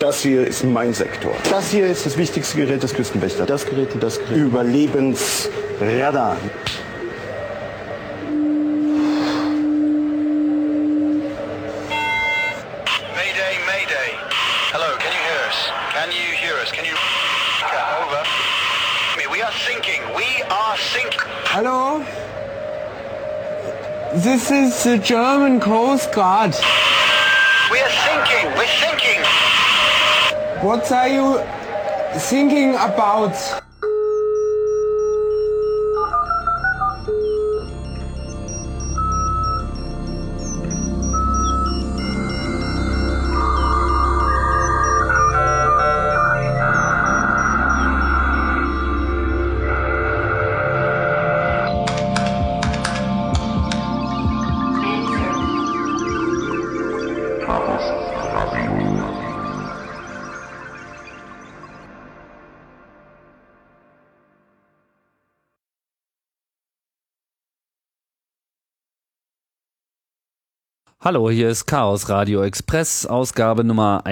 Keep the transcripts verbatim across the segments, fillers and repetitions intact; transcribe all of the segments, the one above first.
Das hier ist mein Sektor. Das hier ist das wichtigste Gerät des Küstenwächters. Das Gerät und das Gerät. Überlebensradar. Mayday, Mayday. Hello, can you hear us? Can you hear us? Can you... Over. We are sinking. We are sinking. Hello? This is the German Coast Guard. We are sinking. We're sinking. What are you thinking about? Hallo, hier ist Chaos Radio Express, Ausgabe Nummer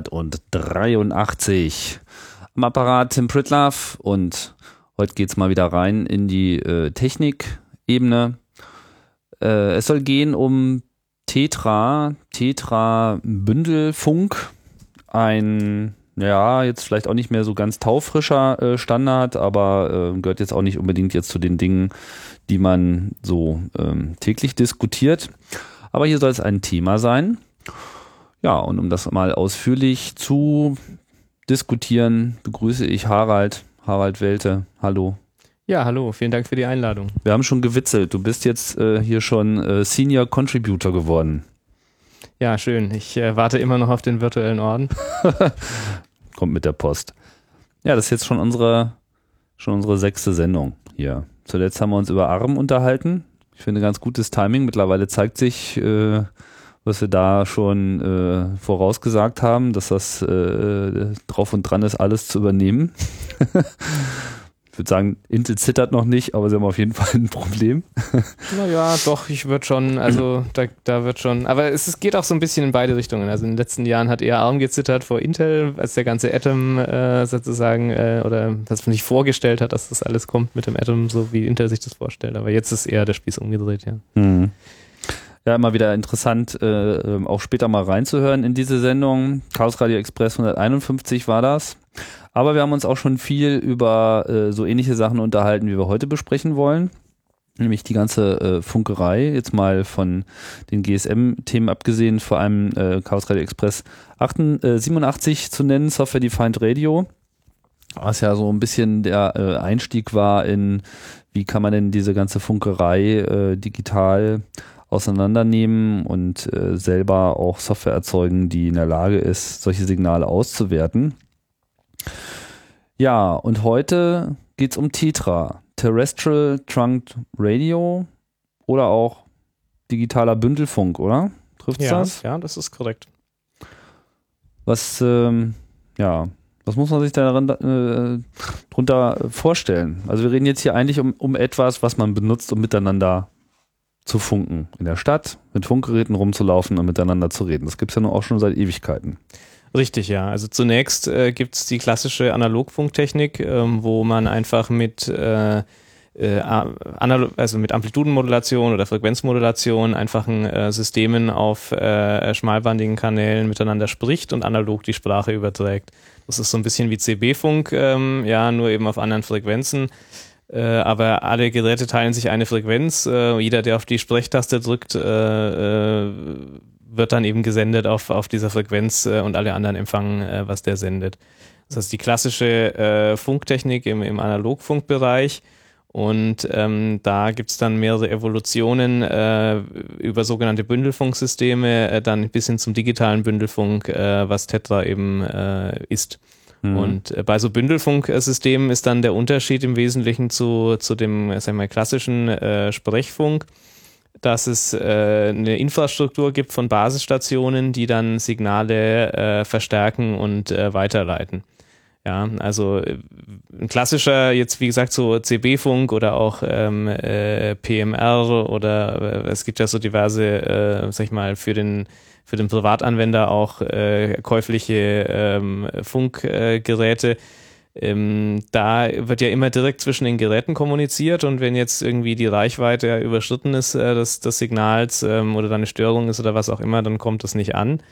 hundertdreiundachtzig. Am Apparat Tim Pritlove und heute geht's mal wieder rein in die äh, Technik-Ebene. Äh, es soll gehen um Tetra, Tetra Bündelfunk, ein, ja, jetzt vielleicht auch nicht mehr so ganz taufrischer äh, Standard, aber äh, gehört jetzt auch nicht unbedingt jetzt zu den Dingen, die man so ähm, täglich diskutiert. Aber hier soll es ein Thema sein. Ja, und um das mal ausführlich zu diskutieren, begrüße ich Harald, Harald Welte. Hallo. Ja, hallo, vielen Dank für die Einladung. Wir haben schon gewitzelt. Du bist jetzt äh, hier schon äh, Senior Contributor geworden. Ja, schön. Ich äh, warte immer noch auf den virtuellen Orden. Kommt mit der Post. Ja, das ist jetzt schon unsere, schon unsere sechste Sendung hier. Zuletzt haben wir uns über ARM unterhalten. Ich finde, ganz gutes Timing. Mittlerweile zeigt sich, äh, was wir da schon äh, vorausgesagt haben, dass das äh, drauf und dran ist, alles zu übernehmen. Ich würde sagen, Intel zittert noch nicht, aber sie haben auf jeden Fall ein Problem. Naja, doch, ich würde schon, also da, da wird schon, aber es, es geht auch so ein bisschen in beide Richtungen. Also in den letzten Jahren hat eher ARM gezittert vor Intel, als der ganze Atom äh, sozusagen, äh, oder dass man sich vorgestellt hat, dass das alles kommt mit dem Atom, so wie Intel sich das vorstellt. Aber jetzt ist eher der Spieß umgedreht, ja. Mhm. Ja, immer wieder interessant, äh, auch später mal reinzuhören in diese Sendung. Chaos Radio Express hunderteinundfünfzig war das. Aber wir haben uns auch schon viel über äh, so ähnliche Sachen unterhalten, wie wir heute besprechen wollen. Nämlich die ganze äh, Funkerei, jetzt mal von den G S M-Themen abgesehen, vor allem äh, Chaos Radio Express siebenundachtzig zu nennen, Software Defined Radio. Was ja so ein bisschen der äh, Einstieg war in, wie kann man denn diese ganze Funkerei äh, digital auseinandernehmen und äh, selber auch Software erzeugen, die in der Lage ist, solche Signale auszuwerten. Ja, und heute geht's um Tetra, Terrestrial Trunked Radio oder auch digitaler Bündelfunk, oder? Trifft's ja, das? Ja, das ist korrekt. Was, ähm, ja, was muss man sich daran äh, drunter vorstellen? Also wir reden jetzt hier eigentlich um, um etwas, was man benutzt, um miteinander zu funken. In der Stadt, mit Funkgeräten rumzulaufen und miteinander zu reden. Das gibt's ja nur auch schon seit Ewigkeiten. Richtig, ja. Also zunächst äh, gibt es die klassische Analogfunktechnik, ähm, wo man einfach mit äh, äh, analog, also mit Amplitudenmodulation oder Frequenzmodulation einfachen äh, Systemen auf äh, schmalbandigen Kanälen miteinander spricht und analog die Sprache überträgt. Das ist so ein bisschen wie C B-Funk, ähm, ja, nur eben auf anderen Frequenzen. Äh, aber alle Geräte teilen sich eine Frequenz. Äh, jeder, der auf die Sprechtaste drückt, äh, äh, wird dann eben gesendet auf, auf dieser Frequenz äh, und alle anderen empfangen, äh, was der sendet. Das heißt, die klassische äh, Funktechnik im, im Analogfunkbereich. Und ähm, da gibt's dann mehrere Evolutionen äh, über sogenannte Bündelfunksysteme, äh, dann bis hin zum digitalen Bündelfunk, äh, was Tetra eben äh, ist. Mhm. Und äh, bei so Bündelfunksystemen ist dann der Unterschied im Wesentlichen zu, zu dem, sagen wir mal, klassischen äh, Sprechfunk, dass es äh, eine Infrastruktur gibt von Basisstationen, die dann Signale äh, verstärken und äh, weiterleiten. Ja, also äh, ein klassischer, jetzt wie gesagt, so C B-Funk oder auch ähm, äh, P M R oder äh, es gibt ja so diverse, äh, sag ich mal, für den für den Privatanwender auch äh, käufliche ähm, Funkgeräte. Ähm, da wird ja immer direkt zwischen den Geräten kommuniziert und wenn jetzt irgendwie die Reichweite überschritten ist äh, des, des Signals ähm, oder da eine Störung ist oder was auch immer, dann kommt das nicht an.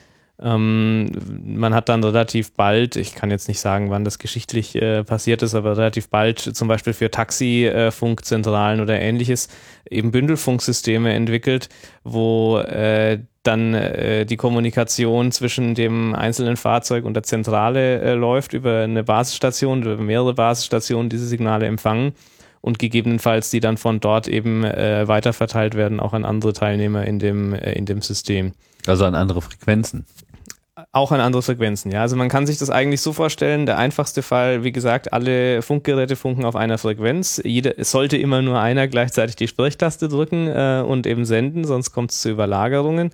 Ähm, man hat dann relativ bald, ich kann jetzt nicht sagen, wann das geschichtlich äh, passiert ist, aber relativ bald zum Beispiel für Taxifunkzentralen äh, oder ähnliches eben Bündelfunksysteme entwickelt, wo äh, dann äh, die Kommunikation zwischen dem einzelnen Fahrzeug und der Zentrale äh, läuft über eine Basisstation, über mehrere Basisstationen diese Signale empfangen und gegebenenfalls die dann von dort eben äh, weiterverteilt werden, auch an andere Teilnehmer in dem, äh, in dem System. Also an andere Frequenzen. Auch an andere Frequenzen, ja. Also man kann sich das eigentlich so vorstellen, der einfachste Fall, wie gesagt, alle Funkgeräte funken auf einer Frequenz. Jeder, es sollte immer nur einer gleichzeitig die Sprechtaste drücken äh, und eben senden, sonst kommt es zu Überlagerungen.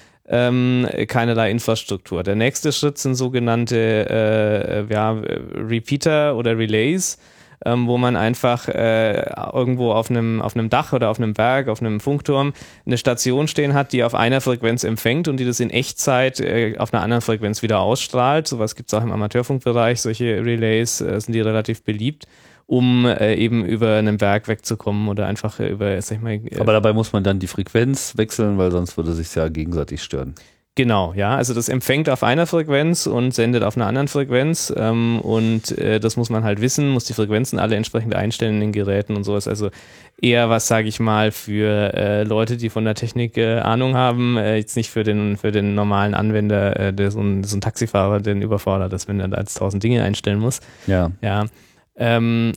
Ähm, keinerlei Infrastruktur. Der nächste Schritt sind sogenannte äh, ja, Repeater oder Relays, ähm, wo man einfach äh, irgendwo auf einem auf einem Dach oder auf einem Berg, auf einem Funkturm eine Station stehen hat, die auf einer Frequenz empfängt und die das in Echtzeit äh, auf einer anderen Frequenz wieder ausstrahlt. Sowas gibt es auch im Amateurfunkbereich, solche Relays äh, sind die relativ beliebt, um äh, eben über einen Berg wegzukommen oder einfach äh, über, sag ich mal... Äh, Aber dabei muss man dann die Frequenz wechseln, weil sonst würde sich ja gegenseitig stören. Genau, ja, also das empfängt auf einer Frequenz und sendet auf einer anderen Frequenz ähm, und äh, das muss man halt wissen, muss die Frequenzen alle entsprechend einstellen in den Geräten und sowas, also eher was, sage ich mal, für äh, Leute, die von der Technik äh, Ahnung haben, äh, jetzt nicht für den für den normalen Anwender, äh, der so ein, so ein Taxifahrer, den überfordert ist, wenn er da jetzt tausend Dinge einstellen muss. Ja. Ja, ähm,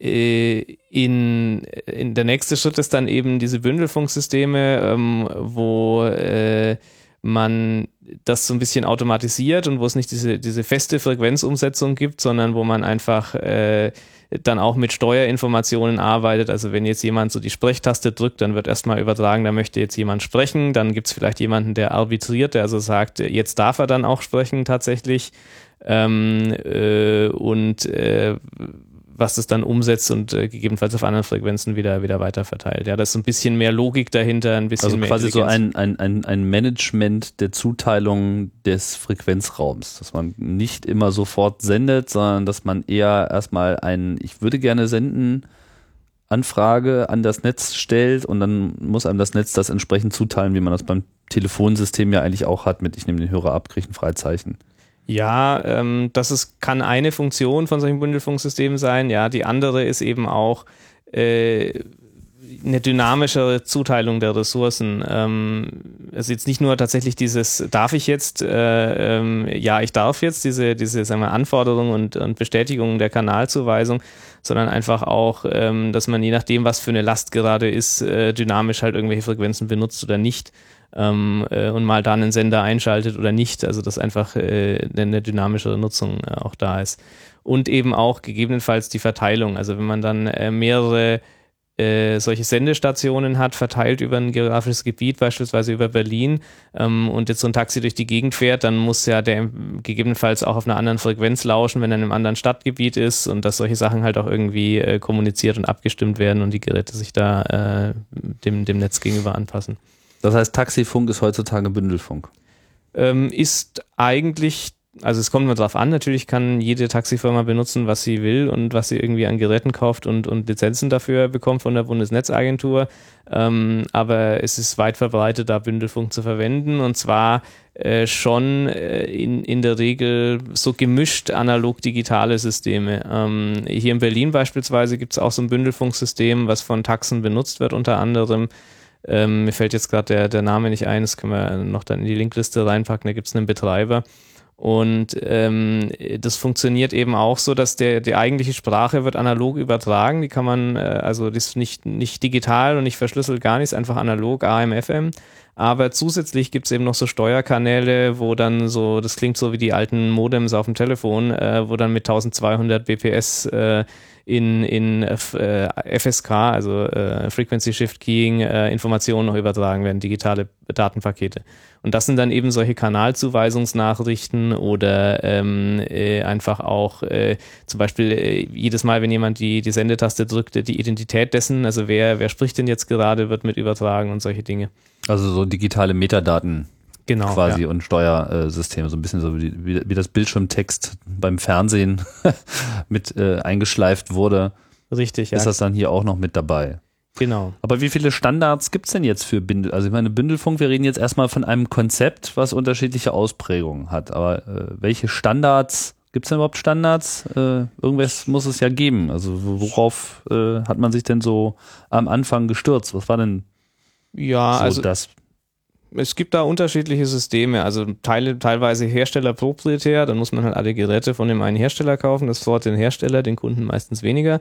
in, in der nächste Schritt ist dann eben diese Bündelfunksysteme, ähm, wo äh, man das so ein bisschen automatisiert und wo es nicht diese, diese feste Frequenzumsetzung gibt, sondern wo man einfach äh, dann auch mit Steuerinformationen arbeitet. Also wenn jetzt jemand so die Sprechtaste drückt, dann wird erstmal übertragen, da möchte jetzt jemand sprechen, dann gibt es vielleicht jemanden, der arbitriert, der also sagt, jetzt darf er dann auch sprechen tatsächlich ähm, äh, und äh, was das dann umsetzt und äh, gegebenenfalls auf anderen Frequenzen wieder, wieder weiter verteilt. Ja, da ist so ein bisschen mehr Logik dahinter, ein bisschen also mehr quasi so Intelligenz. ein, ein, ein, ein Management der Zuteilung des Frequenzraums, dass man nicht immer sofort sendet, sondern dass man eher erstmal ein Ich würde gerne senden Anfrage an das Netz stellt und dann muss einem das Netz das entsprechend zuteilen, wie man das beim Telefonsystem ja eigentlich auch hat mit ich nehme den Hörer ab, kriege ein Freizeichen. Ja, ähm, das ist, kann eine Funktion von solchen Bündelfunksystemen sein. Ja, die andere ist eben auch äh, eine dynamischere Zuteilung der Ressourcen. Ähm, also jetzt nicht nur tatsächlich dieses darf ich jetzt, äh, ähm, ja, ich darf jetzt, diese, diese sagen wir, Anforderungen und, und Bestätigungen der Kanalzuweisung, sondern einfach auch, ähm, dass man je nachdem, was für eine Last gerade ist, äh, dynamisch halt irgendwelche Frequenzen benutzt oder nicht. Ähm, äh, und mal da einen Sender einschaltet oder nicht, also dass einfach äh, eine dynamischere Nutzung äh, auch da ist. Und eben auch gegebenenfalls die Verteilung, also wenn man dann äh, mehrere äh, solche Sendestationen hat, verteilt über ein geografisches Gebiet, beispielsweise über Berlin, ähm, und jetzt so ein Taxi durch die Gegend fährt, dann muss ja der gegebenenfalls auch auf einer anderen Frequenz lauschen, wenn er in einem anderen Stadtgebiet ist und dass solche Sachen halt auch irgendwie äh, kommuniziert und abgestimmt werden und die Geräte sich da äh, dem, dem Netz gegenüber anpassen. Das heißt, Taxifunk ist heutzutage Bündelfunk. Ähm, ist eigentlich, also es kommt mal drauf an, natürlich kann jede Taxifirma benutzen, was sie will und was sie irgendwie an Geräten kauft und, und Lizenzen dafür bekommt von der Bundesnetzagentur. Ähm, aber es ist weit verbreitet, da Bündelfunk zu verwenden und zwar äh, schon äh, in, in der Regel so gemischt analog-digitale Systeme. Ähm, hier in Berlin beispielsweise gibt es auch so ein Bündelfunksystem, was von Taxen benutzt wird unter anderem. Ähm, mir fällt jetzt gerade der, der Name nicht ein, das können wir noch dann in die Linkliste reinpacken, da gibt es einen Betreiber und ähm, das funktioniert eben auch so, dass der die eigentliche Sprache wird analog übertragen, die kann man, äh, also das ist nicht, nicht digital und nicht verschlüsselt, gar nichts, einfach analog A M F M, Aber zusätzlich gibt es eben noch so Steuerkanäle, wo dann so, das klingt so wie die alten Modems auf dem Telefon, äh, wo dann mit zwölfhundert B P S äh, in, in F, äh, F S K, also äh, Frequency Shift Keying, äh, Informationen noch übertragen werden, digitale Datenpakete. Und das sind dann eben solche Kanalzuweisungsnachrichten oder ähm, äh, einfach auch äh, zum Beispiel äh, jedes Mal, wenn jemand die, die Sendetaste drückt, die Identität dessen, also wer, wer spricht denn jetzt gerade, wird mit übertragen und solche Dinge. Also so digitale Metadaten genau, quasi ja. und Steuersysteme, so ein bisschen so wie, wie, wie das Bildschirmtext beim Fernsehen mit äh, eingeschleift wurde. Richtig, ja. Ist das dann hier auch noch mit dabei? Genau. Aber wie viele Standards gibt es denn jetzt für Bündel? Also ich meine, Bündelfunk, wir reden jetzt erstmal von einem Konzept, was unterschiedliche Ausprägungen hat. Aber äh, welche Standards, gibt es denn überhaupt Standards? Äh, irgendwas muss es ja geben. Also worauf äh, hat man sich denn so am Anfang gestürzt? Was war denn ja, so also das? Es gibt da unterschiedliche Systeme, also Teile, teilweise herstellerproprietär, dann muss man halt alle Geräte von dem einen Hersteller kaufen, das fordert den Hersteller, den Kunden meistens weniger,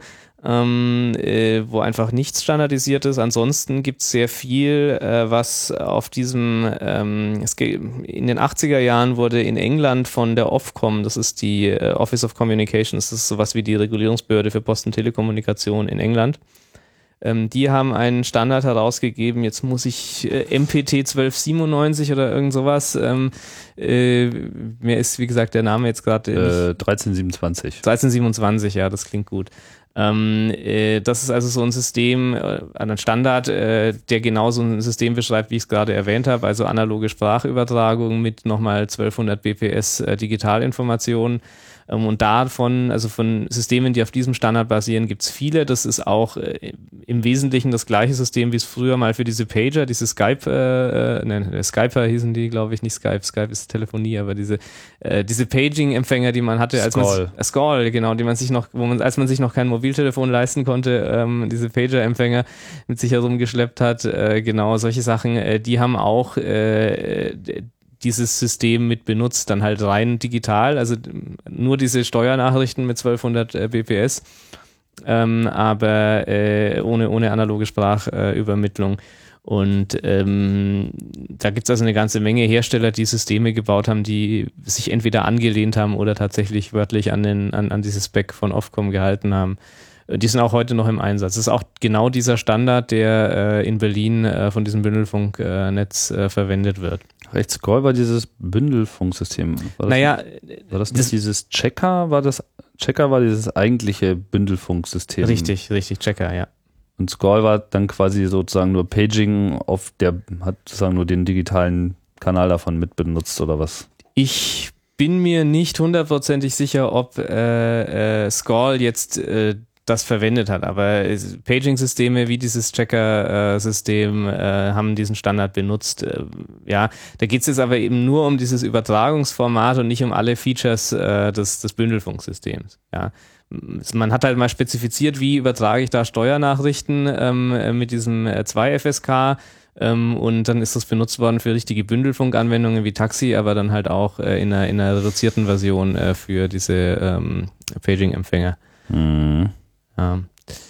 ähm, äh, wo einfach nichts standardisiert ist. Ansonsten gibt es sehr viel, äh, was auf diesem, ähm, es in den achtziger Jahren wurde in England von der Ofcom, das ist die äh, Office of Communications, das ist sowas wie die Regulierungsbehörde für Post- und Telekommunikation in England. Ähm, die haben einen Standard herausgegeben, jetzt muss ich äh, M P T zwölf siebenundneunzig oder irgend sowas, ähm, äh, mir ist wie gesagt der Name jetzt gerade äh, dreizehn siebenundzwanzig. dreizehn siebenundzwanzig, ja, das klingt gut. Ähm, äh, das ist also so ein System, äh, ein Standard, äh, der genau so ein System beschreibt, wie ich es gerade erwähnt habe, also analoge Sprachübertragung mit nochmal zwölfhundert B P S äh, Digitalinformationen. Und davon, also von Systemen, die auf diesem Standard basieren, gibt es viele. Das ist auch äh, im Wesentlichen das gleiche System, wie es früher mal für diese Pager, diese Skype, äh, ne, Skyper hießen die, glaube ich, nicht Skype. Skype ist Telefonie, aber diese äh, diese Paging-Empfänger, die man hatte, als man äh, Skoll, genau, die man sich noch, wo man, als man sich noch kein Mobiltelefon leisten konnte, ähm, diese Pager-Empfänger mit sich herumgeschleppt hat, äh, genau solche Sachen, äh, die haben auch äh, dieses System mit benutzt, dann halt rein digital, also nur diese Steuernachrichten mit zwölfhundert äh, B P S, ähm, aber äh, ohne, ohne analoge Sprachübermittlung. Äh, Und ähm, da gibt es also eine ganze Menge Hersteller, die Systeme gebaut haben, die sich entweder angelehnt haben oder tatsächlich wörtlich an, den, an, an dieses Spec von Ofcom gehalten haben. Die sind auch heute noch im Einsatz. Das ist auch genau dieser Standard, der äh, in Berlin äh, von diesem Bündelfunknetz äh, verwendet wird. Rechts Scroll war dieses Bündelfunksystem. War das naja, nicht, war das nicht das, dieses Checker? War das Checker war dieses eigentliche Bündelfunksystem? Richtig, richtig, Checker, ja. Und Scroll war dann quasi sozusagen nur Paging, auf der hat sozusagen nur den digitalen Kanal davon mit benutzt oder was? Ich bin mir nicht hundertprozentig sicher, ob äh, äh, Scroll jetzt äh, das verwendet hat, aber Paging-Systeme wie dieses Checker-System äh, haben diesen Standard benutzt. Äh, ja, da geht es jetzt aber eben nur um dieses Übertragungsformat und nicht um alle Features äh, des, des Bündelfunksystems. Ja. Man hat halt mal spezifiziert, wie übertrage ich da Steuernachrichten ähm, mit diesem äh, zwei F S K ähm, und dann ist das benutzt worden für richtige Bündelfunkanwendungen wie Taxi, aber dann halt auch äh, in, einer, in einer reduzierten Version äh, für diese ähm, Paging-Empfänger. Mhm. Ja.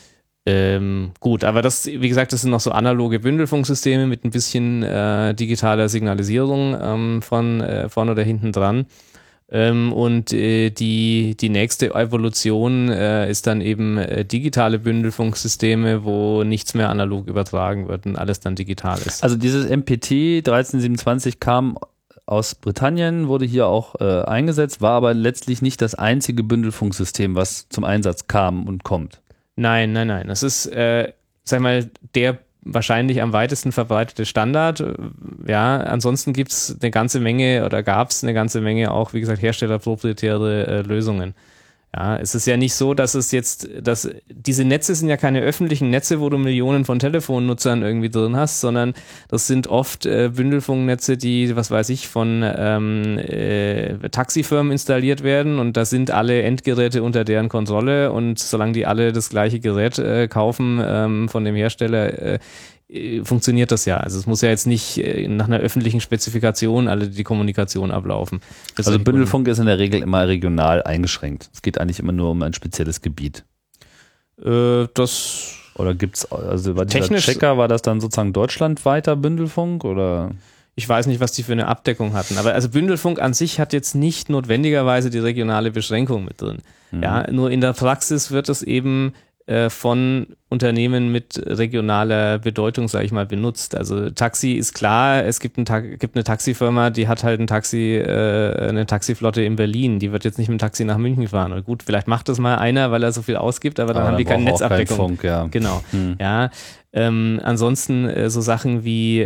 Ähm, gut, aber das, wie gesagt, das sind noch so analoge Bündelfunksysteme mit ein bisschen äh, digitaler Signalisierung ähm, von äh, vorne oder hinten dran. Ähm, und äh, die, die nächste Evolution äh, ist dann eben äh, digitale Bündelfunksysteme, wo nichts mehr analog übertragen wird und alles dann digital ist. Also dieses M P T dreizehn siebenundzwanzig kam aus Britannien, wurde hier auch äh, eingesetzt, war aber letztlich nicht das einzige Bündelfunksystem, was zum Einsatz kam und kommt. Nein, nein, nein. Das ist, äh, sag mal, der wahrscheinlich am weitesten verbreitete Standard. Ja, ansonsten gibt es eine ganze Menge oder gab es eine ganze Menge auch, wie gesagt, herstellerproprietäre äh, Lösungen. Ja, es ist ja nicht so, dass es jetzt, dass diese Netze sind ja keine öffentlichen Netze, wo du Millionen von Telefonnutzern irgendwie drin hast, sondern das sind oft äh, Bündelfunknetze, die, was weiß ich, von ähm, äh, Taxifirmen installiert werden und da sind alle Endgeräte unter deren Kontrolle und solange die alle das gleiche Gerät äh, kaufen ähm, von dem Hersteller, äh, funktioniert das ja. Also es muss ja jetzt nicht nach einer öffentlichen Spezifikation alle die Kommunikation ablaufen. Das also Bündelfunk ist in der Regel immer regional eingeschränkt. Es geht eigentlich immer nur um ein spezielles Gebiet. Äh, das Oder gibt's, also war dieser Technisch- Checker, war das dann sozusagen deutschlandweiter Bündelfunk oder? Ich weiß nicht, was die für eine Abdeckung hatten, aber also Bündelfunk an sich hat jetzt nicht notwendigerweise die regionale Beschränkung mit drin. Mhm. Ja, nur in der Praxis wird es eben äh, von Unternehmen mit regionaler Bedeutung, sage ich mal, benutzt. Also Taxi ist klar, es gibt, ein Ta- gibt eine Taxifirma, die hat halt ein Taxi, äh, eine Taxiflotte in Berlin, die wird jetzt nicht mit dem Taxi nach München fahren. Oder gut, vielleicht macht das mal einer, weil er so viel ausgibt, aber dann Aber haben die dann keine braucht auch kein Netzabdeckung. Funk, ja. Genau, Hm. ja. Ähm, ansonsten äh, so Sachen wie,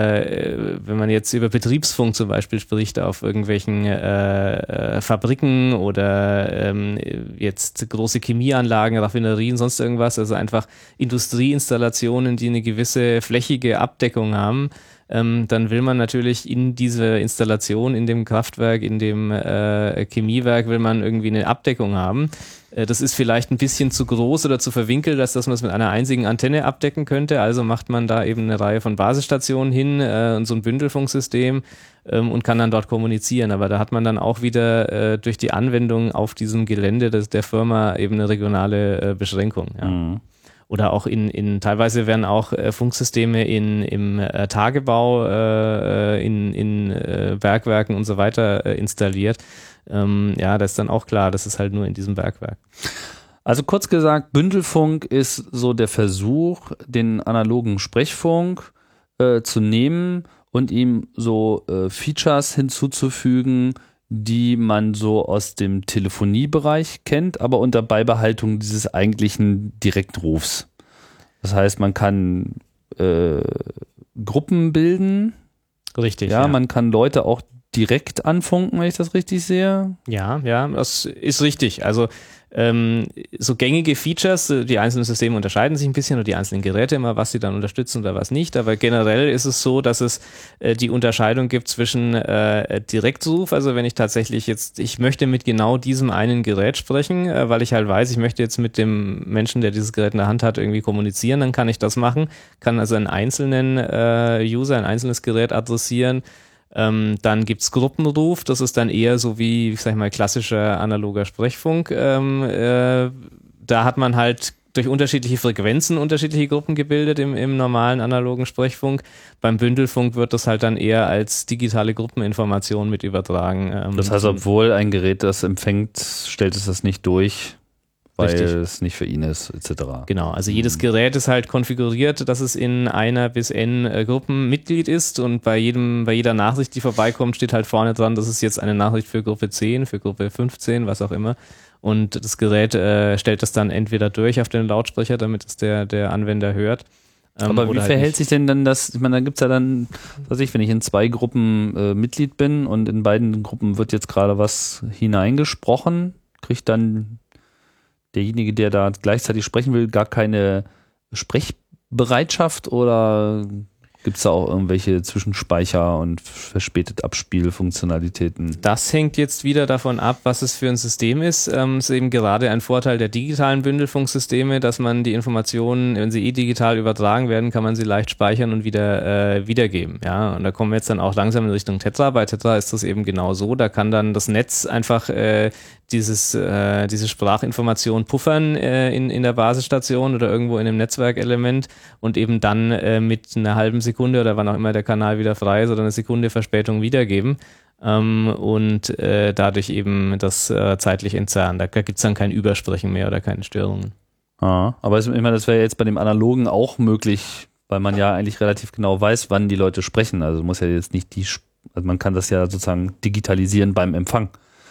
äh, wenn man jetzt über Betriebsfunk zum Beispiel spricht, auf irgendwelchen äh, äh, Fabriken oder ähm, jetzt große Chemieanlagen, Raffinerien, sonst irgendwas, also einfach Industrieinstallationen, die eine gewisse flächige Abdeckung haben, ähm, dann will man natürlich in diese Installation, in dem Kraftwerk, in dem äh, Chemiewerk, will man irgendwie eine Abdeckung haben. Äh, das ist vielleicht ein bisschen zu groß oder zu verwinkelt, als dass man es mit einer einzigen Antenne abdecken könnte. Also macht man da eben eine Reihe von Basisstationen hin äh, und so ein Bündelfunksystem ähm, und kann dann dort kommunizieren. Aber da hat man dann auch wieder äh, durch die Anwendung auf diesem Gelände des, der Firma eben eine regionale äh, Beschränkung. Ja. Mhm. Oder auch in, in teilweise werden auch äh, Funksysteme in, im äh, Tagebau, äh, in, in äh, Bergwerken und so weiter äh, installiert. Ähm, ja, das ist dann auch klar, das ist halt nur in diesem Bergwerk. Also kurz gesagt, Bündelfunk ist so der Versuch, den analogen Sprechfunk äh, zu nehmen und ihm so äh, Features hinzuzufügen, die man so aus dem Telefoniebereich kennt, aber unter Beibehaltung dieses eigentlichen Direktrufs. Das heißt, man kann äh, Gruppen bilden. Richtig. Ja, man kann Leute auch direkt anfunken, wenn ich das richtig sehe. Ja, ja, das ist richtig. Also ähm, so gängige Features, die einzelnen Systeme unterscheiden sich ein bisschen oder die einzelnen Geräte immer, was sie dann unterstützen oder was nicht. Aber generell ist es so, dass es äh, die Unterscheidung gibt zwischen äh, Direktruf, also wenn ich tatsächlich jetzt, ich möchte mit genau diesem einen Gerät sprechen, äh, weil ich halt weiß, ich möchte jetzt mit dem Menschen, der dieses Gerät in der Hand hat, irgendwie kommunizieren, dann kann ich das machen, kann also einen einzelnen äh, User, ein einzelnes Gerät adressieren. Ähm, dann gibt's Gruppenruf, das ist dann eher so wie, ich sag mal, klassischer analoger Sprechfunk. Ähm, äh, da hat man halt durch unterschiedliche Frequenzen unterschiedliche Gruppen gebildet im, im normalen analogen Sprechfunk. Beim Bündelfunk wird das halt dann eher als digitale Gruppeninformation mit übertragen. Ähm, Das heißt, obwohl ein Gerät das empfängt, stellt es das nicht durch, weil Richtig. es nicht für ihn ist, et cetera. Genau, also jedes Gerät ist halt konfiguriert, dass es in einer bis n äh, Gruppen Mitglied ist und bei jedem, bei jeder Nachricht, die vorbeikommt, steht halt vorne dran, das ist jetzt eine Nachricht für Gruppe zehn, für Gruppe fünfzehn, was auch immer. Und das Gerät äh, stellt das dann entweder durch auf den Lautsprecher, damit es der, der Anwender hört. Ähm, Aber wie oder halt verhält nicht. sich denn dann das, ich meine, da gibt's ja dann, was weiß ich, wenn ich in zwei Gruppen äh, Mitglied bin und in beiden Gruppen wird jetzt gerade was hineingesprochen, kriegt dann derjenige, der da gleichzeitig sprechen will, gar keine Sprechbereitschaft oder gibt es da auch irgendwelche Zwischenspeicher und verspätet Abspielfunktionalitäten? Das hängt jetzt wieder davon ab, was es für ein System ist. Ähm, es ist eben gerade ein Vorteil der digitalen Bündelfunksysteme, dass man die Informationen, wenn sie eh digital übertragen werden, kann man sie leicht speichern und wieder äh, wiedergeben. Ja, und da kommen wir jetzt dann auch langsam in Richtung Tetra. Bei Tetra ist das eben genau so. Da kann dann das Netz einfach äh, dieses, äh, diese Sprachinformation puffern äh, in, in der Basisstation oder irgendwo in einem Netzwerkelement und eben dann äh, mit einer halben Sekunde oder wann auch immer der Kanal wieder frei ist oder eine Sekunde Verspätung wiedergeben ähm, und äh, dadurch eben das äh, zeitlich entzerren. Da gibt es dann kein Übersprechen mehr oder keine Störungen. Ah, aber es, ich meine, das wäre jetzt bei dem Analogen auch möglich, weil man ja eigentlich relativ genau weiß, wann die Leute sprechen. Also muss ja jetzt nicht die, also man kann das ja sozusagen digitalisieren beim Empfang.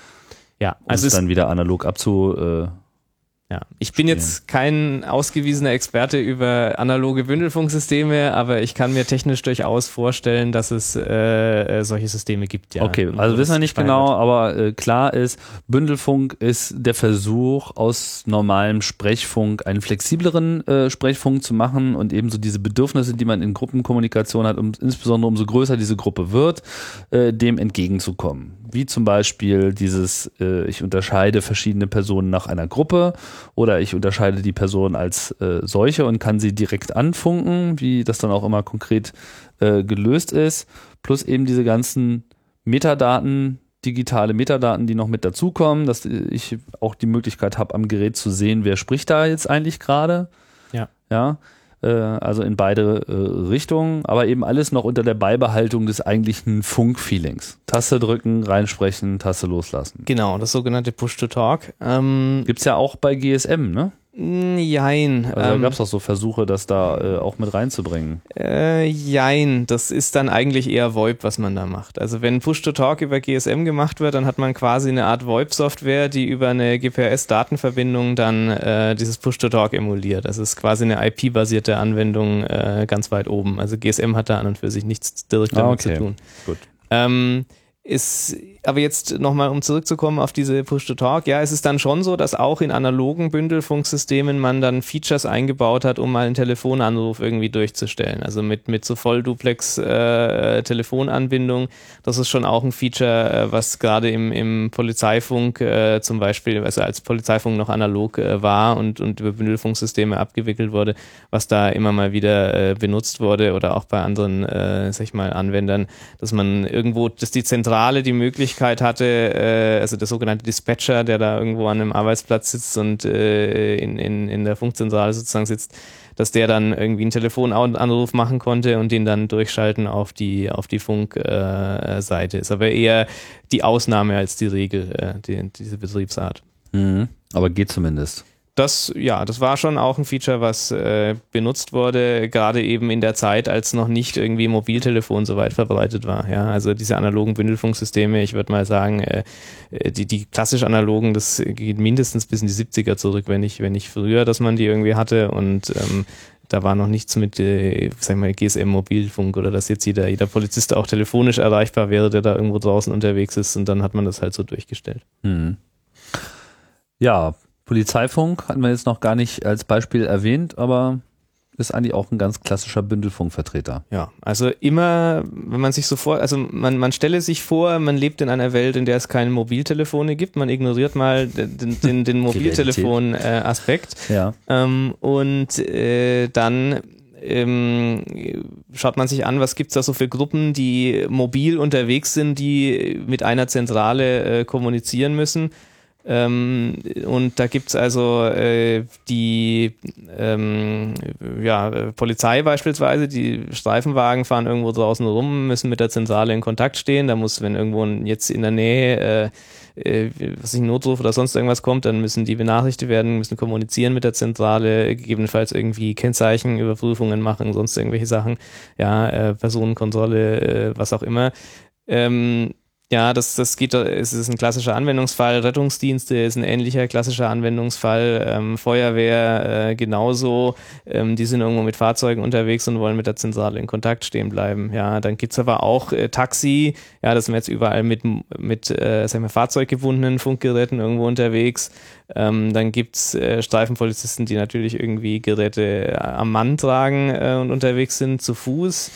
Ja, Um also es es dann wieder analog abzu. Äh, Ja, ich bin jetzt kein ausgewiesener Experte über analoge Bündelfunksysteme, aber ich kann mir technisch durchaus vorstellen, dass es äh, solche Systeme gibt. Ja. okay, also wissen wir nicht genau, aber äh, klar ist, Bündelfunk ist der Versuch, aus normalem Sprechfunk einen flexibleren äh, Sprechfunk zu machen und ebenso diese Bedürfnisse, die man in Gruppenkommunikation hat, um, insbesondere umso größer diese Gruppe wird, äh, dem entgegenzukommen. Wie zum Beispiel dieses, äh, ich unterscheide verschiedene Personen nach einer Gruppe oder ich unterscheide die Person als äh, solche und kann sie direkt anfunken, wie das dann auch immer konkret äh, gelöst ist, plus eben diese ganzen Metadaten, digitale Metadaten, die noch mit dazukommen, dass ich auch die Möglichkeit habe, am Gerät zu sehen, wer spricht da jetzt eigentlich gerade. Ja. ja, äh, also in beide äh, Richtungen, aber eben alles noch unter der Beibehaltung des eigentlichen Funk-Feelings. Taste drücken, reinsprechen, Taste loslassen. Genau, das sogenannte Push-to-Talk. Ähm, Gibt's ja auch bei G S M, ne? Jein. Also da ähm, gab es auch so Versuche, das da äh, auch mit reinzubringen. Äh, jein, das ist dann eigentlich eher VoIP, was man da macht. Also wenn Push-to-Talk über G S M gemacht wird, dann hat man quasi eine Art VoIP-Software, die über eine G P R S-Datenverbindung dann äh, dieses Push-to-Talk emuliert. Das ist quasi eine I P-basierte Anwendung äh, ganz weit oben. Also G S M hat da an und für sich nichts direkt damit ah, okay. zu tun. Gut. Ähm, ist, aber jetzt nochmal, um zurückzukommen auf diese Push-to-Talk, ja, es ist dann schon so, dass auch in analogen Bündelfunksystemen man dann Features eingebaut hat, um mal einen Telefonanruf irgendwie durchzustellen. Also mit, mit so Vollduplex-Telefonanbindung, äh, das ist schon auch ein Feature, äh, was gerade im, im Polizeifunk äh, zum Beispiel, also als Polizeifunk noch analog äh, war und, und über Bündelfunksysteme abgewickelt wurde, was da immer mal wieder äh, benutzt wurde oder auch bei anderen, äh, sag ich mal, Anwendern, dass man irgendwo, dass die Zentrale die Möglichkeit hatte, äh, also der sogenannte Dispatcher, der da irgendwo an einem Arbeitsplatz sitzt und äh, in, in, in der Funkzentrale sozusagen sitzt, dass der dann irgendwie einen Telefonanruf machen konnte und den dann durchschalten auf die, auf die Funkseite. Äh, ist aber eher die Ausnahme als die Regel, äh, die, diese Betriebsart. Mhm. Aber geht zumindest. Das, ja, das war schon auch ein Feature, was äh, benutzt wurde, gerade eben in der Zeit, als noch nicht irgendwie Mobiltelefon so weit verbreitet war. Ja, also diese analogen Bündelfunksysteme, ich würde mal sagen, äh, die, die klassisch analogen, das geht mindestens bis in die siebziger zurück, wenn nicht, wenn nicht früher, dass man die irgendwie hatte und ähm, da war noch nichts mit, äh, sag ich mal, G S M-Mobilfunk oder dass jetzt jeder, jeder Polizist auch telefonisch erreichbar wäre, der da irgendwo draußen unterwegs ist und dann hat man das halt so durchgestellt. Mhm. Ja, Polizeifunk hatten wir jetzt noch gar nicht als Beispiel erwähnt, aber ist eigentlich auch ein ganz klassischer Bündelfunkvertreter. Ja, also immer, wenn man sich so vor, also man, man stelle sich vor, man lebt in einer Welt, in der es keine Mobiltelefone gibt, man ignoriert mal den, den, den Mobiltelefon-Aspekt äh, ja. ähm, und äh, dann ähm, schaut man sich an, was gibt's da so für Gruppen, die mobil unterwegs sind, die mit einer Zentrale äh, kommunizieren müssen. Ähm, und da gibt's also äh, die ähm, ja, Polizei beispielsweise, die Streifenwagen fahren irgendwo draußen rum, müssen mit der Zentrale in Kontakt stehen. Da muss, wenn irgendwo jetzt in der Nähe äh, äh, was ich, ein Notruf oder sonst irgendwas kommt, dann müssen die benachrichtigt werden, müssen kommunizieren mit der Zentrale, gegebenenfalls irgendwie Kennzeichenüberprüfungen machen, sonst irgendwelche Sachen, ja, äh, Personenkontrolle, äh, was auch immer. Ähm, Ja, das, das geht, es ist ein klassischer Anwendungsfall. Rettungsdienste ist ein ähnlicher klassischer Anwendungsfall. Ähm, Feuerwehr äh, genauso. Ähm, die sind irgendwo mit Fahrzeugen unterwegs und wollen mit der Zentrale in Kontakt stehen bleiben. Ja, dann gibt's aber auch äh, Taxi. Ja, das sind wir jetzt überall mit, mit äh, sagen wir, fahrzeuggebundenen Funkgeräten irgendwo unterwegs. Ähm, dann gibt's äh, Streifenpolizisten, die natürlich irgendwie Geräte am Mann tragen äh, und unterwegs sind, zu Fuß.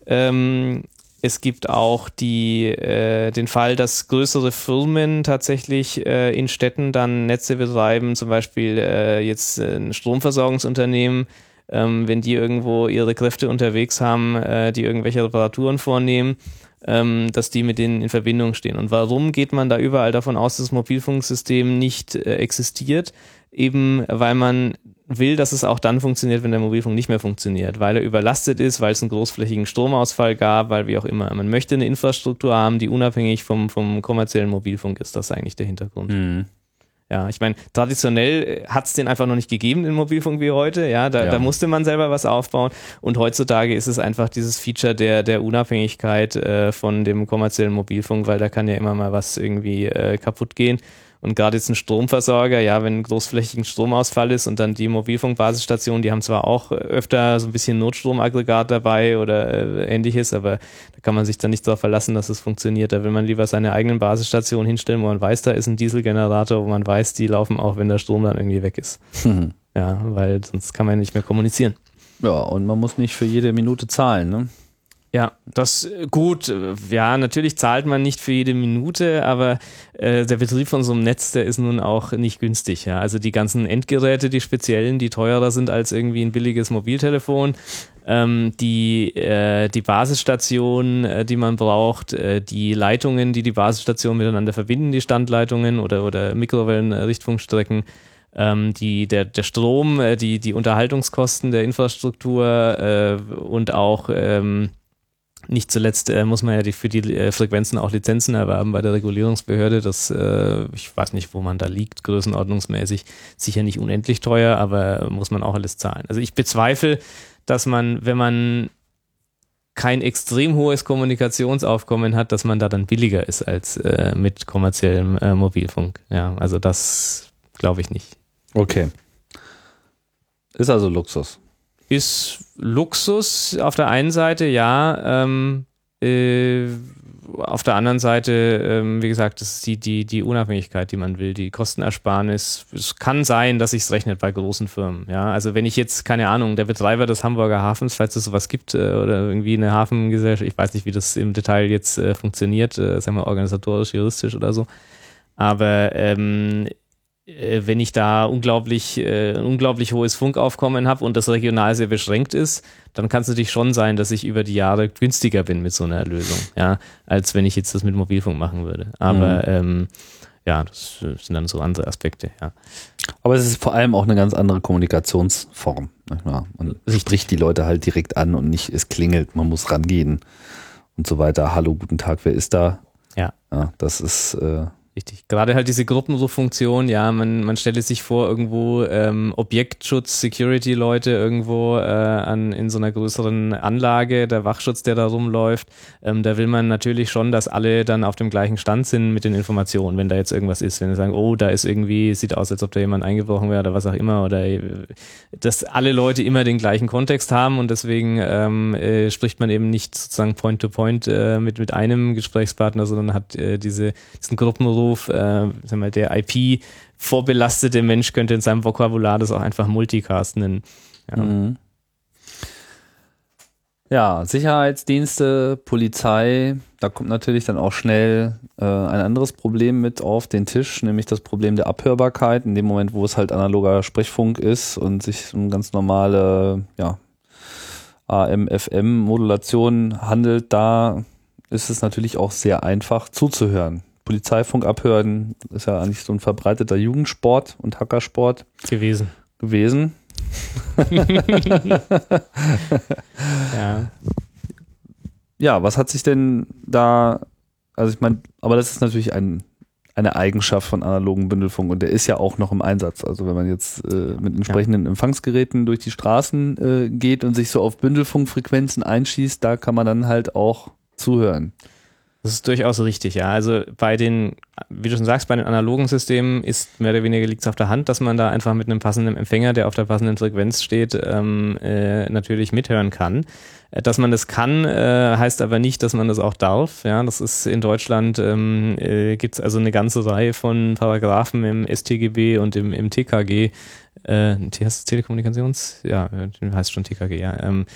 Ähm, Es gibt auch die, äh, den Fall, dass größere Firmen tatsächlich äh, in Städten dann Netze betreiben, zum Beispiel äh, jetzt ein Stromversorgungsunternehmen, ähm, wenn die irgendwo ihre Kräfte unterwegs haben, äh, die irgendwelche Reparaturen vornehmen, ähm, dass die mit denen in Verbindung stehen. Und warum geht man da überall davon aus, dass das Mobilfunksystem nicht äh, existiert? Eben weil man will, dass es auch dann funktioniert, wenn der Mobilfunk nicht mehr funktioniert, weil er überlastet ist, weil es einen großflächigen Stromausfall gab, weil wie auch immer. Man möchte eine Infrastruktur haben, die unabhängig vom, vom kommerziellen Mobilfunk ist. Das ist eigentlich der Hintergrund. Mhm. Ja, ich meine, traditionell hat es den einfach noch nicht gegeben, den Mobilfunk wie heute. Ja, da, ja. da musste man selber was aufbauen. Und heutzutage ist es einfach dieses Feature der, der Unabhängigkeit äh, von dem kommerziellen Mobilfunk, weil da kann ja immer mal was irgendwie äh, kaputt gehen. Und gerade jetzt ein Stromversorger, ja, wenn ein großflächigen Stromausfall ist und dann die Mobilfunkbasisstationen, die haben zwar auch öfter so ein bisschen Notstromaggregat dabei oder äh, ähnliches, aber da kann man sich dann nicht darauf verlassen, dass es funktioniert. Da will man lieber seine eigenen Basisstationen hinstellen, wo man weiß, da ist ein Dieselgenerator, wo man weiß, die laufen auch, wenn der Strom dann irgendwie weg ist. Mhm. Ja, weil sonst kann man nicht mehr kommunizieren. Ja, und man muss nicht für jede Minute zahlen, ne? Ja, das gut. Ja, natürlich zahlt man nicht für jede Minute, aber äh, der Betrieb von so einem Netz, der ist nun auch nicht günstig. Ja, also die ganzen Endgeräte, die speziellen, die teurer sind als irgendwie ein billiges Mobiltelefon, ähm, die äh, die Basisstation, äh, die man braucht, äh, die Leitungen, die die Basisstation miteinander verbinden, die Standleitungen oder oder Mikrowellenrichtfunkstrecken. ähm, die, der, der Strom, äh, die, die Unterhaltungskosten der Infrastruktur äh, und auch ähm, nicht zuletzt äh, muss man ja die, für die äh, Frequenzen auch Lizenzen erwerben bei der Regulierungsbehörde. Das, äh, ich weiß nicht, wo man da liegt, größenordnungsmäßig. Sicher nicht unendlich teuer, aber muss man auch alles zahlen. Also ich bezweifle, dass man, wenn man kein extrem hohes Kommunikationsaufkommen hat, dass man da dann billiger ist als äh, mit kommerziellem äh, Mobilfunk. Ja, also das glaube ich nicht. Okay. Ist also Luxus. Ist Luxus auf der einen Seite, ja. Ähm, äh, auf der anderen Seite, ähm, wie gesagt, das ist die, die, die Unabhängigkeit, die man will, die Kostenersparnis. Es kann sein, dass sich's rechnet bei großen Firmen. Ja, also wenn ich jetzt, keine Ahnung, der Betreiber des Hamburger Hafens, falls es sowas gibt, äh, oder irgendwie eine Hafengesellschaft, ich weiß nicht, wie das im Detail jetzt äh, funktioniert, äh, sagen wir organisatorisch, juristisch oder so. Aber ähm, wenn ich da unglaublich, äh, ein unglaublich hohes Funkaufkommen habe und das regional sehr beschränkt ist, dann kann es natürlich schon sein, dass ich über die Jahre günstiger bin mit so einer Lösung, ja, als wenn ich jetzt das mit Mobilfunk machen würde. Aber mhm. ähm, ja, das sind dann so andere Aspekte, ja. Aber es ist vor allem auch eine ganz andere Kommunikationsform. Manchmal. Man spricht die Leute halt direkt an und nicht, es klingelt, man muss rangehen und so weiter. Hallo, guten Tag, wer ist da? Ja. Ja, das ist äh, richtig. Gerade halt diese Gruppensuchfunktion, ja, man, man stelle sich vor, irgendwo ähm, Objektschutz, Security-Leute irgendwo äh, an, in so einer größeren Anlage, der Wachschutz, der da rumläuft, ähm, da will man natürlich schon, dass alle dann auf dem gleichen Stand sind mit den Informationen, wenn da jetzt irgendwas ist, wenn sie sagen, oh, da ist irgendwie, sieht aus, als ob da jemand eingebrochen wäre oder was auch immer, oder äh, dass alle Leute immer den gleichen Kontext haben und deswegen ähm, äh, spricht man eben nicht sozusagen Point-to-Point äh, mit, mit einem Gesprächspartner, sondern hat äh, diese, diesen Gruppenruf. Äh, sag mal, der I P-vorbelastete Mensch könnte in seinem Vokabular das auch einfach Multicast nennen. Ja, mhm. Ja, Sicherheitsdienste, Polizei, da kommt natürlich dann auch schnell äh, ein anderes Problem mit auf den Tisch, nämlich das Problem der Abhörbarkeit. In dem Moment, wo es halt analoger Sprechfunk ist und sich um ganz normale ja, A M F M-Modulation handelt, da ist es natürlich auch sehr einfach zuzuhören. Polizeifunk abhören ist ja eigentlich so ein verbreiteter Jugendsport und Hackersport gewesen. gewesen. Ja. Ja, was hat sich denn da, also ich meine, aber das ist natürlich ein, eine Eigenschaft von analogen Bündelfunk und der ist ja auch noch im Einsatz. Also wenn man jetzt äh, mit entsprechenden ja. Empfangsgeräten durch die Straßen äh, geht und sich so auf Bündelfunkfrequenzen einschießt, da kann man dann halt auch zuhören. Das ist durchaus richtig, ja. Also bei den, wie du schon sagst, bei den analogen Systemen ist mehr oder weniger liegt es auf der Hand, dass man da einfach mit einem passenden Empfänger, der auf der passenden Frequenz steht, ähm, äh, natürlich mithören kann. Dass man das kann, äh, heißt aber nicht, dass man das auch darf. Ja, das ist in Deutschland ähm, äh, gibt es also eine ganze Reihe von Paragraphen im S T G B und im, im T K G. Äh, heißt das Telekommunikations? Ja, heißt schon T K G, ja. Ähm,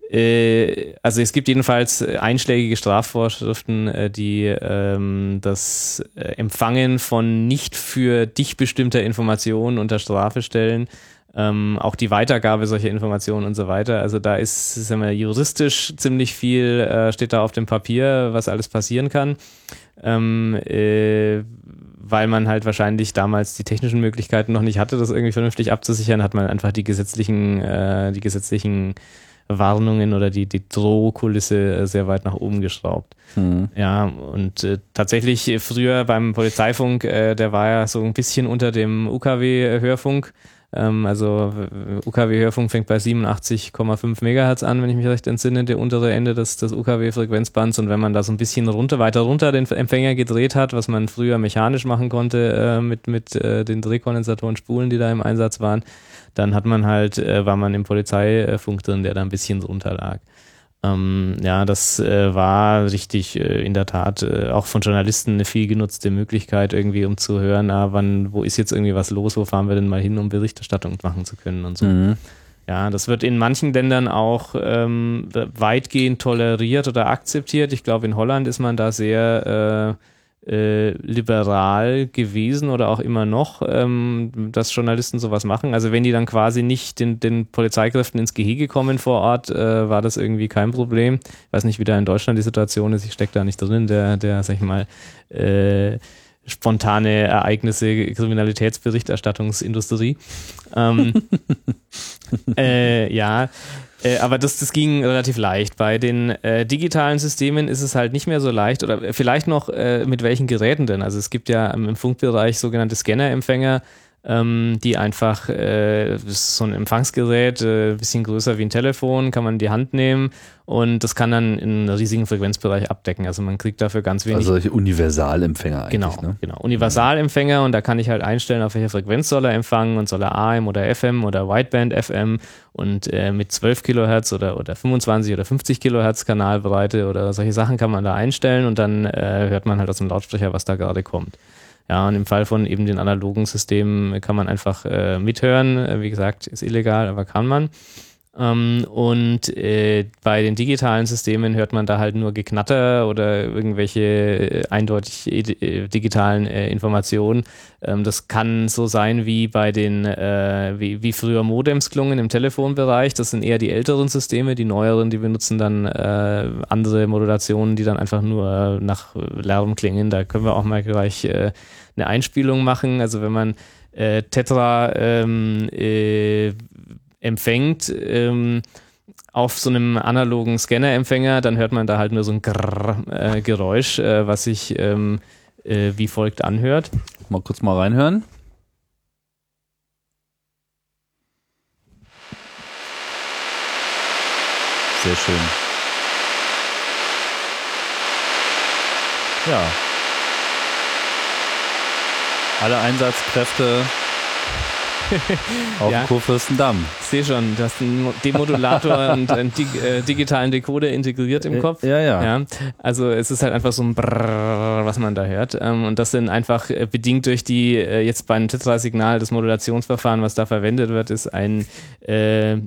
Also es gibt jedenfalls einschlägige Strafvorschriften, die ähm, das Empfangen von nicht für dich bestimmter Informationen unter Strafe stellen, ähm, auch die Weitergabe solcher Informationen und so weiter. Also da ist, sagen wir, juristisch ziemlich viel, äh, steht da auf dem Papier, was alles passieren kann, ähm, äh, weil man halt wahrscheinlich damals die technischen Möglichkeiten noch nicht hatte, das irgendwie vernünftig abzusichern, hat man einfach die gesetzlichen, äh, die gesetzlichen Warnungen oder die, die Drohkulisse sehr weit nach oben geschraubt. Mhm. Ja, und äh, tatsächlich früher beim Polizeifunk, äh, der war ja so ein bisschen unter dem U K W-Hörfunk. Ähm, also U K W-Hörfunk fängt bei siebenundachtzig Komma fünf Megahertz an, wenn ich mich recht entsinne, der untere Ende des, des U K W-Frequenzbands. Und wenn man da so ein bisschen runter, weiter runter den Empfänger gedreht hat, was man früher mechanisch machen konnte äh, mit, mit äh, den Drehkondensatoren, Spulen, die da im Einsatz waren, dann hat man halt, äh, war man im Polizeifunk drin, der da ein bisschen drunter lag. Ähm, ja, das äh, war richtig äh, in der Tat äh, auch von Journalisten eine viel genutzte Möglichkeit irgendwie, um zu hören, ah, wann, wo ist jetzt irgendwie was los, wo fahren wir denn mal hin, um Berichterstattung machen zu können und so. Mhm. Ja, das wird in manchen Ländern auch ähm, weitgehend toleriert oder akzeptiert. Ich glaube, in Holland ist man da sehr äh, Äh, liberal gewesen oder auch immer noch, ähm, dass Journalisten sowas machen. Also wenn die dann quasi nicht den, den Polizeikräften ins Gehege kommen vor Ort, äh, war das irgendwie kein Problem. Ich weiß nicht, wie da in Deutschland die Situation ist, ich stecke da nicht drin, der, der, sag ich mal, äh, spontane Ereignisse, Kriminalitätsberichterstattungsindustrie. ähm, äh, ja, äh, aber das, das ging relativ leicht. Bei den äh, digitalen Systemen ist es halt nicht mehr so leicht, oder vielleicht noch äh, mit welchen Geräten denn. Also es gibt ja im Funkbereich sogenannte Scannerempfänger, ähm, die einfach, äh, das ist so ein Empfangsgerät, äh, ein bisschen größer wie ein Telefon, kann man in die Hand nehmen und das kann dann einen riesigen Frequenzbereich abdecken. Also man kriegt dafür ganz wenig. Also solche Universalempfänger eigentlich. Genau, ne? genau. Universalempfänger, und da kann ich halt einstellen, auf welcher Frequenz soll er empfangen, und soll er A M oder F M oder Wideband F M und äh, mit zwölf Kilohertz oder, oder fünfundzwanzig oder fünfzig Kilohertz Kanalbreite oder solche Sachen kann man da einstellen, und dann äh, hört man halt aus dem Lautsprecher, was da gerade kommt. Ja, und im Fall von eben den analogen Systemen kann man einfach äh, mithören. Äh, wie gesagt, ist illegal, aber kann man. Ähm, und äh, bei den digitalen Systemen hört man da halt nur Geknatter oder irgendwelche äh, eindeutig äh, digitalen äh, Informationen. Ähm, das kann so sein wie bei den, äh, wie, wie früher Modems klungen im Telefonbereich. Das sind eher die älteren Systeme. Die neueren, die benutzen dann äh, andere Modulationen, die dann einfach nur nach Lärm klingen. Da können wir auch mal gleich äh, eine Einspielung machen. Also wenn man äh, Tetra ähm, äh, empfängt ähm, auf so einem analogen Scanner-Empfänger, dann hört man da halt nur so ein Grrr, äh, Geräusch, äh, was sich ähm, äh, wie folgt anhört. Mal kurz mal reinhören. Sehr schön. Ja. Alle Einsatzkräfte auf Ja. dem Kurfürstendamm. Ich sehe schon, du hast einen Demodulator und einen dig äh, digitalen Decoder integriert im Kopf. Ja, ja. Ja, also es ist halt einfach so ein Brrrr, was man da hört. Ähm, und das sind einfach äh, bedingt durch die, äh, jetzt bei einem Tetra-Signal, das Modulationsverfahren, was da verwendet wird, ist ein äh,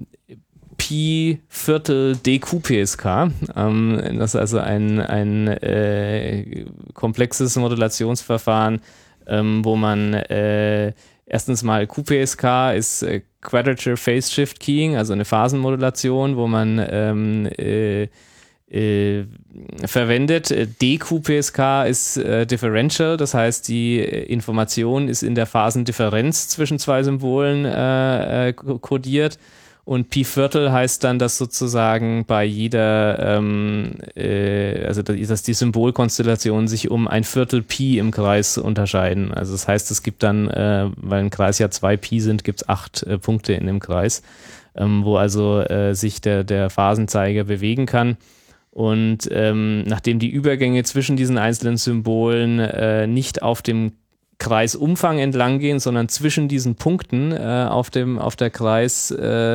Pi Viertel D Q P S K. Ähm, das ist also ein, ein äh, komplexes Modulationsverfahren, ähm, wo man äh, erstens mal Q P S K ist äh, Quadrature Phase Shift Keying, also eine Phasenmodulation, wo man ähm, äh, äh, verwendet. D Q P S K ist äh, Differential, das heißt, die Information ist in der Phasendifferenz zwischen zwei Symbolen äh, äh, kodiert. Und Pi Viertel heißt dann, dass sozusagen bei jeder, ähm, äh, also dass die Symbolkonstellationen sich um ein Viertel Pi im Kreis unterscheiden. Also das heißt, es gibt dann, äh, weil ein Kreis ja zwei Pi sind, gibt es acht äh, Punkte in dem Kreis, ähm, wo also äh, sich der, der Phasenzeiger bewegen kann. Und ähm, nachdem die Übergänge zwischen diesen einzelnen Symbolen äh, nicht auf dem Kreisumfang entlang gehen, sondern zwischen diesen Punkten äh, auf dem auf der Kreislinie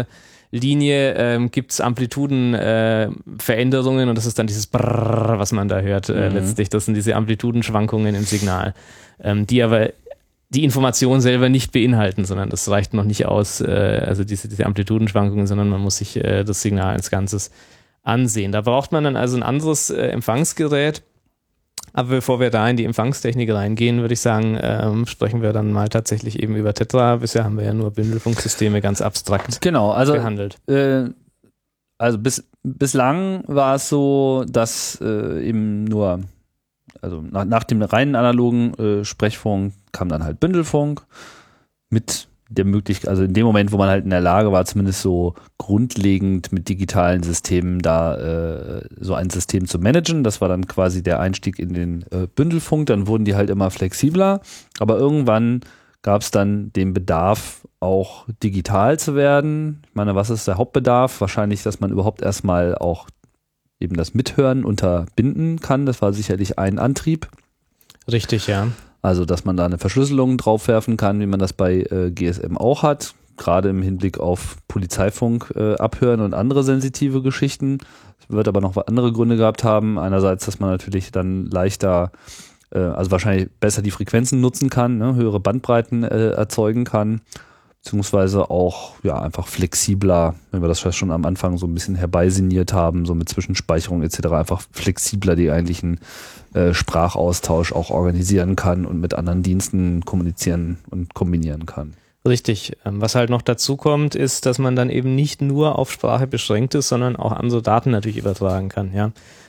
äh, ähm, gibt es Amplitudenveränderungen äh, und das ist dann dieses Brrrr, was man da hört äh, Mhm. letztlich. Das sind diese Amplitudenschwankungen im Signal, ähm, die aber die Information selber nicht beinhalten, sondern das reicht noch nicht aus, äh, also diese, diese Amplitudenschwankungen, sondern man muss sich äh, das Signal als Ganzes ansehen. Da braucht man dann also ein anderes äh, Empfangsgerät. Aber bevor wir da in die Empfangstechnik reingehen, würde ich sagen, ähm, sprechen wir dann mal tatsächlich eben über Tetra. Bisher haben wir ja nur Bündelfunksysteme ganz abstrakt Genau, also behandelt. Äh, also bis, bislang war es so, dass äh, eben nur, also nach, nach dem reinen analogen äh, Sprechfunk kam dann halt Bündelfunk mit der Möglichkeit, also in dem Moment, wo man halt in der Lage war, zumindest so grundlegend mit digitalen Systemen da äh, so ein System zu managen. Das war dann quasi der Einstieg in den äh, Bündelfunk. Dann wurden die halt immer flexibler, aber irgendwann gab es dann den Bedarf, auch digital zu werden. Ich meine, was ist der Hauptbedarf? Wahrscheinlich, dass man überhaupt erstmal auch eben das Mithören unterbinden kann. Das war sicherlich ein Antrieb. Richtig, ja. Also, dass man da eine Verschlüsselung draufwerfen kann, wie man das bei äh, G S M auch hat, gerade im Hinblick auf Polizeifunk äh, abhören und andere sensitive Geschichten. Es wird aber noch andere Gründe gehabt haben. Einerseits, dass man natürlich dann leichter, äh, also wahrscheinlich besser die Frequenzen nutzen kann, ne, höhere Bandbreiten äh, erzeugen kann, beziehungsweise auch ja einfach flexibler, wenn wir das schon am Anfang so ein bisschen herbeisiniert haben, so mit Zwischenspeicherung et cetera, einfach flexibler die eigentlichen äh, Sprachaustausch auch organisieren kann und mit anderen Diensten kommunizieren und kombinieren kann. Richtig. Was halt noch dazu kommt, ist, dass man dann eben nicht nur auf Sprache beschränkt ist, sondern auch andere Daten natürlich übertragen kann. Ja,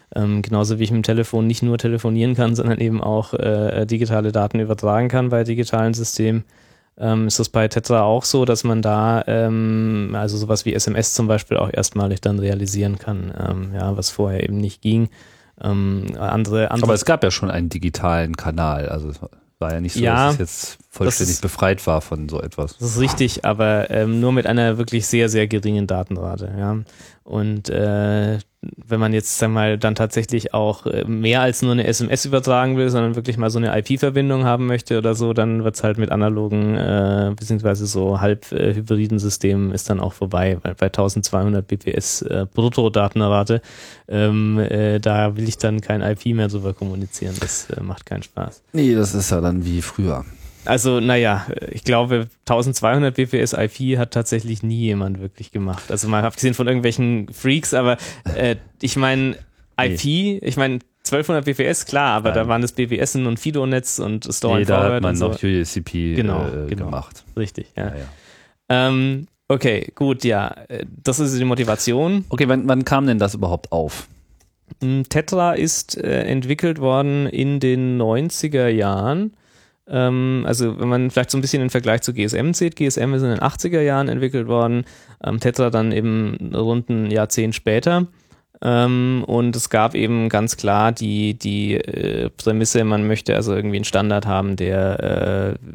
Ähm, genauso wie ich mit dem Telefon nicht nur telefonieren kann, sondern eben auch äh, digitale Daten übertragen kann bei digitalen Systemen. Ähm, ist das bei Tetra auch so, dass man da ähm, also sowas wie S M S zum Beispiel auch erstmalig dann realisieren kann, ähm, ja, was vorher eben nicht ging. Ähm, andere, andere Aber es gab ja schon einen digitalen Kanal, also es war ja nicht so, ja, dass es jetzt vollständig ist, befreit war von so etwas. Das ist richtig, aber ähm, nur mit einer wirklich sehr, sehr geringen Datenrate, ja. Und äh, wenn man jetzt, sagen wir mal, dann tatsächlich auch mehr als nur eine S M S übertragen will, sondern wirklich mal so eine I P-Verbindung haben möchte oder so, dann wird es halt mit analogen, äh, beziehungsweise so halb äh, hybriden Systemen ist dann auch vorbei, weil bei eintausendzweihundert B P S äh, Brutto-Datenrate, ähm, äh, da will ich dann kein I P mehr drüber kommunizieren, das äh, macht keinen Spaß. Nee, das ist ja dann wie früher. Also, naja, ich glaube, eintausendzweihundert B P S I P hat tatsächlich nie jemand wirklich gemacht. Also mal abgesehen von irgendwelchen Freaks, aber äh, ich meine, I P, nee. ich meine, zwölfhundert B P S, klar, aber Nein. da waren das B B S und Fido-Netz und Store nee, and Forward. Da hat man und so. noch U S C P genau, äh, genau. gemacht. Richtig, ja. ja, ja. Ähm, okay, gut, ja. Das ist die Motivation. Okay, wann, wann kam denn das überhaupt auf? Tetra ist äh, entwickelt worden in den neunziger Jahren. Also wenn man vielleicht so ein bisschen den Vergleich zu G S M sieht, G S M ist in den achtziger Jahren entwickelt worden, ähm, Tetra dann eben rund ein Jahrzehnt später ähm, und es gab eben ganz klar die, die äh, Prämisse, man möchte also irgendwie einen Standard haben, der äh,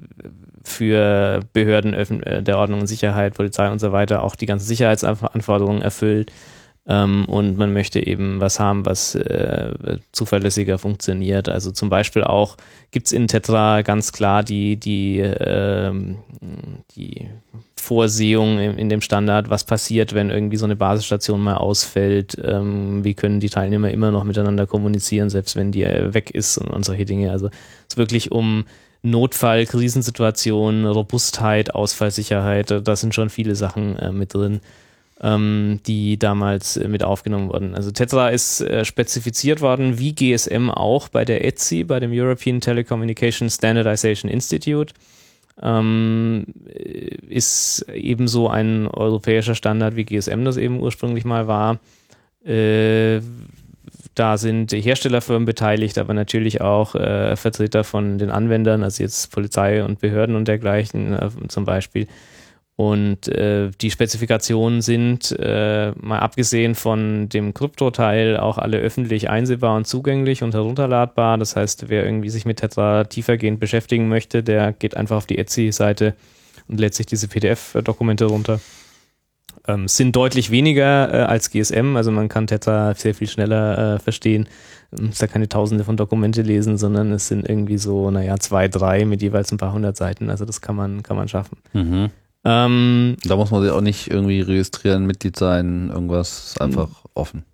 für Behörden äh, der Ordnung und Sicherheit, Polizei und so weiter auch die ganzen Sicherheitsanforderungen erfüllt. Ähm, und man möchte eben was haben, was äh, zuverlässiger funktioniert. Also zum Beispiel auch gibt's in Tetra ganz klar die, die, äh, die Vorsehung in, in dem Standard, was passiert, wenn irgendwie so eine Basisstation mal ausfällt, ähm, wie können die Teilnehmer immer noch miteinander kommunizieren, selbst wenn die äh, weg ist und, und solche Dinge. Also es ist wirklich um Notfall, Krisensituationen, Robustheit, Ausfallsicherheit, da sind schon viele Sachen äh, mit drin, die damals mit aufgenommen wurden. Also Tetra ist äh, spezifiziert worden, wie G S M auch bei der E T S I, bei dem European Telecommunication Standardization Institute. Ähm, ist ebenso ein europäischer Standard, wie G S M das eben ursprünglich mal war. Äh, da sind Herstellerfirmen beteiligt, aber natürlich auch äh, Vertreter von den Anwendern, also jetzt Polizei und Behörden und dergleichen äh, zum Beispiel. Und äh, die Spezifikationen sind, äh, mal abgesehen von dem Krypto-Teil, auch alle öffentlich einsehbar und zugänglich und herunterladbar. Das heißt, wer irgendwie sich mit Tetra tiefergehend beschäftigen möchte, der geht einfach auf die E T S I-Seite und lädt sich diese P D F-Dokumente runter. Ähm, es sind deutlich weniger äh, als G S M, also man kann Tetra sehr viel schneller äh, verstehen. Man muss da keine Tausende von Dokumente lesen, sondern es sind irgendwie so, naja, zwei, drei mit jeweils ein paar hundert Seiten. Also das kann man, kann man schaffen. Mhm. Ähm, da muss man sich auch nicht irgendwie registrieren, Mitglied sein, irgendwas, einfach offen.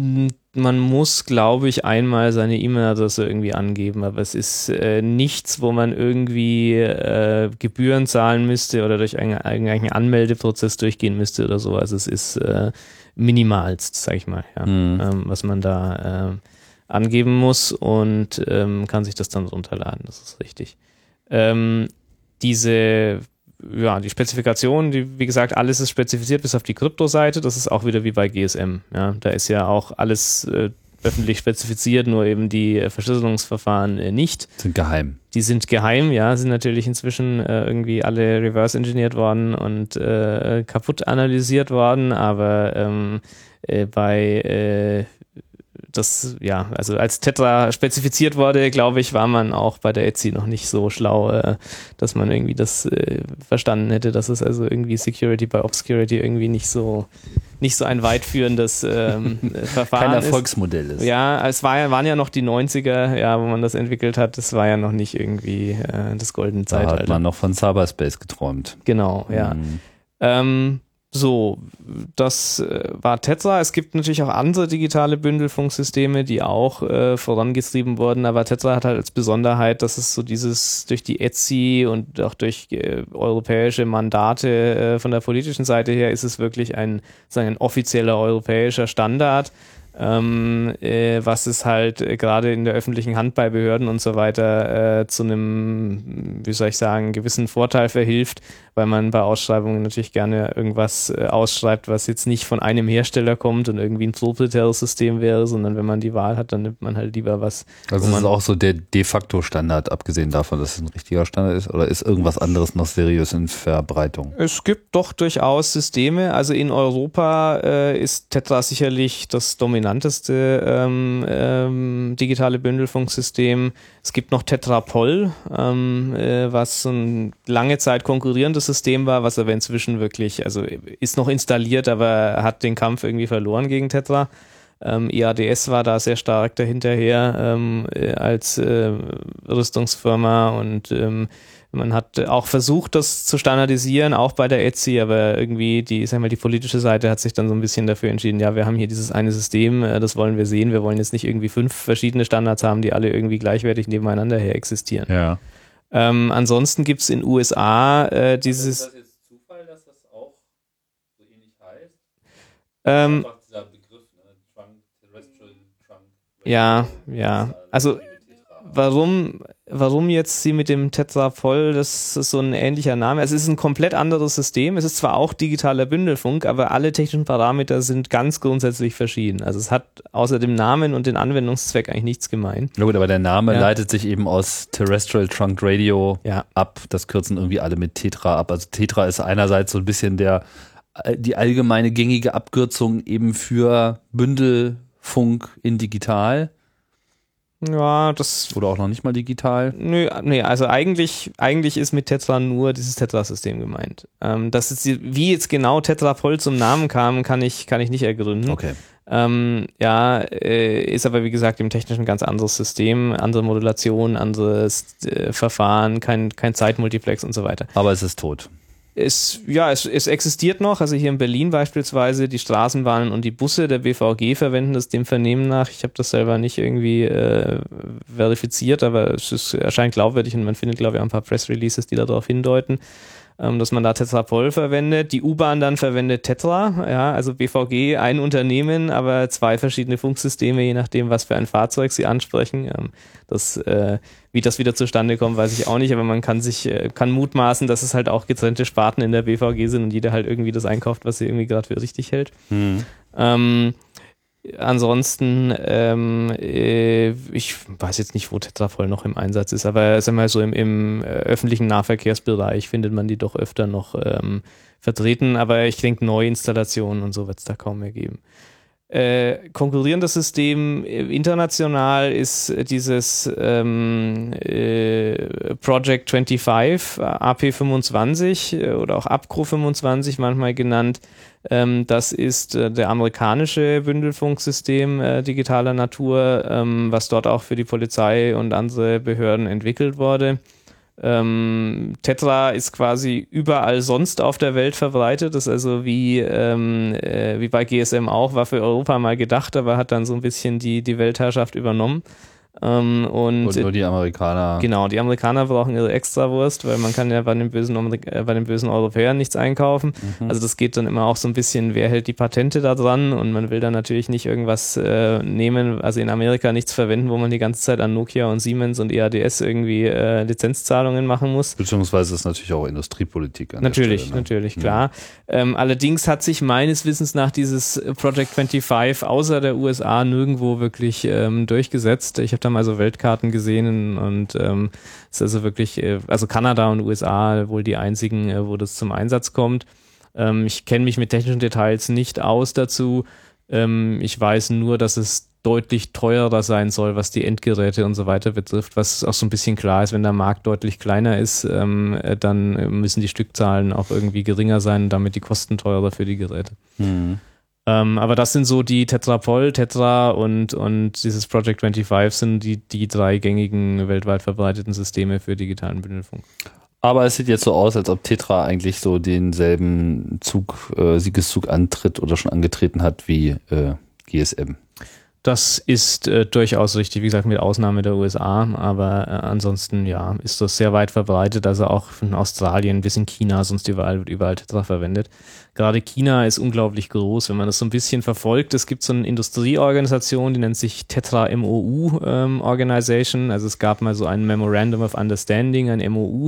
Man muss, glaube ich, einmal seine E-Mail-Adresse irgendwie angeben, aber es ist äh, nichts, wo man irgendwie äh, Gebühren zahlen müsste oder durch einen, einen Anmeldeprozess durchgehen müsste oder so. Also es ist äh, minimalst, sag ich mal, ja, mhm. ähm, was man da äh, angeben muss und ähm, kann sich das dann runterladen, das ist richtig. Ähm, diese Ja, die Spezifikation, die, wie gesagt, alles ist spezifiziert bis auf die Krypto-Seite. Das ist auch wieder wie bei G S M. Ja, da ist ja auch alles äh, öffentlich spezifiziert, nur eben die äh, Verschlüsselungsverfahren äh, nicht. Sind geheim. Die sind geheim, ja, sind natürlich inzwischen äh, irgendwie alle reverse-engineert worden und äh, kaputt analysiert worden, aber ähm, äh, bei äh, das, ja, also als Tetra spezifiziert wurde, glaube ich, war man auch bei der E T S I noch nicht so schlau, äh, dass man irgendwie das äh, verstanden hätte, dass es also irgendwie Security by Obscurity irgendwie nicht so nicht so ein weitführendes ähm, Verfahren Kein ist. Erfolgsmodell ist. Ja, es war ja, waren ja noch die neunziger, ja, wo man das entwickelt hat. Das war ja noch nicht irgendwie äh, das goldene da Zeitalter. Da hat man noch von Cyberspace geträumt. Genau, ja. Mhm. Ähm, So, das äh, war Tetra. Es gibt natürlich auch andere digitale Bündelfunksysteme, die auch äh, vorangetrieben wurden, aber Tetra hat halt als Besonderheit, dass es so dieses durch die E T S I und auch durch äh, europäische Mandate äh, von der politischen Seite her ist es wirklich ein, sagen, ein offizieller europäischer Standard, ähm, äh, was es halt äh, gerade in der öffentlichen Hand bei Behörden und so weiter äh, zu einem, wie soll ich sagen, gewissen Vorteil verhilft, weil man bei Ausschreibungen natürlich gerne irgendwas äh, ausschreibt, was jetzt nicht von einem Hersteller kommt und irgendwie ein proprietäres System wäre, sondern wenn man die Wahl hat, dann nimmt man halt lieber was. Also wo das man ist auch so der de facto Standard, abgesehen davon, dass es ein richtiger Standard ist, oder ist irgendwas anderes noch seriös in Verbreitung? Es gibt doch durchaus Systeme, also in Europa äh, ist Tetra sicherlich das dominanteste ähm, ähm, digitale Bündelfunksystem. Es gibt noch Tetrapol, ähm, äh, was ein lange Zeit konkurrierendes System war, was aber inzwischen wirklich, also ist noch installiert, aber hat den Kampf irgendwie verloren gegen Tetra. Ähm, E A D S war da sehr stark dahinterher ähm, äh, als äh, Rüstungsfirma und ähm, man hat auch versucht, das zu standardisieren, auch bei der E T S I, aber irgendwie die, sag mal, die politische Seite hat sich dann so ein bisschen dafür entschieden, ja, wir haben hier dieses eine System, das wollen wir sehen, wir wollen jetzt nicht irgendwie fünf verschiedene Standards haben, die alle irgendwie gleichwertig nebeneinander her existieren. Ja. Ähm, ansonsten gibt es in U S A äh, dieses... Ist das jetzt Zufall, dass das auch so ähnlich heißt? Ähm, Einfach dieser Begriff, ne? Trunk, Terrestrial Trunk. ja, ja, also warum... Warum jetzt sie mit dem Tetrapol, das ist so ein ähnlicher Name. Es ist ein komplett anderes System. Es ist zwar auch digitaler Bündelfunk, aber alle technischen Parameter sind ganz grundsätzlich verschieden. Also es hat außer dem Namen und dem Anwendungszweck eigentlich nichts gemein. Na gut, aber der Name Ja. leitet sich eben aus Terrestrial Trunk Radio Ja. ab. Das kürzen irgendwie alle mit Tetra ab. Also Tetra ist einerseits so ein bisschen der die allgemeine gängige Abkürzung eben für Bündelfunk in digital. Ja, das... Oder auch noch nicht mal digital. Nö, nee, also eigentlich, eigentlich ist mit Tetra nur dieses Tetra-System gemeint. Ähm, das ist, die- wie jetzt genau Tetrapol zum Namen kam, kann ich, kann ich nicht ergründen. Okay. Ähm, ja, äh, ist aber wie gesagt im Technischen ein ganz anderes System, andere Modulation, anderes äh, Verfahren, kein, kein Zeitmultiplex und so weiter. Aber es ist tot. Es, ja, es, es existiert noch, also hier in Berlin beispielsweise, die Straßenbahnen und die Busse der B V G verwenden das dem Vernehmen nach. Ich habe das selber nicht irgendwie äh, verifiziert, aber es ist, erscheint glaubwürdig und man findet, glaube ich, auch ein paar Press-Releases, die darauf hindeuten, ähm, dass man da Tetrapol verwendet. Die U-Bahn dann verwendet Tetra, ja, also B V G ein Unternehmen, aber zwei verschiedene Funksysteme, je nachdem, was für ein Fahrzeug sie ansprechen. Ähm, das, äh, wie das wieder zustande kommt, weiß ich auch nicht, aber man kann sich, äh, kann mutmaßen, dass es halt auch getrennte Sparten in der B V G sind und jeder halt irgendwie das einkauft, was sie irgendwie gerade für richtig hält. Hm. Ähm, ansonsten, ähm, äh, ich weiß jetzt nicht, wo Tetrapol noch im Einsatz ist, aber sag mal so im, im äh, öffentlichen Nahverkehrsbereich findet man die doch öfter noch ähm, vertreten, aber ich denke, Neuinstallationen und so wird es da kaum mehr geben. Äh, konkurrierendes System äh, international ist äh, dieses ähm, äh, Project fünfundzwanzig, äh, A P fünfundzwanzig äh, oder auch APCRO fünfundzwanzig manchmal genannt. Ähm, das ist äh, der amerikanische Bündelfunksystem äh, digitaler Natur, ähm, was dort auch für die Polizei und andere Behörden entwickelt wurde. Ähm, Tetra ist quasi überall sonst auf der Welt verbreitet, das ist also wie, ähm, äh, wie bei G S M auch, war für Europa mal gedacht, aber hat dann so ein bisschen die, die Weltherrschaft übernommen. Ähm, und Und nur die Amerikaner. Genau, die Amerikaner brauchen ihre Extrawurst, weil man kann ja bei den bösen, Amerik äh, bei den bösen Europäern nichts einkaufen. Mhm. Also das geht dann immer auch so ein bisschen, wer hält die Patente da dran, und man will dann natürlich nicht irgendwas äh, nehmen, also in Amerika nichts verwenden, wo man die ganze Zeit an Nokia und Siemens und E A D S irgendwie äh, Lizenzzahlungen machen muss. Beziehungsweise ist natürlich auch Industriepolitik an Natürlich, der Stelle, ne? natürlich, klar. Ähm, allerdings hat sich meines Wissens nach dieses Project fünfundzwanzig außer der U S A nirgendwo wirklich ähm, durchgesetzt. Ich habe da mal so Weltkarten gesehen und ähm, es ist also wirklich, äh, also Kanada und U S A wohl die einzigen, äh, wo das zum Einsatz kommt. Ähm, ich kenne mich mit technischen Details nicht aus dazu. Ähm, ich weiß nur, dass es deutlich teurer sein soll, was die Endgeräte und so weiter betrifft, was auch so ein bisschen klar ist, wenn der Markt deutlich kleiner ist, ähm, dann müssen die Stückzahlen auch irgendwie geringer sein und damit die Kosten teurer für die Geräte. Mhm. Ähm, aber das sind so die Tetrapol, Tetra und, und dieses Project fünfundzwanzig sind die, die drei gängigen weltweit verbreiteten Systeme für digitalen Bündelfunk. Aber es sieht jetzt so aus, als ob Tetra eigentlich so denselben Zug, äh, Siegeszug antritt oder schon angetreten hat wie äh, G S M. Das ist äh, durchaus richtig, wie gesagt, mit Ausnahme der U S A, aber äh, ansonsten, ja, ist das sehr weit verbreitet, also auch in Australien bis in China, sonst überall wird überall Tetra verwendet. Gerade China ist unglaublich groß, wenn man das so ein bisschen verfolgt. Es gibt so eine Industrieorganisation, die nennt sich Tetra M O U ähm, Organization, also es gab mal so ein Memorandum of Understanding, ein M O U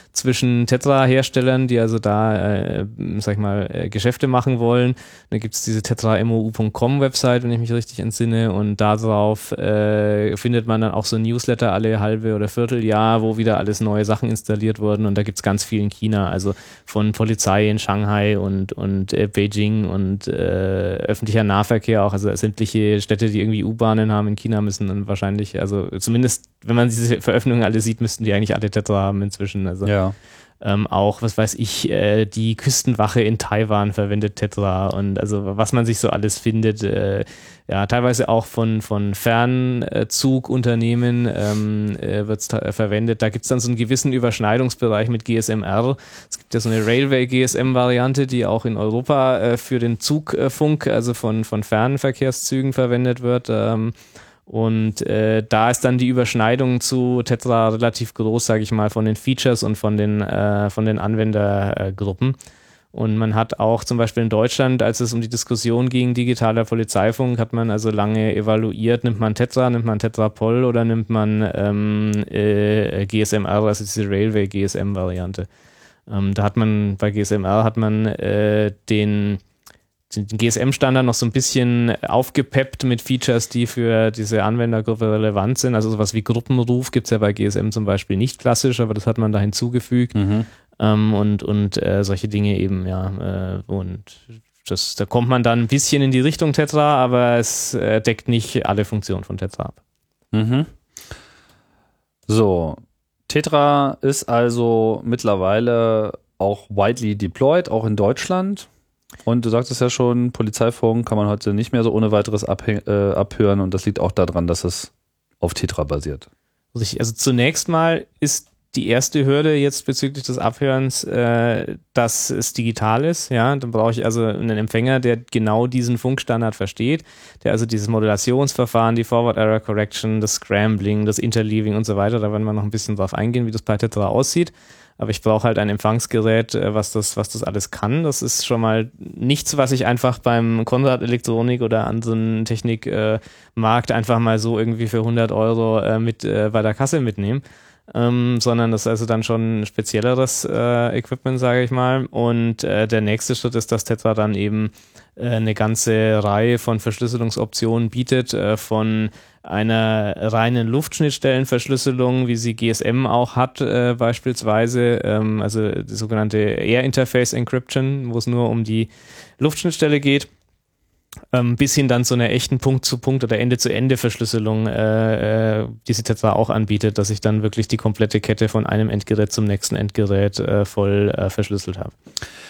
zwischen Tetra-Herstellern, die also da, äh, sag ich mal, äh, Geschäfte machen wollen. Da gibt es diese tetra m o u punkt com Website, wenn ich mich richtig entsinne, und darauf äh, findet man dann auch so Newsletter alle halbe oder Vierteljahr, wo wieder alles neue Sachen installiert wurden, und da gibt es ganz viel in China, also von Polizei in Shanghai und, und äh, Beijing und äh, öffentlicher Nahverkehr auch, also sämtliche Städte, die irgendwie U-Bahnen haben in China, müssen dann wahrscheinlich, also zumindest, wenn man diese Veröffentlichungen alle sieht, müssten die eigentlich alle Tetra haben inzwischen, also Ja. Ähm, auch, was weiß ich, äh, die Küstenwache in Taiwan verwendet Tetra, und also was man sich so alles findet, äh, ja, teilweise auch von, von Fernzugunternehmen ähm, äh, wird es verwendet. Da gibt es dann so einen gewissen Überschneidungsbereich mit G S M R. Es gibt ja so eine Railway-G S M-Variante, die auch in Europa äh, für den Zugfunk, also von, von Fernverkehrszügen verwendet wird. Ähm, Und äh, da ist dann die Überschneidung zu Tetra relativ groß, sage ich mal, von den Features und von den, äh, von den Anwendergruppen. Und man hat auch zum Beispiel in Deutschland, als es um die Diskussion ging, digitaler Polizeifunk, hat man also lange evaluiert, nimmt man Tetra, nimmt man Tetra-Pol oder nimmt man ähm, äh, G S M R, also diese Railway-G S M-Variante. Ähm, da hat man, bei G S M R hat man äh, den den G S M-Standard noch so ein bisschen aufgepeppt mit Features, die für diese Anwendergruppe relevant sind. Also sowas wie Gruppenruf gibt es ja bei G S M zum Beispiel nicht klassisch, aber das hat man da hinzugefügt. Mhm. Ähm, und und äh, solche Dinge eben, ja. Äh, und das, da kommt man dann ein bisschen in die Richtung Tetra, aber es äh, deckt nicht alle Funktionen von Tetra ab. Mhm. So, Tetra ist also mittlerweile auch widely deployed, auch in Deutschland. Und du sagtest ja schon, Polizeifunk kann man heute nicht mehr so ohne weiteres abhäng- äh, abhören, und das liegt auch daran, dass es auf Tetra basiert. Also zunächst mal ist die erste Hürde jetzt bezüglich des Abhörens, äh, dass es digital ist. Ja, dann brauche ich also einen Empfänger, der genau diesen Funkstandard versteht, der also dieses Modulationsverfahren, die Forward Error Correction, das Scrambling, das Interleaving und so weiter, da werden wir noch ein bisschen drauf eingehen, wie das bei Tetra aussieht. Aber ich brauche halt ein Empfangsgerät, was das, was das alles kann. Das ist schon mal nichts, was ich einfach beim Konrad Elektronik oder anderen Technikmarkt äh, einfach mal so irgendwie für hundert Euro äh, mit äh, bei der Kasse mitnehme. Ähm, sondern das ist also dann schon ein spezielleres äh, Equipment, sage ich mal. Und äh, der nächste Schritt ist, dass Tetra dann eben äh, eine ganze Reihe von Verschlüsselungsoptionen bietet, äh, von einer reinen Luftschnittstellenverschlüsselung, wie sie G S M auch hat äh, beispielsweise, ähm, also die sogenannte Air Interface Encryption, wo es nur um die Luftschnittstelle geht, ähm, bis hin dann zu einer echten Punkt-zu-Punkt- oder Ende-zu-Ende-Verschlüsselung, äh, äh, die sie Tetra auch anbietet, dass ich dann wirklich die komplette Kette von einem Endgerät zum nächsten Endgerät äh, voll äh, verschlüsselt habe.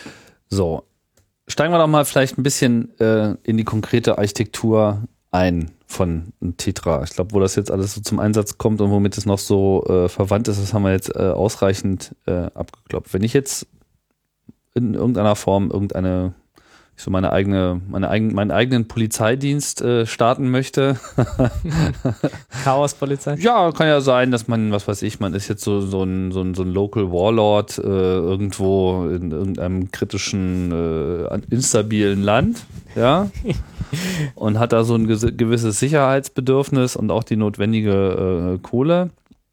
So, steigen wir doch mal vielleicht ein bisschen äh, in die konkrete Architektur ein von Tetra. Ich glaube, wo das jetzt alles so zum Einsatz kommt und womit es noch so äh, verwandt ist, das haben wir jetzt äh, ausreichend äh, abgeklopft. Wenn ich jetzt in irgendeiner Form irgendeine, ich so meine eigene, meine eigen, meinen eigenen Polizeidienst äh, starten möchte. Chaospolizei? Ja, kann ja sein, dass man, was weiß ich, man ist jetzt so, so ein, so ein, so ein Local Warlord äh, irgendwo in irgendeinem kritischen, äh, instabilen Land, ja. Und hat da so ein gewisses Sicherheitsbedürfnis und auch die notwendige äh, Kohle.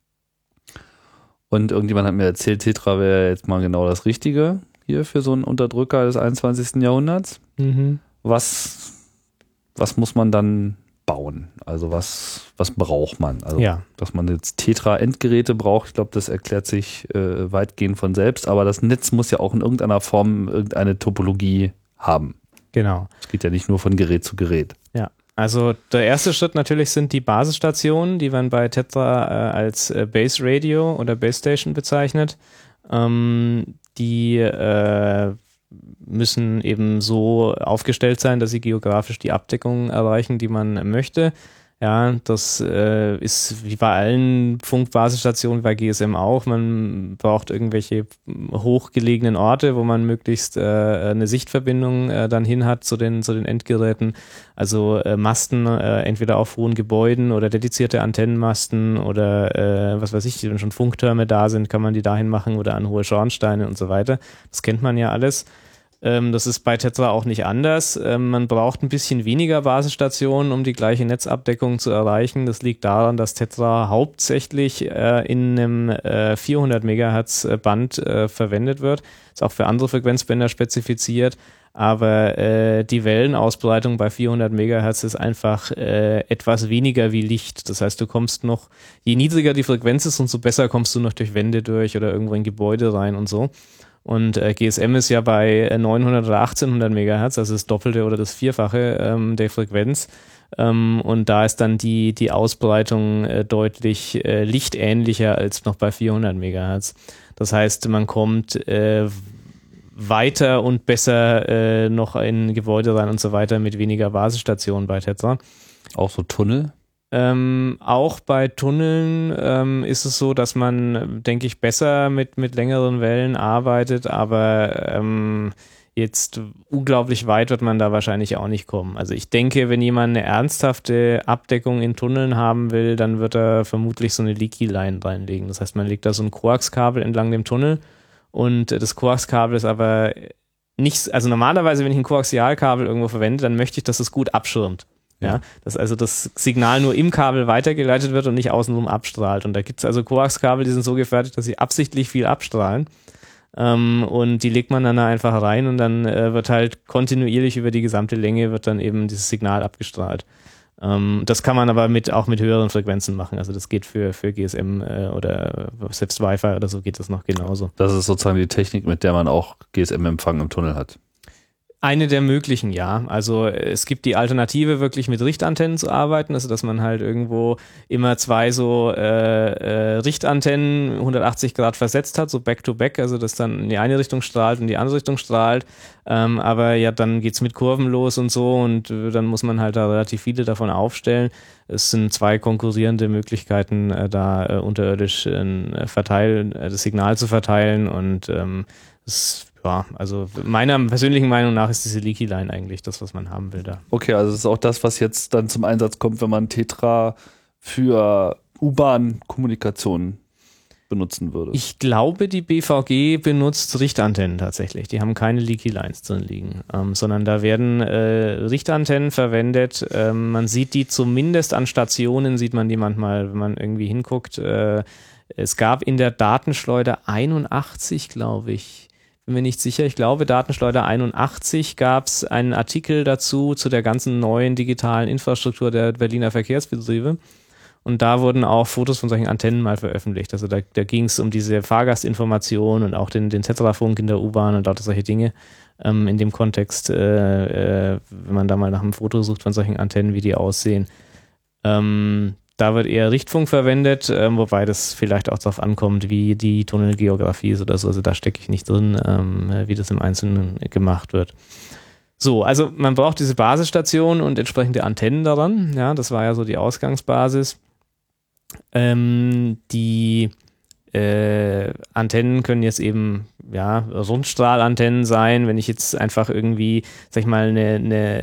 Und irgendjemand hat mir erzählt, Tetra wäre jetzt mal genau das Richtige hier für so einen Unterdrücker des einundzwanzigsten Jahrhunderts. Mhm. Was, was muss man dann bauen? Also was, was braucht man? Also, ja. Dass man jetzt Tetra-Endgeräte braucht, ich glaube, das erklärt sich äh, weitgehend von selbst. Aber das Netz muss ja auch in irgendeiner Form irgendeine Topologie haben. Genau. Es geht ja nicht nur von Gerät zu Gerät. Ja, also der erste Schritt natürlich sind die Basisstationen, die werden bei Tetra äh, als äh, Base Radio oder Base Station bezeichnet. Ähm, die äh, müssen eben so aufgestellt sein, dass sie geografisch die Abdeckung erreichen, die man möchte. Ja, das äh, ist wie bei allen Funkbasisstationen, bei G S M auch. Man braucht irgendwelche hochgelegenen Orte, wo man möglichst äh, eine Sichtverbindung äh, dann hin hat zu den, zu den Endgeräten. Also äh, Masten äh, entweder auf hohen Gebäuden oder dedizierte Antennenmasten oder äh, was weiß ich, wenn schon Funktürme da sind, kann man die dahin machen oder an hohe Schornsteine und so weiter. Das kennt man ja alles. Ähm, das ist bei Tetra auch nicht anders. Ähm, man braucht ein bisschen weniger Basisstationen, um die gleiche Netzabdeckung zu erreichen. Das liegt daran, dass Tetra hauptsächlich äh, in einem äh, vierhundert Megahertz Band äh, verwendet wird. Ist auch für andere Frequenzbänder spezifiziert. Aber äh, die Wellenausbreitung bei vierhundert Megahertz ist einfach äh, etwas weniger wie Licht. Das heißt, du kommst noch, je niedriger die Frequenz ist, umso besser kommst du noch durch Wände durch oder irgendwo in Gebäude rein und so. Und äh, G S M ist ja bei neunhundert oder achtzehnhundert Megahertz, also das Doppelte oder das Vierfache ähm, der Frequenz. Ähm, und da ist dann die, die Ausbreitung äh, deutlich äh, lichtähnlicher als noch bei vierhundert Megahertz. Das heißt, man kommt äh, weiter und besser äh, noch in Gebäude rein und so weiter mit weniger Basisstationen bei Tetra. Auch so Tunnel? Ähm, auch bei Tunneln ähm, ist es so, dass man, denke ich, besser mit, mit längeren Wellen arbeitet, aber ähm, jetzt unglaublich weit wird man da wahrscheinlich auch nicht kommen. Also ich denke, wenn jemand eine ernsthafte Abdeckung in Tunneln haben will, dann wird er vermutlich so eine Leaky Line reinlegen. Das heißt, man legt da so ein Koaxkabel entlang dem Tunnel. Und das Koaxkabel ist aber nicht, also normalerweise, wenn ich ein Koaxialkabel irgendwo verwende, dann möchte ich, dass es gut abschirmt. Ja. ja, dass also das Signal nur im Kabel weitergeleitet wird und nicht außenrum abstrahlt. Und da gibt es also Koaxkabel, die sind so gefertigt, dass sie absichtlich viel abstrahlen. Ähm, und die legt man dann da einfach rein und dann äh, wird halt kontinuierlich über die gesamte Länge wird dann eben dieses Signal abgestrahlt. Ähm, das kann man aber mit, auch mit höheren Frequenzen machen. Also das geht für, für G S M äh, oder selbst Wi-Fi oder so geht das noch genauso. Das ist sozusagen die Technik, mit der man auch G S M-Empfang im Tunnel hat. Eine der möglichen, ja. Also es gibt die Alternative, wirklich mit Richtantennen zu arbeiten, also dass man halt irgendwo immer zwei so äh, äh, Richtantennen hundertachtzig Grad versetzt hat, so back-to-back, also dass dann in die eine Richtung strahlt und in die andere Richtung strahlt. Ähm, aber ja, dann geht's mit Kurven los und so und äh, dann muss man halt da relativ viele davon aufstellen. Es sind zwei konkurrierende Möglichkeiten, äh, da äh, unterirdisch äh, verteilen, äh, das Signal zu verteilen und ähm, es ja, also meiner persönlichen Meinung nach ist diese Leaky Line eigentlich das, was man haben will da. Okay, also das ist auch das, was jetzt dann zum Einsatz kommt, wenn man Tetra für U-Bahn-Kommunikation benutzen würde. Ich glaube, die B V G benutzt Richtantennen tatsächlich. Die haben keine Leaky Lines drin liegen, ähm, sondern da werden äh, Richtantennen verwendet. Ähm, man sieht die zumindest an Stationen, sieht man die manchmal, wenn man irgendwie hinguckt. Äh, es gab in der Datenschleuder einundachtzig, glaube ich, bin mir nicht sicher, ich glaube Datenschleuder einundachtzig gab es einen Artikel dazu, zu der ganzen neuen digitalen Infrastruktur der Berliner Verkehrsbetriebe und da wurden auch Fotos von solchen Antennen mal veröffentlicht, also da, da ging es um diese Fahrgastinformation und auch den, den Tetrafunk in der U-Bahn und lauter solche Dinge ähm, in dem Kontext, äh, äh, wenn man da mal nach einem Foto sucht von solchen Antennen, wie die aussehen. Ähm, Da wird eher Richtfunk verwendet, ähm, wobei das vielleicht auch darauf ankommt, wie die Tunnelgeografie ist oder so. Also da stecke ich nicht drin, ähm, wie das im Einzelnen gemacht wird. So, also man braucht diese Basisstation und entsprechende Antennen daran. Ja, das war ja so die Ausgangsbasis. Ähm, die äh, Antennen können jetzt eben ja Rundstrahlantennen sein. Wenn ich jetzt einfach irgendwie, sag ich mal, eine, eine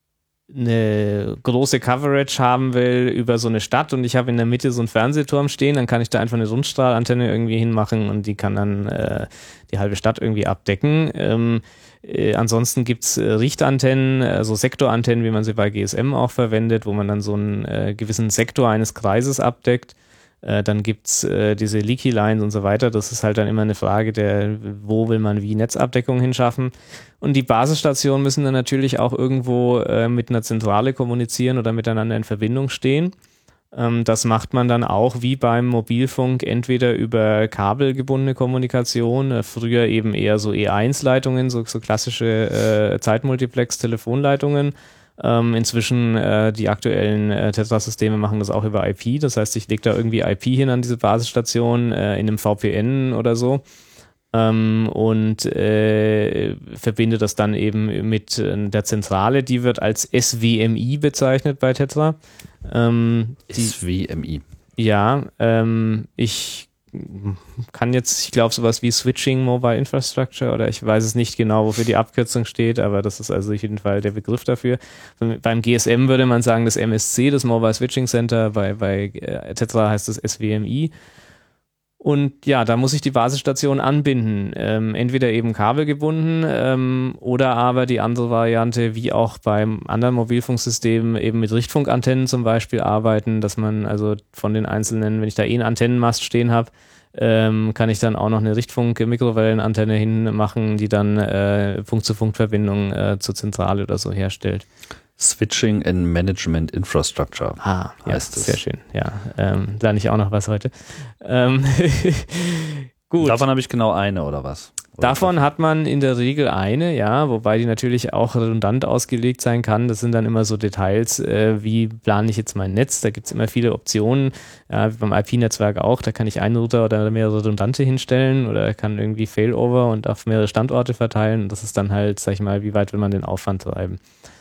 eine große Coverage haben will über so eine Stadt und ich habe in der Mitte so einen Fernsehturm stehen, dann kann ich da einfach eine Rundstrahlantenne irgendwie hinmachen und die kann dann äh, die halbe Stadt irgendwie abdecken. Ähm, äh, ansonsten gibt's äh, Richtantennen, also Sektorantennen, wie man sie bei G S M auch verwendet, wo man dann so einen äh, gewissen Sektor eines Kreises abdeckt. Äh, dann gibt's äh, diese Leaky Lines und so weiter. Das ist halt dann immer eine Frage der, wo will man wie Netzabdeckung hinschaffen. Und die Basisstationen müssen dann natürlich auch irgendwo äh, mit einer Zentrale kommunizieren oder miteinander in Verbindung stehen. Ähm, das macht man dann auch wie beim Mobilfunk entweder über kabelgebundene Kommunikation, äh, früher eben eher so E eins Leitungen, so, so klassische äh, Zeitmultiplex-Telefonleitungen. Ähm, inzwischen äh, die aktuellen äh, Tetra-Systeme machen das auch über I P. Das heißt, ich lege da irgendwie I P hin an diese Basisstation äh, in einem V P N oder so ähm, und äh, verbinde das dann eben mit äh, der Zentrale. Die wird als S W M I bezeichnet bei Tetra. Ähm, S W M I. Ja, ähm, ich kann jetzt, ich glaube, sowas wie Switching Mobile Infrastructure oder ich weiß es nicht genau, wofür die Abkürzung steht, aber das ist also auf jeden Fall der Begriff dafür. Beim G S M würde man sagen das M S C, das Mobile Switching Center, bei, bei äh, Tetra heißt das S W M I Und ja, da muss ich die Basisstation anbinden. Ähm, entweder eben kabelgebunden ähm, oder aber die andere Variante, wie auch beim anderen Mobilfunksystem, eben mit Richtfunkantennen zum Beispiel arbeiten, dass man also von den einzelnen, wenn ich da eh einen Antennenmast stehen habe, ähm, kann ich dann auch noch eine Richtfunk-Mikrowellenantenne hinmachen, die dann äh, Punkt-zu-Punkt-Verbindung äh, zur Zentrale oder so herstellt. Switching and Management Infrastructure. Ah, ja, heißt es. sehr schön. Ja, ähm, lerne ich auch noch was heute. Ähm, gut. Davon habe ich genau eine, oder was? Oder Davon was? hat man in der Regel eine, ja, wobei die natürlich auch redundant ausgelegt sein kann. Das sind dann immer so Details, äh, wie plane ich jetzt mein Netz. Da gibt es immer viele Optionen, ja, wie beim I P-Netzwerk auch. Da kann ich einen Router oder mehrere Redundante hinstellen oder kann irgendwie Failover und auf mehrere Standorte verteilen. Und das ist dann halt, sag ich mal, wie weit will man den Aufwand treiben.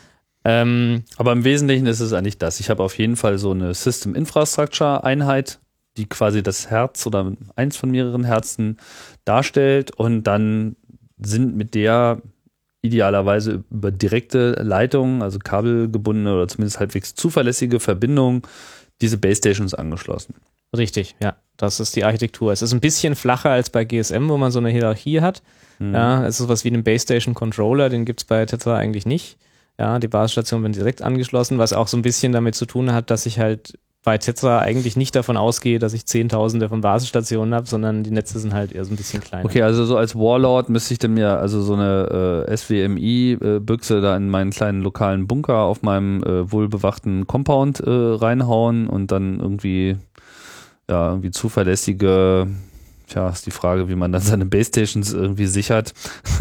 Ähm, Aber im Wesentlichen ist es eigentlich das. Ich habe auf jeden Fall so eine System-Infrastructure-Einheit, die quasi das Herz oder eins von mehreren Herzen darstellt und dann sind mit der idealerweise über direkte Leitungen, also kabelgebundene oder zumindest halbwegs zuverlässige Verbindungen, diese Base-Stations angeschlossen. Richtig, ja. Das ist die Architektur. Es ist ein bisschen flacher als bei G S M, wo man so eine Hierarchie hat. Mhm. Ja, es ist was wie einen Base-Station-Controller, den gibt es bei Tetra eigentlich nicht. Ja, die Basisstationen werden direkt angeschlossen, was auch so ein bisschen damit zu tun hat, dass ich halt bei Tetra eigentlich nicht davon ausgehe, dass ich Zehntausende von Basisstationen habe, sondern die Netze sind halt eher so ein bisschen kleiner. Okay, also so als Warlord müsste ich dann mir also so eine äh, S W M I-Büchse äh, da in meinen kleinen lokalen Bunker auf meinem äh, wohlbewachten Compound äh, reinhauen und dann irgendwie ja irgendwie zuverlässige, tja, ist die Frage, wie man dann seine Base-Stations irgendwie sichert.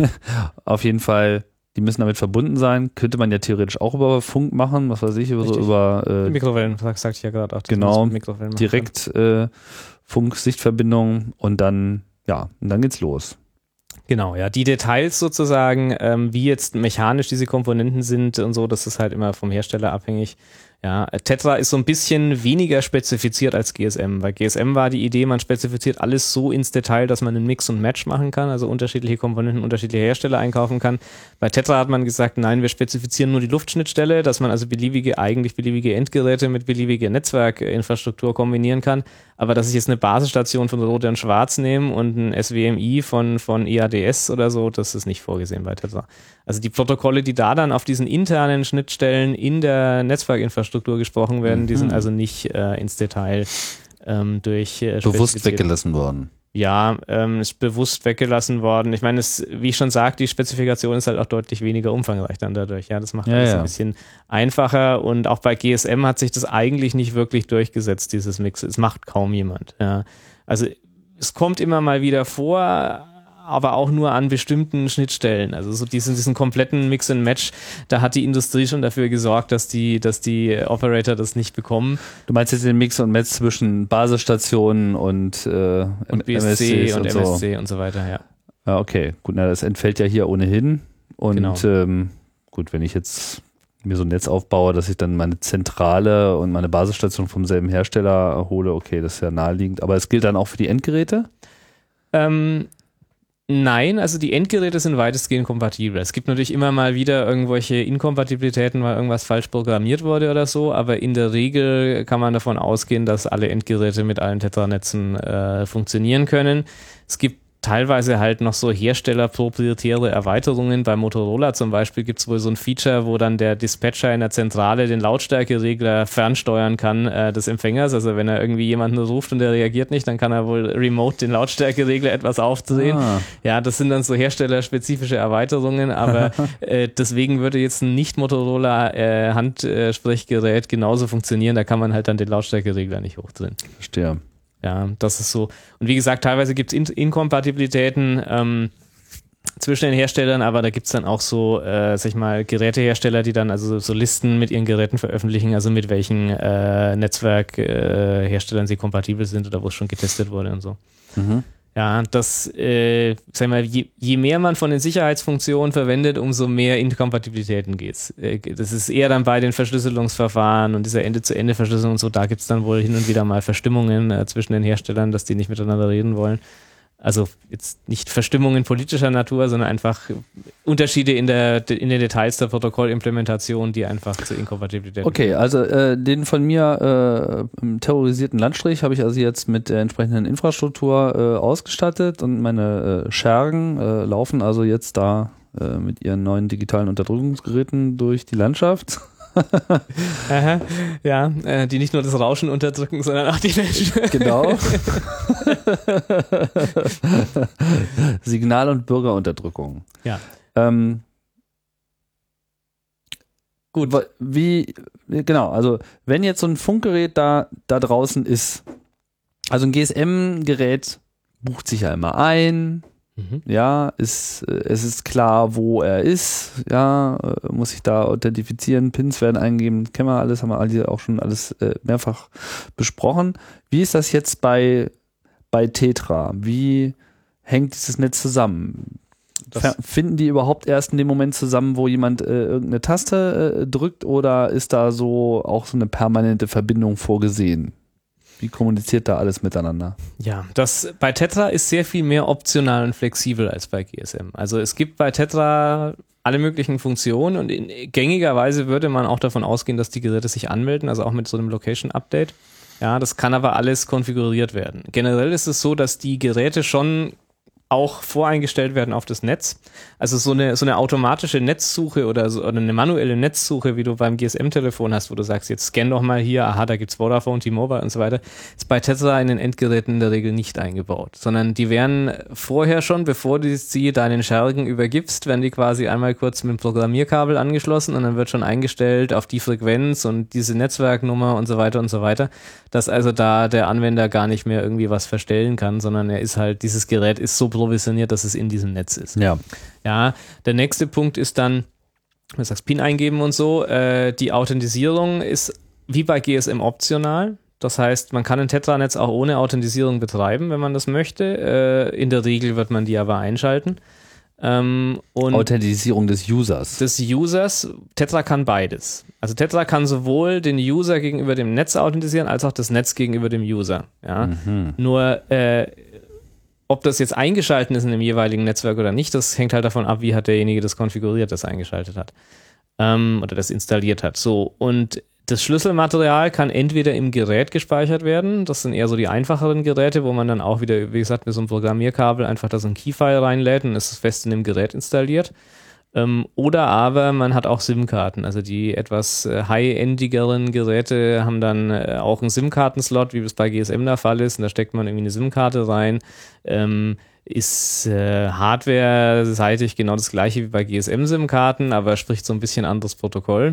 Auf jeden Fall, die müssen damit verbunden sein. Könnte man ja theoretisch auch über Funk machen, was weiß ich, über, so über äh, Mikrowellen, sagte ich ja gerade auch. Genau, direkt äh, Funk-Sichtverbindung und dann, ja, und dann geht's los. Genau, ja, die Details sozusagen, ähm, wie jetzt mechanisch diese Komponenten sind und so, das ist halt immer vom Hersteller abhängig. Ja, Tetra ist so ein bisschen weniger spezifiziert als G S M. Bei G S M war die Idee, man spezifiziert alles so ins Detail, dass man einen Mix und Match machen kann, also unterschiedliche Komponenten, unterschiedliche Hersteller einkaufen kann. Bei Tetra hat man gesagt, nein, wir spezifizieren nur die Luftschnittstelle, dass man also beliebige, eigentlich beliebige Endgeräte mit beliebiger Netzwerkinfrastruktur kombinieren kann. Aber dass ich jetzt eine Basisstation von Rot und Schwarz nehme und ein S W M I von, von E A D S oder so, das ist nicht vorgesehen bei Tetra. Also die Protokolle, die da dann auf diesen internen Schnittstellen in der Netzwerkinfrastruktur gesprochen werden, mhm. die sind also nicht äh, ins Detail ähm, durch äh, bewusst weggelassen worden. Ja, ähm, ist bewusst weggelassen worden. Ich meine, es, wie ich schon sagte, die Spezifikation ist halt auch deutlich weniger umfangreich dann dadurch. Ja, das macht ja, alles ja. ein bisschen einfacher und auch bei G S M hat sich das eigentlich nicht wirklich durchgesetzt, dieses Mix. Es macht kaum jemand. Ja. Also es kommt immer mal wieder vor, aber auch nur an bestimmten Schnittstellen. Also so diesen, diesen kompletten Mix and Match, da hat die Industrie schon dafür gesorgt, dass die, dass die Operator das nicht bekommen. Du meinst jetzt den Mix und Match zwischen Basisstationen und, äh, und B S C und, und M S C und so weiter, ja. Ja, okay. Gut, na, das entfällt ja hier ohnehin. Und genau. ähm, gut, wenn ich jetzt mir so ein Netz aufbaue, dass ich dann meine Zentrale und meine Basisstation vom selben Hersteller hole, okay, das ist ja naheliegend. Aber es gilt dann auch für die Endgeräte? Ähm, Nein, also die Endgeräte sind weitestgehend kompatibel. Es gibt natürlich immer mal wieder irgendwelche Inkompatibilitäten, weil irgendwas falsch programmiert wurde oder so, aber in der Regel kann man davon ausgehen, dass alle Endgeräte mit allen Tetra-Netzen äh, funktionieren können. Es gibt teilweise halt noch so herstellerproprietäre Erweiterungen. Bei Motorola zum Beispiel gibt es wohl so ein Feature, wo dann der Dispatcher in der Zentrale den Lautstärkeregler fernsteuern kann äh, des Empfängers. Also wenn er irgendwie jemanden ruft und der reagiert nicht, dann kann er wohl remote den Lautstärkeregler etwas aufdrehen. Ah. Ja, das sind dann so herstellerspezifische Erweiterungen, aber äh, deswegen würde jetzt ein Nicht-Motorola äh, Handsprechgerät genauso funktionieren. Da kann man halt dann den Lautstärkeregler nicht hochdrehen. Verstehe. Ja, das ist so. Und wie gesagt, teilweise gibt es In- Inkompatibilitäten ähm, zwischen den Herstellern, aber da gibt es dann auch so, äh, sag ich mal, Gerätehersteller, die dann also so Listen mit ihren Geräten veröffentlichen, also mit welchen äh, Netzwerkherstellern äh, sie kompatibel sind oder wo es schon getestet wurde und so. Mhm. Ja, das, äh, sag mal, je, je mehr man von den Sicherheitsfunktionen verwendet, umso mehr Inkompatibilitäten geht's. Äh, das ist eher dann bei den Verschlüsselungsverfahren und dieser Ende-zu-Ende-Verschlüsselung und so, da gibt's dann wohl hin und wieder mal Verstimmungen äh, zwischen den Herstellern, dass die nicht miteinander reden wollen. Also jetzt nicht Verstimmungen politischer Natur, sondern einfach Unterschiede in, der, in den Details der Protokollimplementation, die einfach zur Inkompatibilität Okay, also äh, den von mir äh, terrorisierten Landstrich habe ich also jetzt mit der entsprechenden Infrastruktur äh, ausgestattet und meine äh, Schergen äh, laufen also jetzt da äh, mit ihren neuen digitalen Unterdrückungsgeräten durch die Landschaft. Aha, ja, äh, die nicht nur das Rauschen unterdrücken, sondern auch die Menschen. Genau. Signal- und Bürgerunterdrückung. Ja. Ähm, Gut, wie, genau, also wenn jetzt so ein Funkgerät da, da draußen ist, also ein G S M-Gerät bucht sich ja immer ein, mhm. ja, ist, es ist klar, wo er ist, ja, muss sich da authentifizieren, Pins werden eingegeben, kennen wir alles, haben wir alle auch schon alles äh, mehrfach besprochen. Wie ist das jetzt bei, bei Tetra? Wie hängt dieses Netz zusammen? Das Finden die überhaupt erst in dem Moment zusammen, wo jemand äh, irgendeine Taste äh, drückt, oder ist da so auch so eine permanente Verbindung vorgesehen? Wie kommuniziert da alles miteinander? Ja, das bei Tetra ist sehr viel mehr optional und flexibel als bei G S M. Also es gibt bei Tetra alle möglichen Funktionen und in gängiger Weise würde man auch davon ausgehen, dass die Geräte sich anmelden, also auch mit so einem Location-Update. Ja, das kann aber alles konfiguriert werden. Generell ist es so, dass die Geräte schon auch voreingestellt werden auf das Netz. Also so eine so eine automatische Netzsuche oder, so, oder eine manuelle Netzsuche, wie du beim G S M-Telefon hast, wo du sagst, jetzt scan doch mal hier, aha, da gibt's Vodafone, T-Mobile und so weiter, ist bei Tetra in den Endgeräten in der Regel nicht eingebaut, sondern die werden vorher schon, bevor du sie deinen Schergen übergibst, werden die quasi einmal kurz mit dem Programmierkabel angeschlossen und dann wird schon eingestellt auf die Frequenz und diese Netzwerknummer und so weiter und so weiter, dass also da der Anwender gar nicht mehr irgendwie was verstellen kann, sondern er ist halt, dieses Gerät ist so provisioniert, dass es in diesem Netz ist. Ja. Ja, der nächste Punkt ist dann, du sagst PIN eingeben und so, äh, die Authentisierung ist wie bei G S M optional. Das heißt, man kann ein Tetra-Netz auch ohne Authentisierung betreiben, wenn man das möchte. Äh, in der Regel wird man die aber einschalten. Ähm, und Authentisierung des Users. Des Users. Tetra kann beides. Also Tetra kann sowohl den User gegenüber dem Netz authentisieren, als auch das Netz gegenüber dem User. Ja. Mhm. Nur äh, ob das jetzt eingeschaltet ist in dem jeweiligen Netzwerk oder nicht, das hängt halt davon ab, wie hat derjenige das konfiguriert, das eingeschaltet hat. Ähm, oder das installiert hat. So, und das Schlüsselmaterial kann entweder im Gerät gespeichert werden, das sind eher so die einfacheren Geräte, wo man dann auch wieder, wie gesagt, mit so einem Programmierkabel einfach da so ein Keyfile reinlädt und ist fest in dem Gerät installiert. Ähm, oder aber man hat auch SIM-Karten, also die etwas äh, high-endigeren Geräte haben dann äh, auch einen SIM-Karten-Slot, wie es bei G S M der Fall ist, und da steckt man irgendwie eine SIM-Karte rein, ähm, ist äh, hardware-seitig genau das gleiche wie bei G S M-SIM-Karten, aber spricht so ein bisschen anderes Protokoll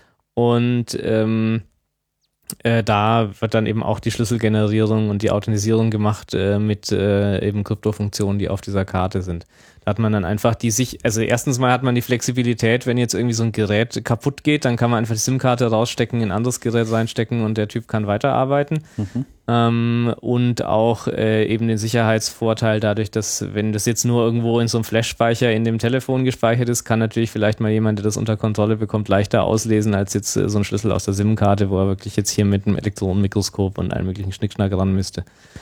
und ähm, äh, da wird dann eben auch die Schlüsselgenerierung und die Authentisierung gemacht äh, mit äh, eben Kryptofunktionen, die auf dieser Karte sind. Da hat man dann einfach die sich, also erstens mal hat man die Flexibilität, wenn jetzt irgendwie so ein Gerät kaputt geht, dann kann man einfach die SIM-Karte rausstecken, in ein anderes Gerät reinstecken und der Typ kann weiterarbeiten. Mhm. Ähm, und auch äh, eben den Sicherheitsvorteil dadurch, dass wenn das jetzt nur irgendwo in so einem Flash-Speicher in dem Telefon gespeichert ist, kann natürlich vielleicht mal jemand, der das unter Kontrolle bekommt, leichter auslesen als jetzt äh, so ein Schlüssel aus der SIM-Karte, wo er wirklich jetzt hier mit einem Elektronenmikroskop und allen möglichen Schnickschnack ran müsste.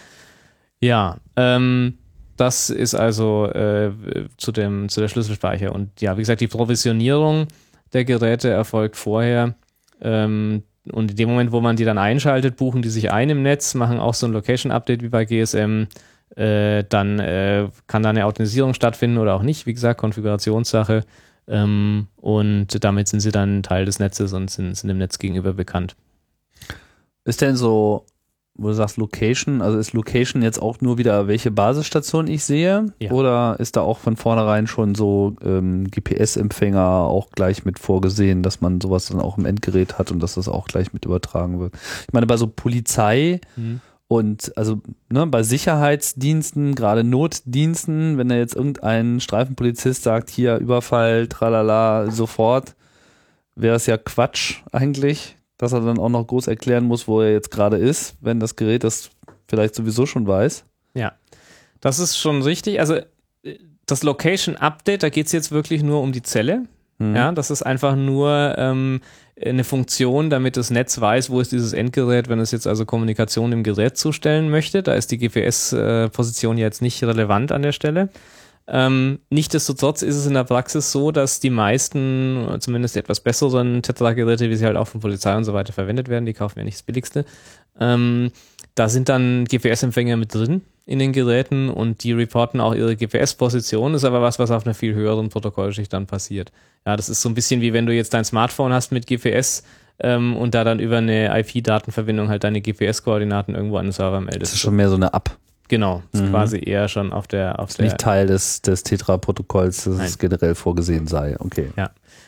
Ja, ähm, das ist also äh, zu dem zu der Schlüsselspeicher. Und ja, wie gesagt, die Provisionierung der Geräte erfolgt vorher. Ähm, und in dem Moment, wo man die dann einschaltet, buchen die sich ein im Netz, machen auch so ein Location-Update wie bei G S M. Äh, dann äh, kann da eine Authentisierung stattfinden oder auch nicht. Wie gesagt, Konfigurationssache. Ähm, und damit sind sie dann Teil des Netzes und sind, sind dem Netz gegenüber bekannt. Ist denn so, wo du sagst Location, also ist Location jetzt auch nur wieder, welche Basisstation ich sehe? Ja. Oder ist da auch von vornherein schon so ähm, G P S-Empfänger auch gleich mit vorgesehen, dass man sowas dann auch im Endgerät hat und dass das auch gleich mit übertragen wird? Ich meine, bei so Polizei mhm. und also ne, bei Sicherheitsdiensten, gerade Notdiensten, wenn da jetzt irgendein Streifenpolizist sagt, hier Überfall, tralala, sofort, wäre es ja Quatsch eigentlich, dass er dann auch noch groß erklären muss, wo er jetzt gerade ist, wenn das Gerät das vielleicht sowieso schon weiß. Ja, das ist schon richtig. Also das Location Update, da geht es jetzt wirklich nur um die Zelle. Mhm. Ja, das ist einfach nur ähm, eine Funktion, damit das Netz weiß, wo ist dieses Endgerät, wenn es jetzt also Kommunikation im Gerät zustellen möchte. Da ist die G P S-Position jetzt nicht relevant an der Stelle. Ähm, nichtsdestotrotz ist es in der Praxis so, dass die meisten, zumindest die etwas besseren Tetra-Geräte, wie sie halt auch von Polizei und so weiter verwendet werden, die kaufen ja nicht das billigste, ähm, da sind dann G P S-Empfänger mit drin in den Geräten und die reporten auch ihre G P S-Position, ist aber was, was auf einer viel höheren Protokollschicht dann passiert. Ja, das ist so ein bisschen wie wenn du jetzt dein Smartphone hast mit G P S ähm, und da dann über eine I P-Datenverbindung halt deine G P S-Koordinaten irgendwo an den Server meldest. Das ist schon mehr so eine App. Genau, ist Mhm. quasi eher schon auf der... Auf Ist der nicht Teil des, des Tetra-Protokolls, dass Nein. es generell vorgesehen sei. Okay. Ja.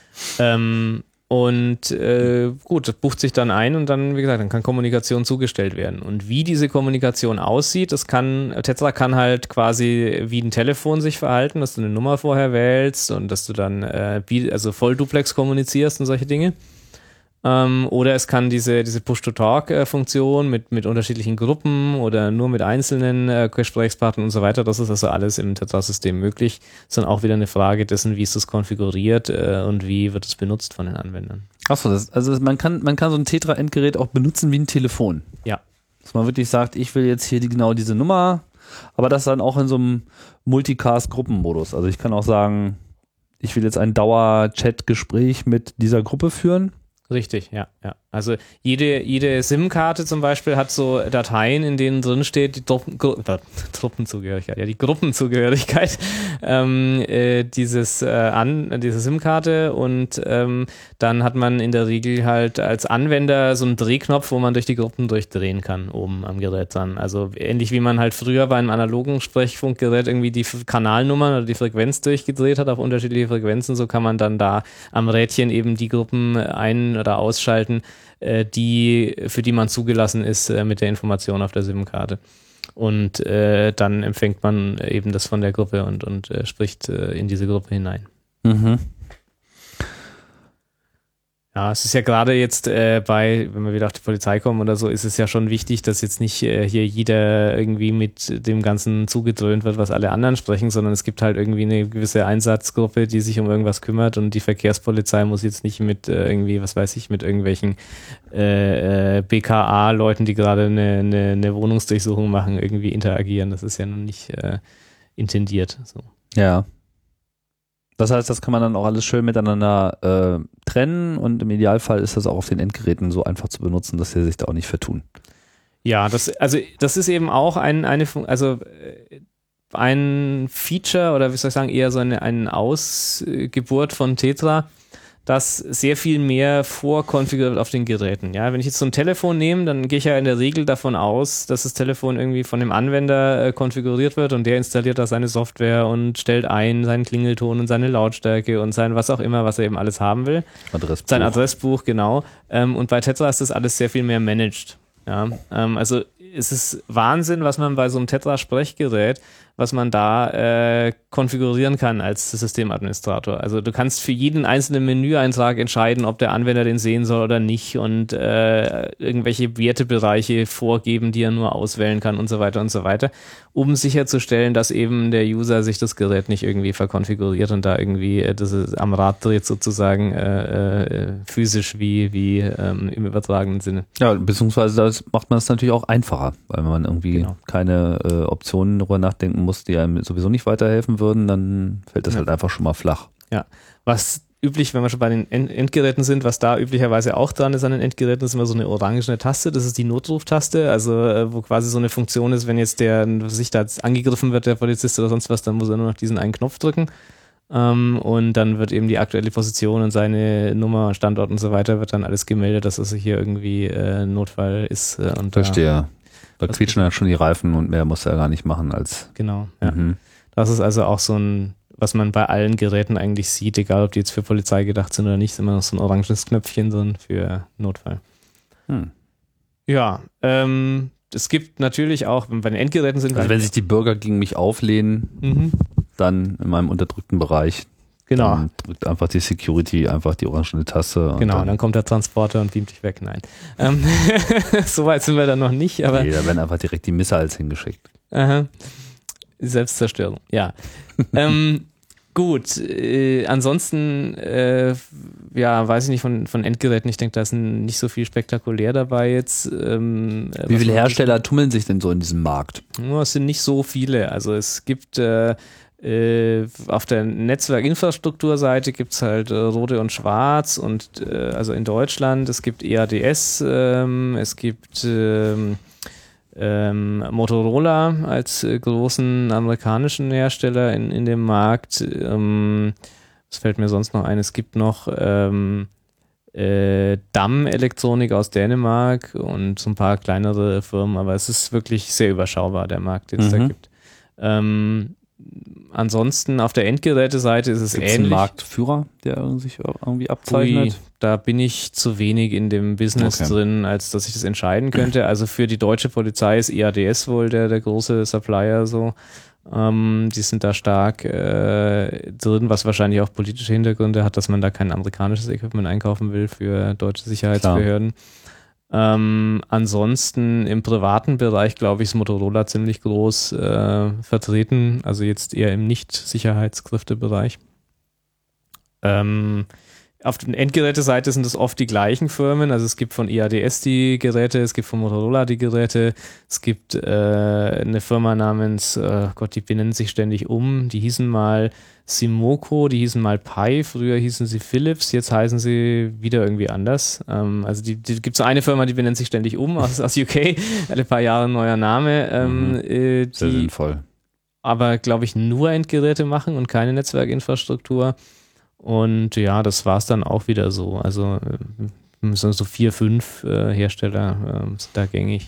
Ähm, und äh, gut, das bucht sich dann ein und dann, wie gesagt, dann kann Kommunikation zugestellt werden. Und wie diese Kommunikation aussieht, das kann, Tetra kann halt quasi wie ein Telefon sich verhalten, dass du eine Nummer vorher wählst und dass du dann äh, bi- also Vollduplex kommunizierst und solche Dinge. Ähm, oder es kann diese, diese Push-to-Talk-Funktion mit, mit unterschiedlichen Gruppen oder nur mit einzelnen äh, Gesprächspartnern und so weiter. Das ist also alles im Tetra-System möglich. Das ist dann auch wieder eine Frage dessen, wie ist das konfiguriert äh, und wie wird es benutzt von den Anwendern. Achso, das, also man kann, man kann so ein Tetra-Endgerät auch benutzen wie ein Telefon. Ja. Dass man wirklich sagt, ich will jetzt hier die, genau diese Nummer, aber das dann auch in so einem Multicast-Gruppenmodus. Also ich kann auch sagen, ich will jetzt ein Dauer-Chat-Gespräch mit dieser Gruppe führen. Richtig, ja, ja. Also jede, jede SIM-Karte zum Beispiel hat so Dateien, in denen drin steht die Truppen, Gru äh, Truppenzugehörigkeit, ja, die Gruppenzugehörigkeit ähm, äh, dieses äh, an diese SIM-Karte und ähm, dann hat man in der Regel halt als Anwender so einen Drehknopf, wo man durch die Gruppen durchdrehen kann oben am Gerät dann. Also ähnlich wie man halt früher bei einem analogen Sprechfunkgerät irgendwie die Kanalnummern oder die Frequenz durchgedreht hat auf unterschiedliche Frequenzen, so kann man dann da am Rädchen eben die Gruppen ein- oder ausschalten, die, für die man zugelassen ist äh, mit der Information auf der SIM-Karte. Und äh, dann empfängt man eben das von der Gruppe und, und äh, spricht äh, in diese Gruppe hinein. Mhm. Ja, es ist ja gerade jetzt äh, bei, wenn wir wieder auf die Polizei kommen oder so, ist es ja schon wichtig, dass jetzt nicht äh, hier jeder irgendwie mit dem Ganzen zugedröhnt wird, was alle anderen sprechen, sondern es gibt halt irgendwie eine gewisse Einsatzgruppe, die sich um irgendwas kümmert und die Verkehrspolizei muss jetzt nicht mit äh, irgendwie, was weiß ich, mit irgendwelchen äh, äh, B K A-Leuten, die gerade eine, eine, eine Wohnungsdurchsuchung machen, irgendwie interagieren. Das ist ja noch nicht äh, intendiert. So. Ja. Das heißt, das kann man dann auch alles schön miteinander äh, trennen und im Idealfall ist das auch auf den Endgeräten so einfach zu benutzen, dass sie sich da auch nicht vertun. Ja, das, also das ist eben auch ein, eine, also ein Feature oder wie soll ich sagen, eher so eine, eine Ausgeburt von Tetra, das sehr viel mehr vorkonfiguriert auf den Geräten. Ja, wenn ich jetzt so ein Telefon nehme, dann gehe ich ja in der Regel davon aus, dass das Telefon irgendwie von dem Anwender äh, konfiguriert wird und der installiert da seine Software und stellt ein seinen Klingelton und seine Lautstärke und sein was auch immer, was er eben alles haben will. Adressbuch. Sein Adressbuch, genau. Ähm, und bei Tetra ist das alles sehr viel mehr managed. Ja, ähm, also es ist Wahnsinn, was man bei so einem Tetra-Sprechgerät, was man da äh, konfigurieren kann als Systemadministrator. Also du kannst für jeden einzelnen Menüeintrag entscheiden, ob der Anwender den sehen soll oder nicht und äh, irgendwelche Wertebereiche vorgeben, die er nur auswählen kann und so weiter und so weiter, um sicherzustellen, dass eben der User sich das Gerät nicht irgendwie verkonfiguriert und da irgendwie äh, das ist, am Rad dreht sozusagen äh, äh, physisch wie, wie ähm, im übertragenen Sinne. Ja, beziehungsweise das macht man es natürlich auch einfacher, weil man irgendwie Genau. keine äh, Optionen darüber nachdenken muss, die einem sowieso nicht weiterhelfen würden, dann fällt das Ja. halt einfach schon mal flach. Ja, was üblich, wenn wir schon bei den End Endgeräten sind, was da üblicherweise auch dran ist an den Endgeräten, ist immer so eine orangene Taste, das ist die Notruftaste, also äh, wo quasi so eine Funktion ist, wenn jetzt der sich da jetzt angegriffen wird, der Polizist oder sonst was, dann muss er nur noch diesen einen Knopf drücken ähm, und dann wird eben die aktuelle Position und seine Nummer, Standort und so weiter, wird dann alles gemeldet, dass es also hier irgendwie äh, Notfall ist. Äh, und Verstehe. Da das quietschen dann schon die Reifen und mehr muss er gar nicht machen als. Genau, ja. Mhm. Das ist also auch so ein, was man bei allen Geräten eigentlich sieht, egal ob die jetzt für Polizei gedacht sind oder nicht, ist immer noch so ein oranges Knöpfchen drin für Notfall. Hm. Ja, ähm, es gibt natürlich auch, wenn bei den Endgeräten sind, Also wenn sich die Bürger gegen mich auflehnen, mhm, dann in meinem unterdrückten Bereich, genau, dann drückt einfach die Security einfach die orangene Taste. Und genau, dann, dann kommt der Transporter und beamt dich weg. Nein, ähm, so weit sind wir dann noch nicht, aber nee, da werden einfach direkt die Missiles hingeschickt. aha, Selbstzerstörung, ja. ähm, Gut, äh, ansonsten, äh, ja, weiß ich nicht von, von Endgeräten, ich denke, da ist nicht so viel spektakulär dabei jetzt. Ähm, Wie viele Hersteller tummeln sich denn so in diesem Markt? Ja, es sind nicht so viele. Also es gibt äh, äh, auf der Netzwerkinfrastrukturseite gibt es halt äh, Rote und Schwarz und äh, also in Deutschland, es gibt E A D S, ähm, es gibt ähm, Ähm, Motorola als äh, großen amerikanischen Hersteller in, in dem Markt. Ähm, was fällt mir sonst noch ein? Es gibt noch ähm, äh, Damm Elektronik aus Dänemark und so ein paar kleinere Firmen, aber es ist wirklich sehr überschaubar, der Markt, den es Mhm. da gibt. Ähm, ansonsten auf der Endgeräteseite ist es Gibt's ähnlich. einen Marktführer, der sich irgendwie abzeichnet? Ui, da bin ich zu wenig in dem Business Okay. drin, als dass ich das entscheiden könnte. Also für die deutsche Polizei ist E A D S wohl der, der große Supplier so. Ähm, die sind da stark äh, drin, was wahrscheinlich auch politische Hintergründe hat, dass man da kein amerikanisches Equipment einkaufen will für deutsche Sicherheitsbehörden. Ähm, ansonsten im privaten Bereich, glaube ich, ist Motorola ziemlich groß äh, vertreten, also jetzt eher im Nicht-Sicherheitskräftebereich. Ähm, auf der Endgeräteseite sind es oft die gleichen Firmen, also es gibt von E A D S die Geräte, es gibt von Motorola die Geräte, es gibt äh, eine Firma namens, äh, Gott, die benennen sich ständig um, die hießen mal Simoco, die hießen mal Pi, früher hießen sie Philips, jetzt heißen sie wieder irgendwie anders. Ähm, also die, die gibt so eine Firma, die benennt sich ständig um aus, aus U K, alle paar Jahre ein neuer Name, ähm, Mhm. äh, Sehr die sinnvoll. aber, glaube ich, nur Endgeräte machen und keine Netzwerkinfrastruktur. Und ja, das war es dann auch wieder so. Also äh, so so vier, fünf äh, Hersteller äh, sind da gängig.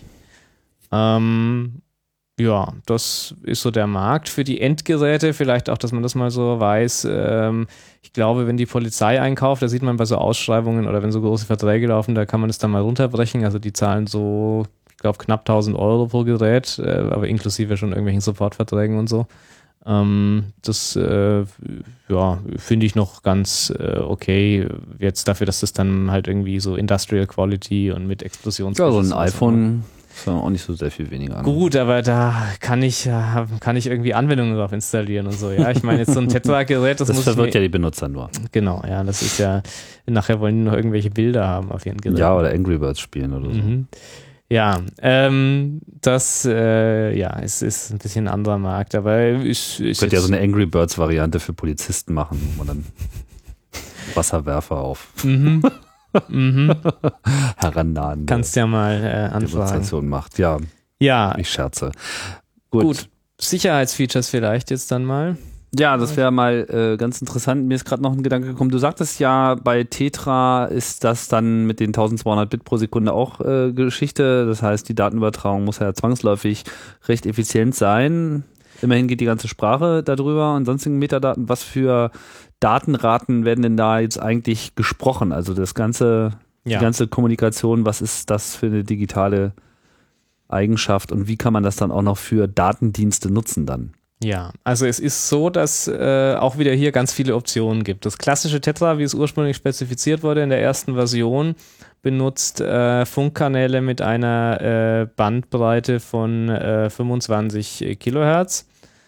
Ähm, ja, das ist so der Markt für die Endgeräte. Vielleicht auch, dass man das mal so weiß. Ähm, ich glaube, wenn die Polizei einkauft, da sieht man bei so Ausschreibungen oder wenn so große Verträge laufen, da kann man das dann mal runterbrechen. Also die zahlen so, ich glaube, knapp tausend Euro pro Gerät, äh, aber inklusive schon irgendwelchen Supportverträgen und so. Ähm, das äh, ja, finde ich noch ganz äh, okay, jetzt dafür, dass das dann halt irgendwie so Industrial Quality und mit Explosions... Ja, so ein iPhone ist ja auch nicht so sehr viel weniger. Gut, aber da kann ich, äh, kann ich irgendwie Anwendungen drauf installieren und so, ja. Ich meine, jetzt so ein Tetra-Gerät, das, Das muss verwirrt ich ja mir, die Benutzer nur. Genau, ja, das ist ja, nachher wollen die noch irgendwelche Bilder haben auf ihren Geräten. Ja, oder Angry Birds spielen oder so. Mhm. Ja, ähm, das äh, ja, es ist ein bisschen ein anderer Markt, aber ist, ist Könnt ja jetzt- so eine Angry Birds Variante für Polizisten machen, wo man dann Wasserwerfer auf Mhm. Mhm. herannahende Kannst ja mal äh, anfragen. Demonstration macht. Ja, Ja, ich scherze. Gut. gut. Sicherheitsfeatures vielleicht jetzt dann mal. Ja, das wäre mal äh, ganz interessant. Mir ist gerade noch ein Gedanke gekommen. Du sagtest ja, bei Tetra ist das dann mit den zwölfhundert Bit pro Sekunde auch äh, Geschichte. Das heißt, die Datenübertragung muss ja zwangsläufig recht effizient sein. Immerhin geht die ganze Sprache darüber und sonstigen Metadaten. Was für Datenraten werden denn da jetzt eigentlich gesprochen? Also das ganze, Ja. die ganze Kommunikation, was ist das für eine digitale Eigenschaft und wie kann man das dann auch noch für Datendienste nutzen dann? Ja, also es ist so, dass äh, auch wieder hier ganz viele Optionen gibt. Das klassische Tetra, wie es ursprünglich spezifiziert wurde in der ersten Version, benutzt äh, Funkkanäle mit einer äh, Bandbreite von äh, fünfundzwanzig Kilohertz.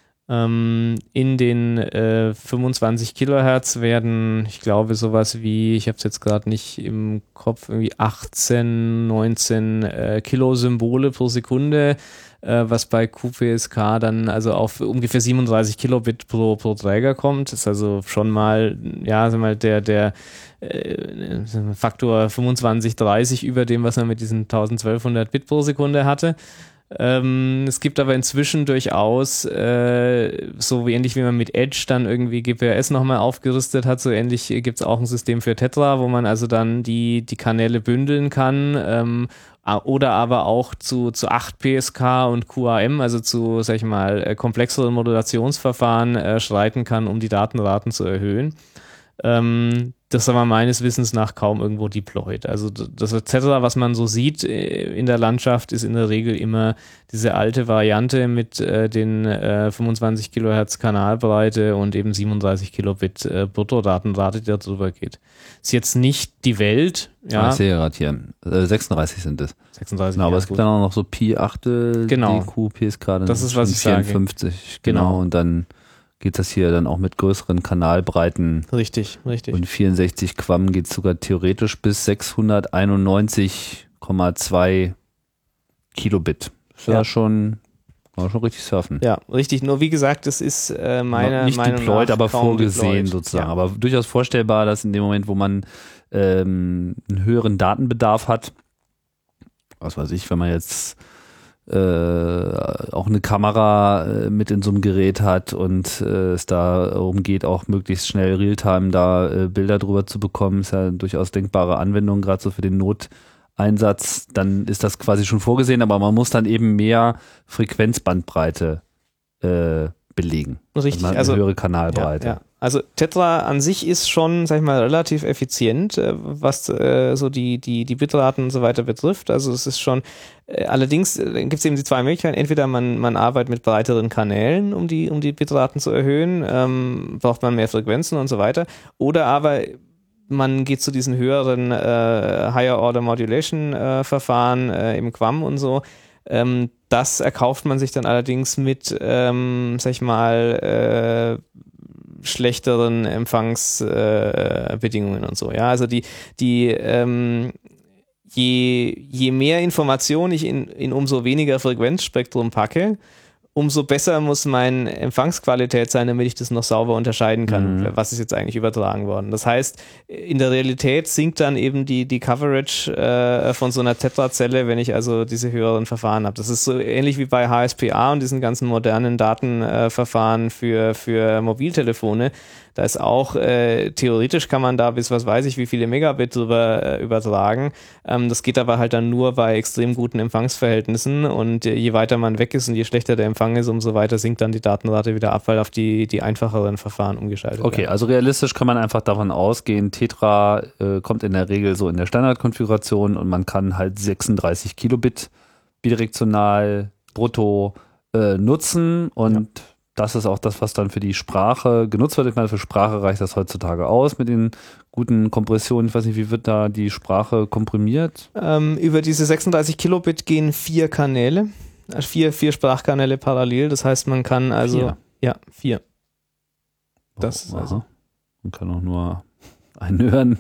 Ähm, in den äh, fünfundzwanzig Kilohertz werden, ich glaube, sowas wie, ich habe es jetzt gerade nicht im Kopf, irgendwie achtzehn, neunzehn äh, Kilosymbole pro Sekunde, äh, was bei Q P S K dann also auf ungefähr siebenunddreißig Kilobit pro, pro Träger kommt. Das ist also schon mal, ja, sag mal, der, der äh, Faktor fünfundzwanzig, dreißig über dem, was man mit diesen zwölfhundert Bit pro Sekunde hatte. Ähm, es gibt aber inzwischen durchaus, äh, so wie ähnlich wie man mit Edge dann irgendwie G P R S nochmal aufgerüstet hat, so ähnlich gibt es auch ein System für Tetra, wo man also dann die, die Kanäle bündeln kann, ähm, oder aber auch zu, zu acht P S K und Q A M, also zu, sag ich mal, komplexeren Modulationsverfahren äh, schreiten kann, um die Datenraten zu erhöhen. Ähm, das ist aber meines Wissens nach kaum irgendwo deployed. Also das Tetra, was man so sieht in der Landschaft, ist in der Regel immer diese alte Variante mit äh, den äh, fünfundzwanzig Kilohertz Kanalbreite und eben siebenunddreißig Kilobit äh, Bruttodatenrate, die da drüber geht. Ist jetzt nicht die Welt. Ja, Ich sehe gerade hier, äh, sechsunddreißig sind es. sechsunddreißig, Genau, aber ja, es gibt gut. dann auch noch so Pi acht Genau. D Q, P S K, dann Das sind ist, was schon ich sage. vierundfünfzig, genau. Genau. Und dann geht das hier dann auch mit größeren Kanalbreiten. Richtig, richtig. Und vierundsechzig Quam geht sogar theoretisch bis sechshunderteinundneunzig Komma zwei Kilobit. Ist ja, Ja. schon, kann man schon richtig surfen. Ja, richtig. Nur wie gesagt, das ist äh, meine Nicht Meinung deployed, nach aber kaum vorgesehen deployed. sozusagen. Ja. Aber durchaus vorstellbar, dass in dem Moment, wo man ähm, einen höheren Datenbedarf hat, was weiß ich, wenn man jetzt äh, auch eine Kamera äh, mit in so einem Gerät hat und äh, es darum geht, auch möglichst schnell Realtime da äh, Bilder drüber zu bekommen, ist ja eine durchaus denkbare Anwendung, gerade so für den Noteinsatz, dann ist das quasi schon vorgesehen, aber man muss dann eben mehr Frequenzbandbreite äh, belegen. Richtig, man hat eine also höhere Kanalbreite. Ja, ja. Also Tetra an sich ist schon, sag ich mal, relativ effizient, äh, was äh, so die, die, die Bitraten und so weiter betrifft. Also es ist schon, äh, allerdings äh, gibt es eben die zwei Möglichkeiten. Entweder man, man arbeitet mit breiteren Kanälen, um die, um die Bitraten zu erhöhen, ähm, braucht man mehr Frequenzen und so weiter. Oder aber man geht zu diesen höheren äh, Higher Order Modulation äh, Verfahren äh, im Quam und so. Ähm, das erkauft man sich dann allerdings mit, ähm, sag ich mal, äh, schlechteren Empfangsbedingungen äh, und so. Ja, also die, die ähm, je, je mehr Information ich in, in umso weniger Frequenzspektrum packe, umso besser muss meine Empfangsqualität sein, damit ich das noch sauber unterscheiden kann, Mhm. was ist jetzt eigentlich übertragen worden. Das heißt, in der Realität sinkt dann eben die, die Coverage äh, von so einer Tetra-Zelle, wenn ich also diese höheren Verfahren habe. Das ist so ähnlich wie bei H S P A und diesen ganzen modernen Datenverfahren äh, für, für Mobiltelefone. Da ist auch, äh, theoretisch kann man da bis was weiß ich wie viele Megabit drüber äh, übertragen. Ähm, das geht aber halt dann nur bei extrem guten Empfangsverhältnissen und äh, je weiter man weg ist und je schlechter der Empfang ist, umso weiter sinkt dann die Datenrate wieder ab, weil auf die, die einfacheren Verfahren umgeschaltet Okay, werden. also realistisch kann man einfach davon ausgehen, Tetra äh, kommt in der Regel so in der Standardkonfiguration und man kann halt sechsunddreißig Kilobit bidirektional brutto äh, nutzen und Ja. das ist auch das, was dann für die Sprache genutzt wird. Ich meine, für Sprache reicht das heutzutage aus mit den guten Kompressionen. Ich weiß nicht, wie wird da die Sprache komprimiert? Ähm, über diese sechsunddreißig Kilobit gehen vier Kanäle, äh, vier, vier Sprachkanäle parallel. Das heißt, man kann also Vier? ja vier. Das oh, also. aha. Man kann auch nur einen hören.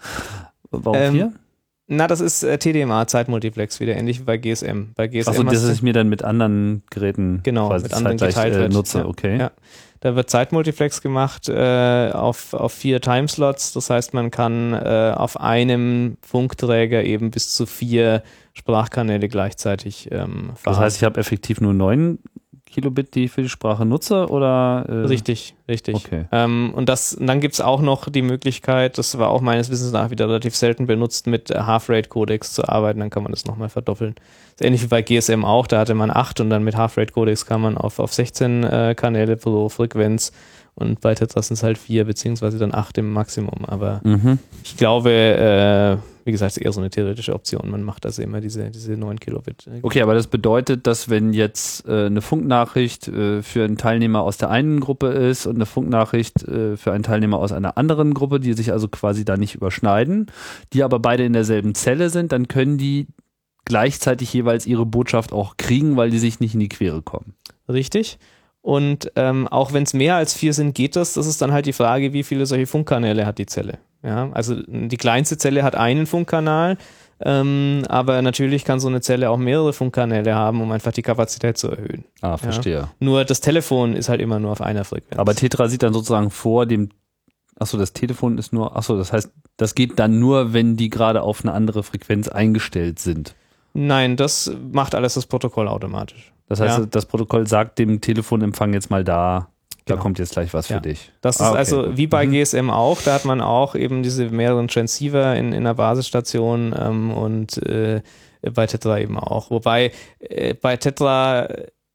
Warum Ähm, vier? Na, das ist äh, T D M A, Zeitmultiplex, wieder ähnlich wie bei G S M. Bei G S M Achso, hast das du- ist mir dann mit anderen Geräten Genau, quasi mit anderen zeitgleich geteilt äh, wird. nutze. Ja. Okay. Ja. Da wird Zeitmultiplex gemacht äh, auf, auf vier Timeslots. Das heißt, man kann äh, auf einem Funkträger eben bis zu vier Sprachkanäle gleichzeitig ähm, fahren. Das heißt, ich habe effektiv nur neun Kilobit, die ich für die Sprache nutze, oder? Äh, Richtig, richtig. Okay. Ähm, und, das, und dann gibt es auch noch die Möglichkeit, das war auch meines Wissens nach wieder relativ selten benutzt, mit äh, Half-Rate-Codecs zu arbeiten, dann kann man das nochmal verdoppeln. Das ist ähnlich wie bei G S M auch, da hatte man acht und dann mit Half-Rate-Codecs kam man auf, auf sechzehn äh, Kanäle pro Frequenz und bei Tetra sind es halt vier, beziehungsweise dann acht im Maximum. Aber Mhm. ich glaube, äh, wie gesagt, es ist eher so eine theoretische Option. Man macht also immer diese, diese neun Kilobit. Okay, aber das bedeutet, dass wenn jetzt äh, eine Funknachricht äh, für einen Teilnehmer aus der einen Gruppe ist und eine Funknachricht äh, für einen Teilnehmer aus einer anderen Gruppe, die sich also quasi da nicht überschneiden, die aber beide in derselben Zelle sind, dann können die gleichzeitig jeweils ihre Botschaft auch kriegen, weil die sich nicht in die Quere kommen. Richtig. Und ähm, auch wenn es mehr als vier sind, geht das. Das ist dann halt die Frage, wie viele solche Funkkanäle hat die Zelle. Ja, also die kleinste Zelle hat einen Funkkanal, ähm, aber natürlich kann so eine Zelle auch mehrere Funkkanäle haben, um einfach die Kapazität zu erhöhen. Ah, verstehe. Nur das Telefon ist halt immer nur auf einer Frequenz. Aber Tetra sieht dann sozusagen vor dem, achso, das Telefon ist nur, achso, das heißt, das geht dann nur, wenn die gerade auf eine andere Frequenz eingestellt sind. Nein, das macht alles das Protokoll automatisch. Das heißt, Ja. das Protokoll sagt dem Telefonempfang jetzt mal da, da Genau. kommt jetzt gleich was Ja. für dich. Das ist Ah, okay, also gut. wie bei Mhm. G S M auch, da hat man auch eben diese mehreren Transceiver in, in der Basisstation ähm, und äh, bei Tetra eben auch. Wobei äh, bei Tetra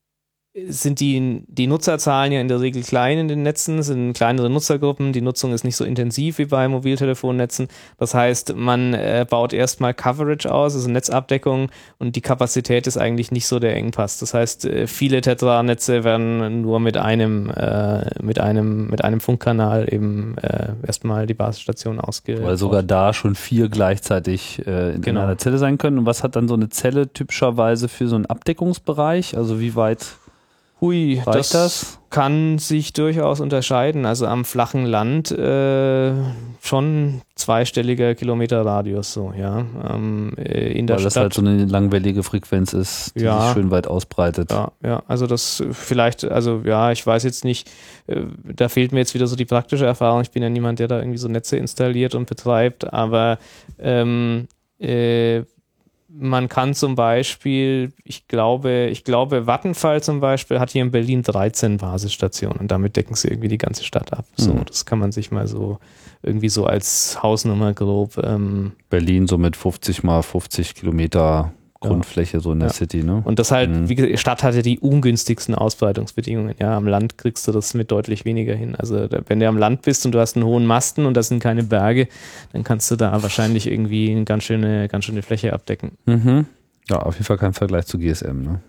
sind die, die Nutzerzahlen ja in der Regel klein in den Netzen, sind kleinere Nutzergruppen, die Nutzung ist nicht so intensiv wie bei Mobiltelefonnetzen. Das heißt, man äh, baut erstmal Coverage aus, also Netzabdeckung, und die Kapazität ist eigentlich nicht so der Engpass. Das heißt, äh, viele Tetra-Netze werden nur mit einem, äh, mit einem, mit einem Funkkanal eben äh, erstmal die Basisstation ausge. Weil sogar da schon vier gleichzeitig äh, in, Genau. in einer Zelle sein können. Und was hat dann so eine Zelle typischerweise für so einen Abdeckungsbereich? Also wie weit? Hui, Reicht das, das? kann sich durchaus unterscheiden. Also am flachen Land äh, schon zweistelliger Kilometerradius so, ja. Ähm, äh, in der Weil das Stadt halt so eine langwellige Frequenz ist, die Ja. sich schön weit ausbreitet. Ja, ja, also das äh, vielleicht, also ja, ich weiß jetzt nicht, äh, da fehlt mir jetzt wieder so die praktische Erfahrung. Ich bin ja niemand, der da irgendwie so Netze installiert und betreibt, aber ähm, äh, man kann zum Beispiel, ich glaube, ich glaube, Vattenfall zum Beispiel hat hier in Berlin dreizehn Basisstationen und damit decken sie irgendwie die ganze Stadt ab. So, Mhm. das kann man sich mal so irgendwie so als Hausnummer grob ähm, Berlin so mit fünfzig mal fünfzig Kilometer Grundfläche so in der Ja. City, ne? Und das halt, Mhm. wie gesagt, Stadt hat ja die ungünstigsten Ausbreitungsbedingungen. Ja, am Land kriegst du das mit deutlich weniger hin. Also da, wenn du am Land bist und du hast einen hohen Masten und das sind keine Berge, dann kannst du da wahrscheinlich irgendwie eine ganz schöne, ganz schöne Fläche abdecken. Mhm. Ja, auf jeden Fall kein Vergleich zu G S M, ne?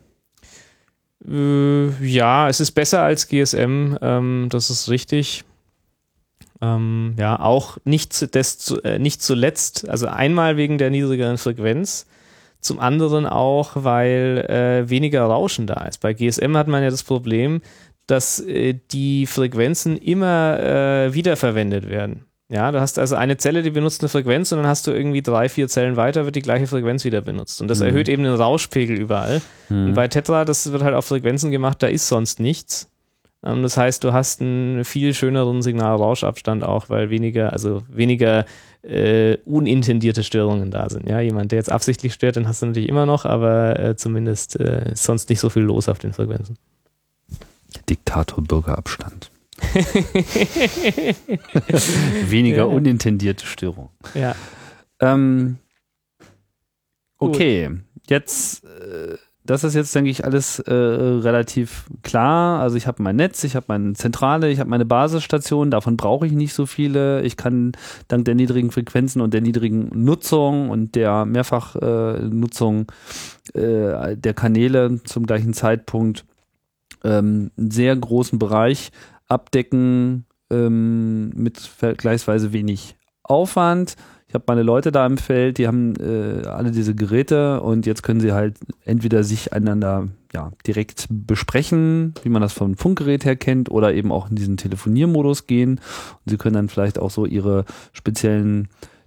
Äh, ja, es ist besser als G S M, ähm, das ist richtig. Ähm, ja, auch nicht, zu, des, äh, nicht zuletzt, also einmal wegen der niedrigeren Frequenz, zum anderen auch, weil äh, weniger Rauschen da ist. Bei G S M hat man ja das Problem, dass äh, die Frequenzen immer äh, wiederverwendet werden. Ja, du hast also eine Zelle, die benutzt eine Frequenz und dann hast du irgendwie drei, vier Zellen weiter, wird die gleiche Frequenz wieder benutzt. Und das Mhm. erhöht eben den Rauschpegel überall. Mhm. Und bei Tetra, das wird halt auf Frequenzen gemacht, da ist sonst nichts. Ähm, das heißt, du hast einen viel schöneren Signal-Rauschabstand auch, weil weniger, also weniger äh, unintendierte Störungen da sind. Ja, jemand, der jetzt absichtlich stört, den hast du natürlich immer noch, aber äh, zumindest äh, ist sonst nicht so viel los auf den Frequenzen. Diktator-Bürgerabstand. Weniger Ja. unintendierte Störung. Ja. Ähm, Gut. okay, jetzt, äh, das ist jetzt, denke ich, alles äh, relativ klar. Also ich habe mein Netz, ich habe meine Zentrale, ich habe meine Basisstation, davon brauche ich nicht so viele. Ich kann dank der niedrigen Frequenzen und der niedrigen Nutzung und der Mehrfachnutzung äh, der Kanäle zum gleichen Zeitpunkt ähm, einen sehr großen Bereich abdecken ähm, mit vergleichsweise wenig Aufwand. Ich habe meine Leute da im Feld, die haben äh, alle diese Geräte und jetzt können sie halt entweder sich einander ja, direkt besprechen, wie man das vom Funkgerät her kennt, oder eben auch in diesen Telefoniermodus gehen. Und sie können dann vielleicht auch so ihre speziellen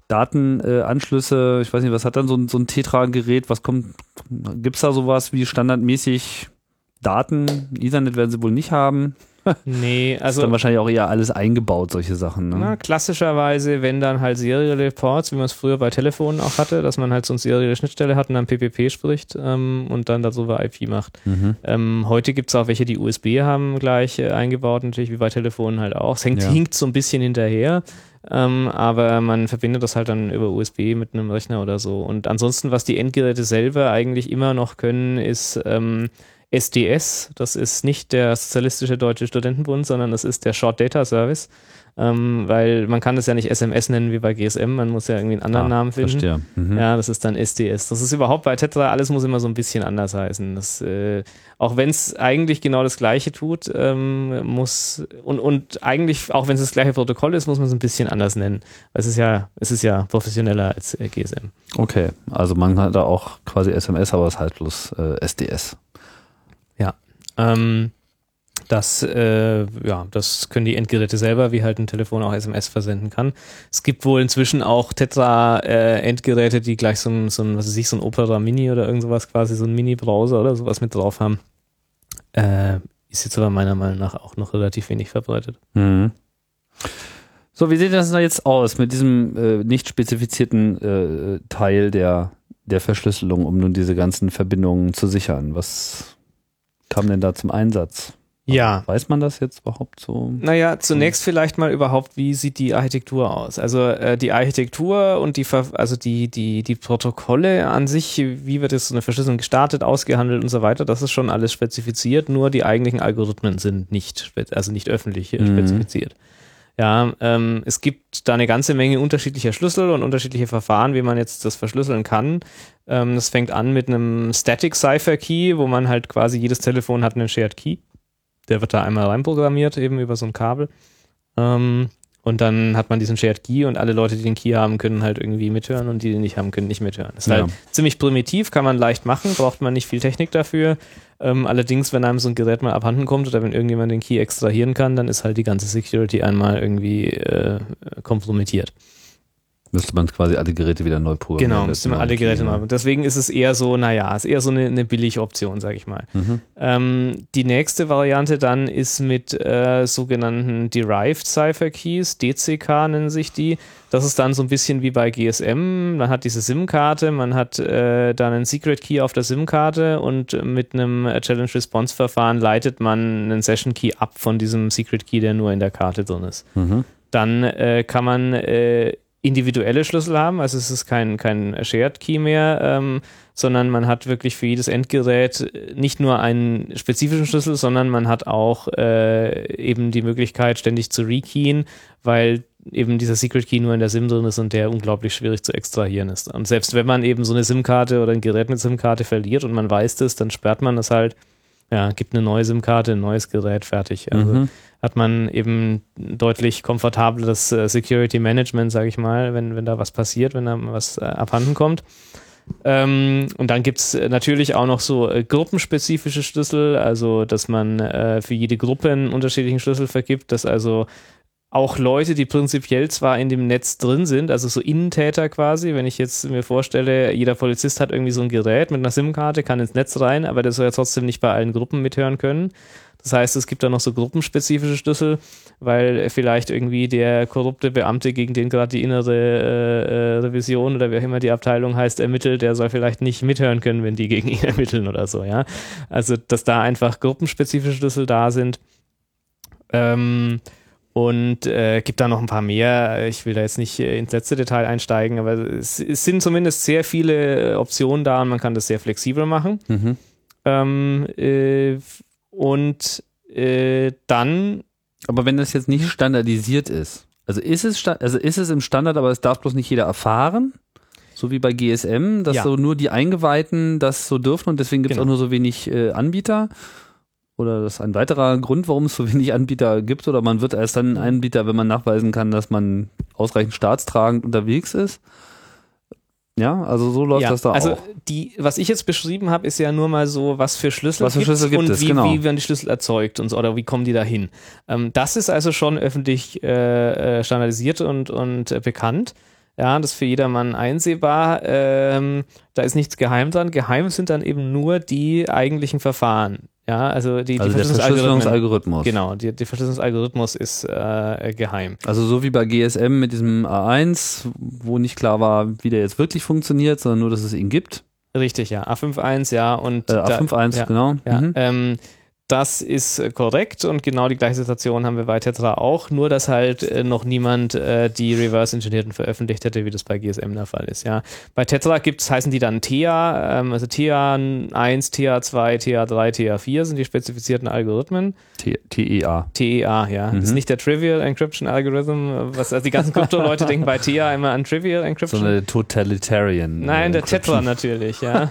Datenanschlüsse, äh, ich weiß nicht, was hat dann so ein, so ein Tetra-Gerät, was kommt, gibt's da sowas wie standardmäßig Daten? Ethernet werden sie wohl nicht haben. Nee, Ist also dann wahrscheinlich auch eher alles eingebaut, solche Sachen. Ne? na, klassischerweise, wenn dann halt serielle Ports, wie man es früher bei Telefonen auch hatte, dass man halt so eine serielle Schnittstelle hat und dann P P P spricht ähm, und dann darüber I P macht. Mhm. Ähm, heute gibt es auch welche, die U S B haben gleich äh, eingebaut, natürlich wie bei Telefonen halt auch. Es hängt, Ja. hinkt so ein bisschen hinterher, ähm, aber man verbindet das halt dann über U S B mit einem Rechner oder so. Und ansonsten, was die Endgeräte selber eigentlich immer noch können, ist ähm, S D S, das ist nicht der Sozialistische Deutsche Studentenbund, sondern das ist der Short Data Service, ähm, weil man kann das ja nicht S M S nennen wie bei G S M, man muss ja irgendwie einen anderen Ah, Namen finden. Verstehe. Mhm. Ja, das ist dann S D S. Das ist überhaupt bei Tetra, alles muss immer so ein bisschen anders heißen. Das, äh, auch wenn es eigentlich genau das Gleiche tut, ähm, muss und, und eigentlich, auch wenn es das gleiche Protokoll ist, muss man es ein bisschen anders nennen. Es ist ja, es ist ja professioneller als äh, G S M. Okay, also man hat da auch quasi S M S, aber es ist halt bloß äh, S D S. Ja. Ähm, das, äh, ja, das können die Endgeräte selber, wie halt ein Telefon auch S M S versenden kann. Es gibt wohl inzwischen auch Tetra-Endgeräte, äh, die gleich so ein, so ein, was weiß ich, so ein Opera Mini oder irgend sowas, quasi so ein Mini-Browser oder sowas mit drauf haben. Äh, ist jetzt aber meiner Meinung nach auch noch relativ wenig verbreitet. Mhm. So, wie sieht das denn jetzt aus mit diesem äh, nicht spezifizierten äh, Teil der, der Verschlüsselung, um nun diese ganzen Verbindungen zu sichern? Was kam denn da zum Einsatz? Ja. Weiß man das jetzt überhaupt so? Naja, zunächst vielleicht mal überhaupt, wie sieht die Architektur aus? Also äh, die Architektur und die, Ver also die, die, die Protokolle an sich, wie wird jetzt so eine Verschlüsselung gestartet, ausgehandelt und so weiter, das ist schon alles spezifiziert, nur die eigentlichen Algorithmen sind nicht, also nicht öffentlich Mhm. spezifiziert. Ja, ähm, es gibt da eine ganze Menge unterschiedlicher Schlüssel und unterschiedliche Verfahren, wie man jetzt das verschlüsseln kann. Ähm, das fängt an mit einem Static Cipher Key, wo man halt quasi jedes Telefon hat einen Shared Key. Der wird da einmal reinprogrammiert, eben über so ein Kabel. Ähm, Und dann hat man diesen Shared Key und alle Leute, die den Key haben, können halt irgendwie mithören und die, die den nicht haben, können nicht mithören. Das ist Ja. halt ziemlich primitiv, kann man leicht machen, braucht man nicht viel Technik dafür. Ähm, allerdings, wenn einem so ein Gerät mal abhanden kommt oder wenn irgendjemand den Key extrahieren kann, dann ist halt die ganze Security einmal irgendwie äh, kompromittiert. Müsste man quasi alle Geräte wieder neu programmieren. Genau, müsste man alle Geräte neu. Deswegen ist es eher so, naja, ist eher so eine, eine Billig-Option, sag ich mal. Mhm. Ähm, die nächste Variante dann ist mit äh, sogenannten Derived Cipher Keys, D C K nennen sich die. Das ist dann so ein bisschen wie bei G S M. Man hat diese SIM-Karte, man hat äh, dann einen Secret Key auf der SIM-Karte und mit einem Challenge-Response-Verfahren leitet man einen Session-Key ab von diesem Secret Key, der nur in der Karte drin ist. Mhm. Dann äh, kann man äh, individuelle Schlüssel haben, also es ist kein, kein Shared Key mehr, ähm, sondern man hat wirklich für jedes Endgerät nicht nur einen spezifischen Schlüssel, sondern man hat auch äh, eben die Möglichkeit, ständig zu rekeyen, weil eben dieser Secret Key nur in der SIM drin ist und der unglaublich schwierig zu extrahieren ist. Und selbst wenn man eben so eine SIM-Karte oder ein Gerät mit SIM-Karte verliert und man weiß das, dann sperrt man das halt, ja, gibt eine neue SIM-Karte, ein neues Gerät, fertig. Also Mhm. hat man eben deutlich komfortableres äh, Security Management, sage ich mal, wenn, wenn da was passiert, wenn da was äh, abhanden kommt. Ähm, und dann gibt es natürlich auch noch so äh, gruppenspezifische Schlüssel, also dass man äh, für jede Gruppe einen unterschiedlichen Schlüssel vergibt, dass also auch Leute, die prinzipiell zwar in dem Netz drin sind, also so Innentäter quasi, wenn ich jetzt mir vorstelle, jeder Polizist hat irgendwie so ein Gerät mit einer SIM-Karte, kann ins Netz rein, aber der soll ja trotzdem nicht bei allen Gruppen mithören können. Das heißt, es gibt da noch so gruppenspezifische Schlüssel, weil vielleicht irgendwie der korrupte Beamte, gegen den gerade die innere äh, Revision oder wie auch immer die Abteilung heißt, ermittelt, der soll vielleicht nicht mithören können, wenn die gegen ihn ermitteln oder so, ja. Also, dass da einfach gruppenspezifische Schlüssel da sind. Ähm, und äh, gibt da noch ein paar mehr. Ich will da jetzt nicht äh, ins letzte Detail einsteigen, aber es, es sind zumindest sehr viele Optionen da und man kann das sehr flexibel machen. Mhm. Ähm, äh, und äh, dann Aber wenn das jetzt nicht standardisiert ist, also ist es, sta- also ist es im Standard, aber es darf bloß nicht jeder erfahren, so wie bei G S M, dass Ja. so nur die Eingeweihten das so dürfen und deswegen gibt es Genau. auch nur so wenig äh, Anbieter? Oder das ist ein weiterer Grund, warum es so wenig Anbieter gibt? Oder man wird erst dann ein Anbieter, wenn man nachweisen kann, dass man ausreichend staatstragend unterwegs ist? Ja, also so läuft ja, das da also auch. die, was ich jetzt beschrieben habe, ist ja nur mal so, was für Schlüssel Was für gibt's Schlüssel gibt und es, wie, genau. wie werden die Schlüssel erzeugt und so, oder wie kommen die da hin. Ähm, das ist also schon öffentlich äh, äh, standardisiert und, und äh, bekannt. Ja, das ist für jedermann einsehbar. Ähm, da ist nichts geheim dran. Geheim sind dann eben nur die eigentlichen Verfahren. Ja, also die, Also die der Verschlüsselungsalgorithmus. Genau, die, der Verschlüsselungsalgorithmus ist äh, geheim. Also so wie bei G S M mit diesem A eins, wo nicht klar war, wie der jetzt wirklich funktioniert, sondern nur, dass es ihn gibt. Richtig, ja. A fünf Punkt eins, ja. Und Äh, A fünf Punkt eins, ja, genau. Ja, Mhm. ähm, das ist äh, korrekt und genau die gleiche Situation haben wir bei Tetra auch, nur dass halt äh, noch niemand äh, die Reverse-Engineerten veröffentlicht hätte, wie das bei G S M der Fall ist. Ja. Bei Tetra gibt's, heißen die dann T E A, ähm, also T E A eins, T E A zwei, T E A drei, T E A vier sind die spezifizierten Algorithmen. T- TEA. T E A, ja. Mhm. Das ist nicht der Trivial Encryption Algorithm, was also die ganzen Krypto-Leute denken bei T E A immer an Trivial So Encryption. eine Totalitarian. Nein, der äh, Tetra natürlich, ja.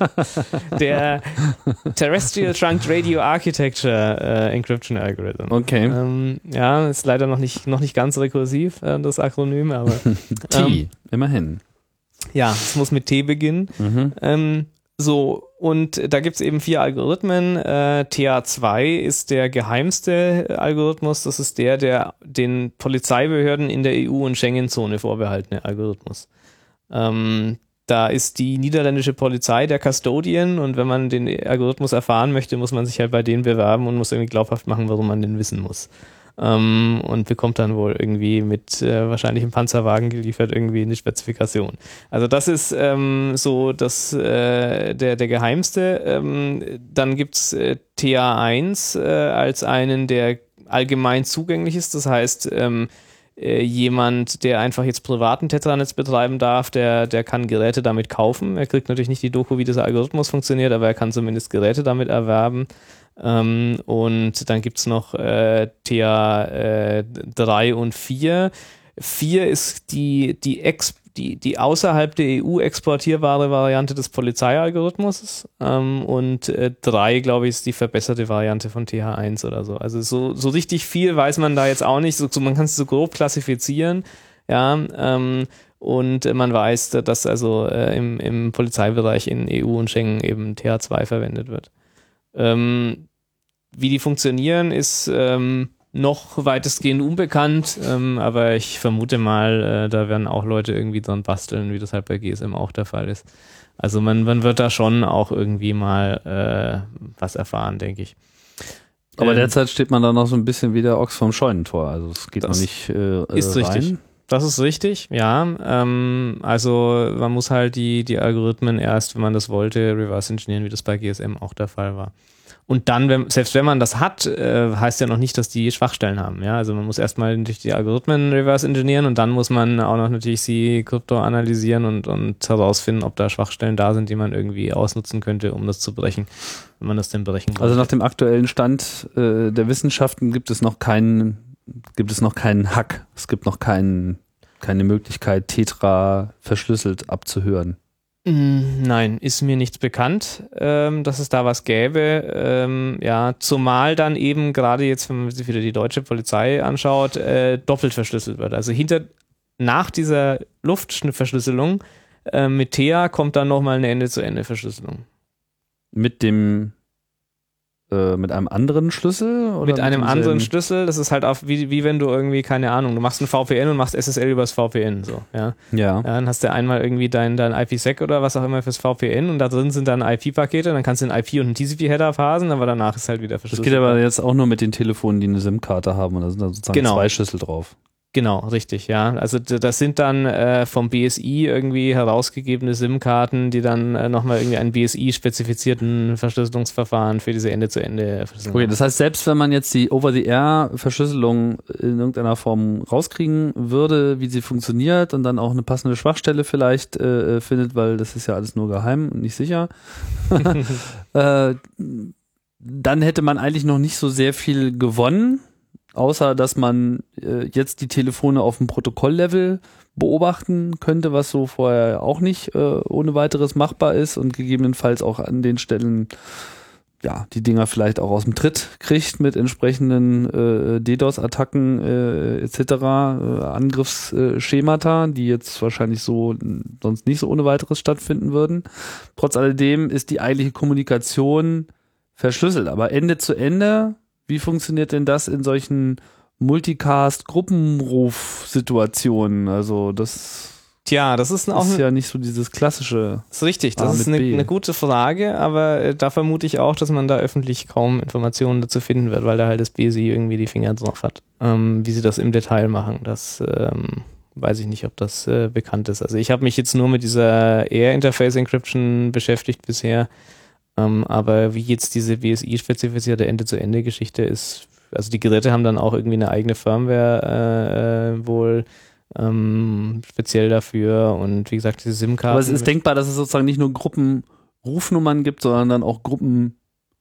Der Terrestrial Trunked Radio Architecture äh, Encryption Algorithm. Okay. Ähm, ja, ist leider noch nicht, noch nicht ganz rekursiv, äh, das Akronym, aber T, ähm, immerhin. ja, es muss mit T beginnen. Mhm. Ähm, so, und da gibt es eben vier Algorithmen. Äh, T A zwei ist der geheimste Algorithmus. Das ist der, der den Polizeibehörden in der E U- und Schengen-Zone vorbehaltene Algorithmus. Ähm, da ist die niederländische Polizei der Custodian und wenn man den Algorithmus erfahren möchte, muss man sich halt bei denen bewerben und muss irgendwie glaubhaft machen, warum man den wissen muss. Ähm, und bekommt dann wohl irgendwie mit äh, wahrscheinlich einem Panzerwagen geliefert irgendwie eine Spezifikation. Also das ist ähm, so das, äh, der, der geheimste. Ähm, dann gibt's äh, T A eins äh, als einen, der allgemein zugänglich ist. Das heißt, ähm, äh, jemand, der einfach jetzt privaten Tetranetz betreiben darf, der, der kann Geräte damit kaufen. Er kriegt natürlich nicht die Doku, wie dieser Algorithmus funktioniert, aber er kann zumindest Geräte damit erwerben. Ähm, und dann gibt's noch äh, T A drei und vier. vier ist die, die, Ex, die, die außerhalb der E U exportierbare Variante des Polizeialgorithmus ähm, und äh, drei, glaube ich, ist die verbesserte Variante von T H eins oder so. Also so, so richtig viel weiß man da jetzt auch nicht. So, so, man kann es so grob klassifizieren, ja, ähm, und äh, man weiß, dass also äh, im, im Polizeibereich in E U und Schengen eben T H zwei verwendet wird. Ähm, wie die funktionieren, ist ähm, noch weitestgehend unbekannt, ähm, aber ich vermute mal, äh, da werden auch Leute irgendwie dran basteln, wie das halt bei G S M auch der Fall ist. Also man, man wird da schon auch irgendwie mal äh, was erfahren, denke ich. Aber ähm, derzeit steht man da noch so ein bisschen wie der Ochs vom Scheunentor, also es geht noch nicht äh, ist rein. Richtig. Das ist richtig, ja. Ähm, also man muss halt die, die Algorithmen erst, wenn man das wollte, reverse engineeren, wie das bei G S M auch der Fall war. Und dann, wenn, selbst wenn man das hat, äh, heißt ja noch nicht, dass die Schwachstellen haben. Ja? Also man muss erstmal natürlich die Algorithmen reverse engineeren und dann muss man auch noch natürlich sie krypto analysieren und, und herausfinden, ob da Schwachstellen da sind, die man irgendwie ausnutzen könnte, um das zu brechen, wenn man das denn brechen wollte. Also nach dem aktuellen Stand äh, der Wissenschaften gibt es noch keinen, gibt es noch keinen Hack. Es gibt noch keinen, keine Möglichkeit, Tetra verschlüsselt abzuhören. Nein, ist mir nichts bekannt, ähm, dass es da was gäbe. Ähm, ja, zumal dann eben gerade jetzt, wenn man sich wieder die deutsche Polizei anschaut, äh, doppelt verschlüsselt wird. Also hinter, nach dieser Luftverschlüsselung äh, mit T A kommt dann nochmal eine Ende-zu-Ende-Verschlüsselung. Mit dem äh, mit einem anderen Schlüssel? Oder mit einem mit anderen Schlüssel, das ist halt auch wie, wie wenn du irgendwie, keine Ahnung, du machst ein V P N und machst S S L übers V P N, so, ja. Ja. Ja, dann hast du einmal irgendwie dein, dein IPsec oder was auch immer fürs V P N und da drin sind dann I P-Pakete, dann kannst du einen I P und einen T C P-Header parsen, aber danach ist halt wieder Das verschlüsselt. geht aber jetzt auch nur mit den Telefonen, die eine SIM-Karte haben und da sind dann sozusagen Genau. zwei Schlüssel drauf. Genau, richtig, ja. Also d- das sind dann äh, vom B S I irgendwie herausgegebene SIM-Karten, die dann äh, nochmal irgendwie einen B S I-spezifizierten Verschlüsselungsverfahren für diese Ende-zu-Ende-Verschlüsselung Okay, das heißt, selbst wenn man jetzt die Over-the-Air-Verschlüsselung in irgendeiner Form rauskriegen würde, wie sie funktioniert und dann auch eine passende Schwachstelle vielleicht äh, findet, weil das ist ja alles nur geheim und nicht sicher, äh, dann hätte man eigentlich noch nicht so sehr viel gewonnen, außer dass man äh, jetzt die Telefone auf dem Protokolllevel beobachten könnte, was so vorher auch nicht äh, ohne weiteres machbar ist und gegebenenfalls auch an den Stellen ja die Dinger vielleicht auch aus dem Tritt kriegt mit entsprechenden äh, DDoS-Attacken äh, et cetera, äh, Angriffsschemata, die jetzt wahrscheinlich so sonst nicht so ohne weiteres stattfinden würden. Trotz alledem ist die eigentliche Kommunikation verschlüsselt, aber Ende zu Ende. Wie funktioniert denn das in solchen Multicast-Gruppenruf-Situationen? Also das Tja, das ist auch ist eine, ja nicht so dieses klassische. ist richtig, das A ist mit eine, B. eine gute Frage, aber äh, da vermute ich auch, dass man da öffentlich kaum Informationen dazu finden wird, weil da halt das B S I irgendwie die Finger drauf hat. Ähm, wie sie das im Detail machen, das ähm, weiß ich nicht, ob das äh, bekannt ist. Also ich habe mich jetzt nur mit dieser Air-Interface-Encryption beschäftigt bisher. Um, aber wie jetzt diese B S I-spezifizierte Ende-zu-Ende-Geschichte ist, also die Geräte haben dann auch irgendwie eine eigene Firmware äh, wohl ähm, speziell dafür und wie gesagt, diese SIM-Karten. Aber es ist denkbar, dass es sozusagen nicht nur Gruppenrufnummern gibt, sondern dann auch Gruppenschlüssel.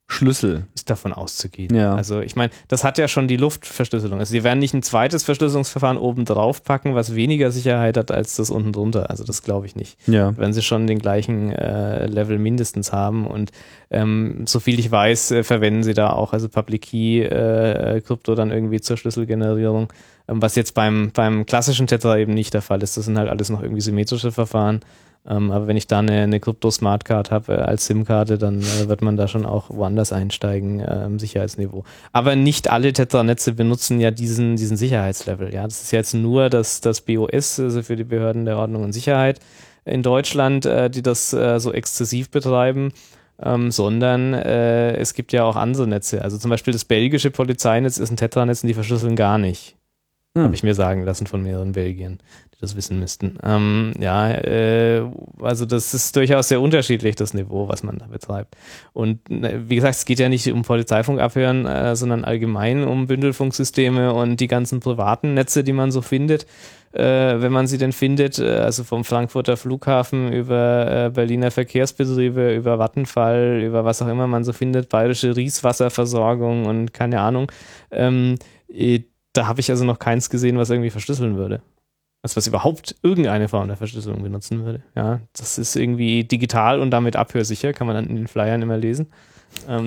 Ist davon auszugehen. Ja. Also ich meine, das hat ja schon die Luftverschlüsselung. Also die werden nicht ein zweites Verschlüsselungsverfahren oben drauf packen, was weniger Sicherheit hat als das unten drunter. Also das glaube ich nicht. Ja. Wenn sie schon den gleichen äh, Level mindestens haben und ähm, so viel ich weiß, äh, verwenden sie da auch also Public Key äh, Krypto dann irgendwie zur Schlüsselgenerierung, ähm, was jetzt beim beim klassischen Tetra eben nicht der Fall ist. Das sind halt alles noch irgendwie symmetrische Verfahren. Ähm, aber wenn ich da eine, eine Krypto-Smartcard habe äh, als SIM-Karte, dann äh, wird man da schon auch woanders einsteigen äh, im Sicherheitsniveau. Aber nicht alle Tetra-Netze benutzen ja diesen, diesen Sicherheitslevel. Ja, das ist jetzt nur das, das B O S, also für die Behörden der Ordnung und Sicherheit in Deutschland, äh, die das äh, so exzessiv betreiben. Ähm, sondern äh, es gibt ja auch andere Netze. Also zum Beispiel das belgische Polizeinetz ist ein Tetranetz und die verschlüsseln gar nicht. Hm. Habe ich mir sagen lassen von mehreren Belgiern, die das wissen müssten. Ähm, ja, äh, also das ist durchaus sehr unterschiedlich, das Niveau, was man da betreibt. Und äh, wie gesagt, es geht ja nicht um Polizeifunk-Abhören, äh, sondern allgemein um Bündelfunksysteme und die ganzen privaten Netze, die man so findet. Äh, wenn man sie denn findet, äh, also vom Frankfurter Flughafen über äh, Berliner Verkehrsbetriebe, über Vattenfall, über was auch immer man so findet, bayerische Rieswasserversorgung und keine Ahnung. Ähm, äh, da habe ich also noch keins gesehen, was irgendwie verschlüsseln würde. Also was überhaupt irgendeine Form der Verschlüsselung benutzen würde. Ja, das ist irgendwie digital und damit abhörsicher, kann man dann in den Flyern immer lesen. ähm,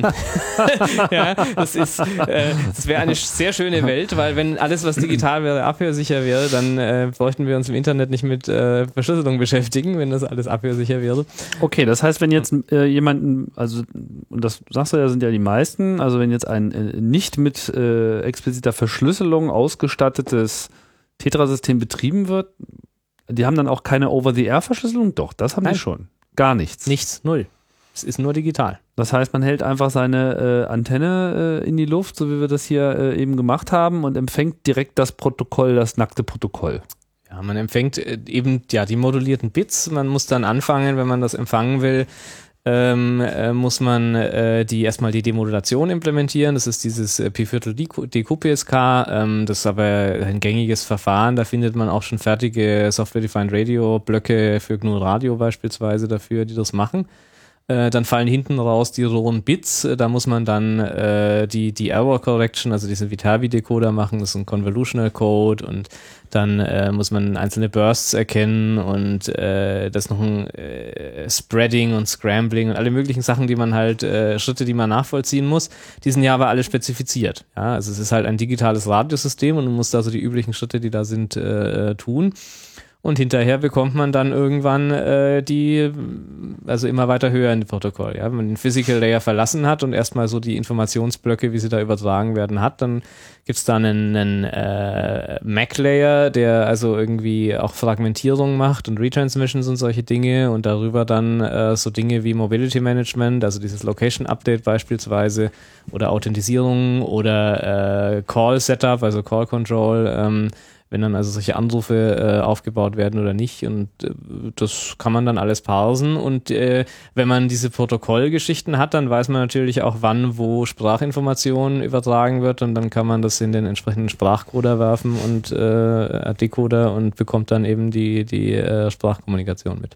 ja, das ist, äh, das wäre eine sehr schöne Welt, weil wenn alles, was digital wäre, abhörsicher wäre, dann äh, bräuchten wir uns im Internet nicht mit äh, Verschlüsselung beschäftigen, wenn das alles abhörsicher wäre. Okay, das heißt, wenn jetzt äh, jemanden, also, und das sagst du ja, sind ja die meisten, also wenn jetzt ein äh, nicht mit äh, expliziter Verschlüsselung ausgestattetes Tetra-System betrieben wird, die haben dann auch keine Over-the-Air-Verschlüsselung? Doch, das haben Nein. die schon. Gar nichts. Nichts, null. Es ist nur digital. Das heißt, man hält einfach seine äh, Antenne äh, in die Luft, so wie wir das hier äh, eben gemacht haben, und empfängt direkt das Protokoll, das nackte Protokoll. Ja, man empfängt äh, eben ja die modulierten Bits. Man muss dann anfangen, wenn man das empfangen will, ähm, äh, muss man äh, die erstmal die Demodulation implementieren. Das ist dieses äh, P Viertel D Q P S K. Ähm, das ist aber ein gängiges Verfahren. Da findet man auch schon fertige Software-Defined Radio-Blöcke für G N U Radio beispielsweise dafür, die das machen. Äh, dann fallen hinten raus die rohen Bits, da muss man dann äh, die, die Error Correction, also diese Viterbi-Decoder machen, das ist ein Convolutional Code, und dann äh, muss man einzelne Bursts erkennen und äh, das noch ein äh, Spreading und Scrambling und alle möglichen Sachen, die man halt, äh, Schritte, die man nachvollziehen muss, die sind ja aber alle spezifiziert. Ja, also es ist halt ein digitales Radiosystem und man muss da so die üblichen Schritte, die da sind, äh, tun. Und hinterher bekommt man dann irgendwann äh, die, also immer weiter höher in das Protokoll. Ja? Wenn man den Physical Layer verlassen hat und erstmal so die Informationsblöcke, wie sie da übertragen werden, hat, dann gibt's da einen, einen äh, M A C Layer, der also irgendwie auch Fragmentierung macht und Retransmissions und solche Dinge, und darüber dann äh, so Dinge wie Mobility Management, also dieses Location Update beispielsweise, oder Authentisierung oder äh, Call Setup, also Call Control, ähm, wenn dann also solche Anrufe äh, aufgebaut werden oder nicht, und äh, das kann man dann alles parsen, und äh, wenn man diese Protokollgeschichten hat, dann weiß man natürlich auch, wann wo Sprachinformationen übertragen wird, und dann kann man das in den entsprechenden Sprachcoder werfen und äh, Decoder und bekommt dann eben die, die äh, Sprachkommunikation mit.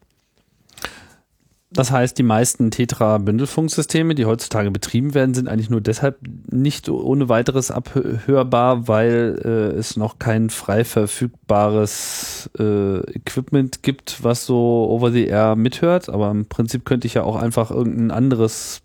Das heißt, die meisten Tetra-Bündelfunksysteme, die heutzutage betrieben werden, sind eigentlich nur deshalb nicht ohne weiteres abhörbar, weil äh, es noch kein frei verfügbares äh, Equipment gibt, was so over-the-air mithört. Aber im Prinzip könnte ich ja auch einfach irgendein anderes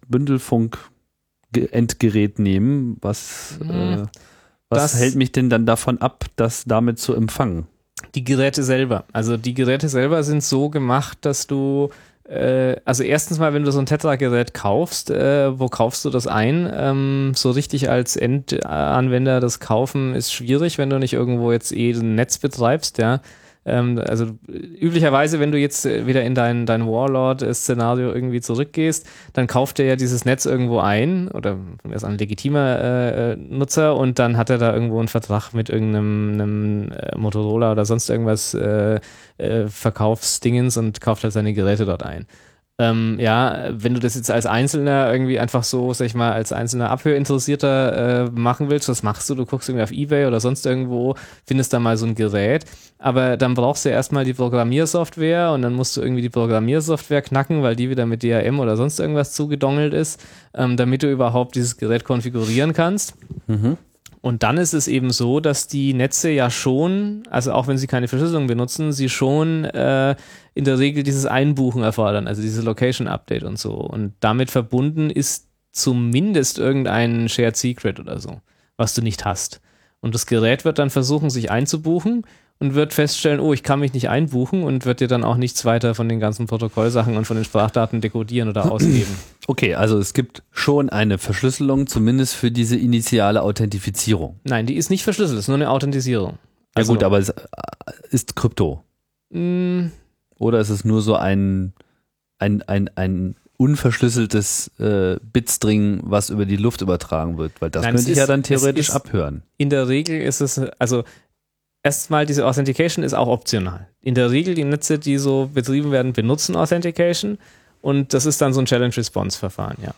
Bündelfunk-Endgerät nehmen. Was, äh, was Das- hält mich denn dann davon ab, das damit zu empfangen? Die Geräte selber. Also die Geräte selber sind so gemacht, dass du äh, also erstens mal, wenn du so ein Tetra-Gerät kaufst, äh, wo kaufst du das ein? Ähm, so richtig als Endanwender das kaufen ist schwierig, wenn du nicht irgendwo jetzt eh ein Netz betreibst, ja. Ähm, also üblicherweise, wenn du jetzt wieder in dein, dein Warlord-Szenario irgendwie zurückgehst, dann kauft er ja dieses Netz irgendwo ein, oder er ist ein legitimer äh, Nutzer, und dann hat er da irgendwo einen Vertrag mit irgendeinem einem, äh, Motorola oder sonst irgendwas äh, äh, Verkaufsdingens und kauft halt seine Geräte dort ein. Ähm, ja, wenn du das jetzt als Einzelner irgendwie einfach so, sag ich mal, als einzelner Abhörinteressierter äh, machen willst, was machst du? Du guckst irgendwie auf eBay oder sonst irgendwo, findest da mal so ein Gerät, aber dann brauchst du ja erstmal die Programmiersoftware, und dann musst du irgendwie die Programmiersoftware knacken, weil die wieder mit D R M oder sonst irgendwas zugedongelt ist, ähm, damit du überhaupt dieses Gerät konfigurieren kannst. Mhm. Und dann ist es eben so, dass die Netze ja schon, also auch wenn sie keine Verschlüsselung benutzen, sie schon äh, in der Regel dieses Einbuchen erfordern, also diese Location Update und so. Und damit verbunden ist zumindest irgendein Shared Secret oder so, was du nicht hast. Und das Gerät wird dann versuchen, sich einzubuchen und wird feststellen, oh, ich kann mich nicht einbuchen, und wird dir dann auch nichts weiter von den ganzen Protokollsachen und von den Sprachdaten dekodieren oder ausgeben. Okay, also es gibt schon eine Verschlüsselung, zumindest für diese initiale Authentifizierung. Nein, die ist nicht verschlüsselt, es ist nur eine Authentisierung. Ja gut, aber es ist Krypto. mh, Oder ist es nur so ein, ein, ein, ein unverschlüsseltes äh, Bitstring, was über die Luft übertragen wird? Weil das Nein, könnte es ich ja ist- dann es theoretisch ist- abhören. in der Regel ist es, also erstmal diese Authentication ist auch optional. In der Regel die Netze, die so betrieben werden, benutzen Authentication, und das ist dann so ein Challenge-Response-Verfahren, ja.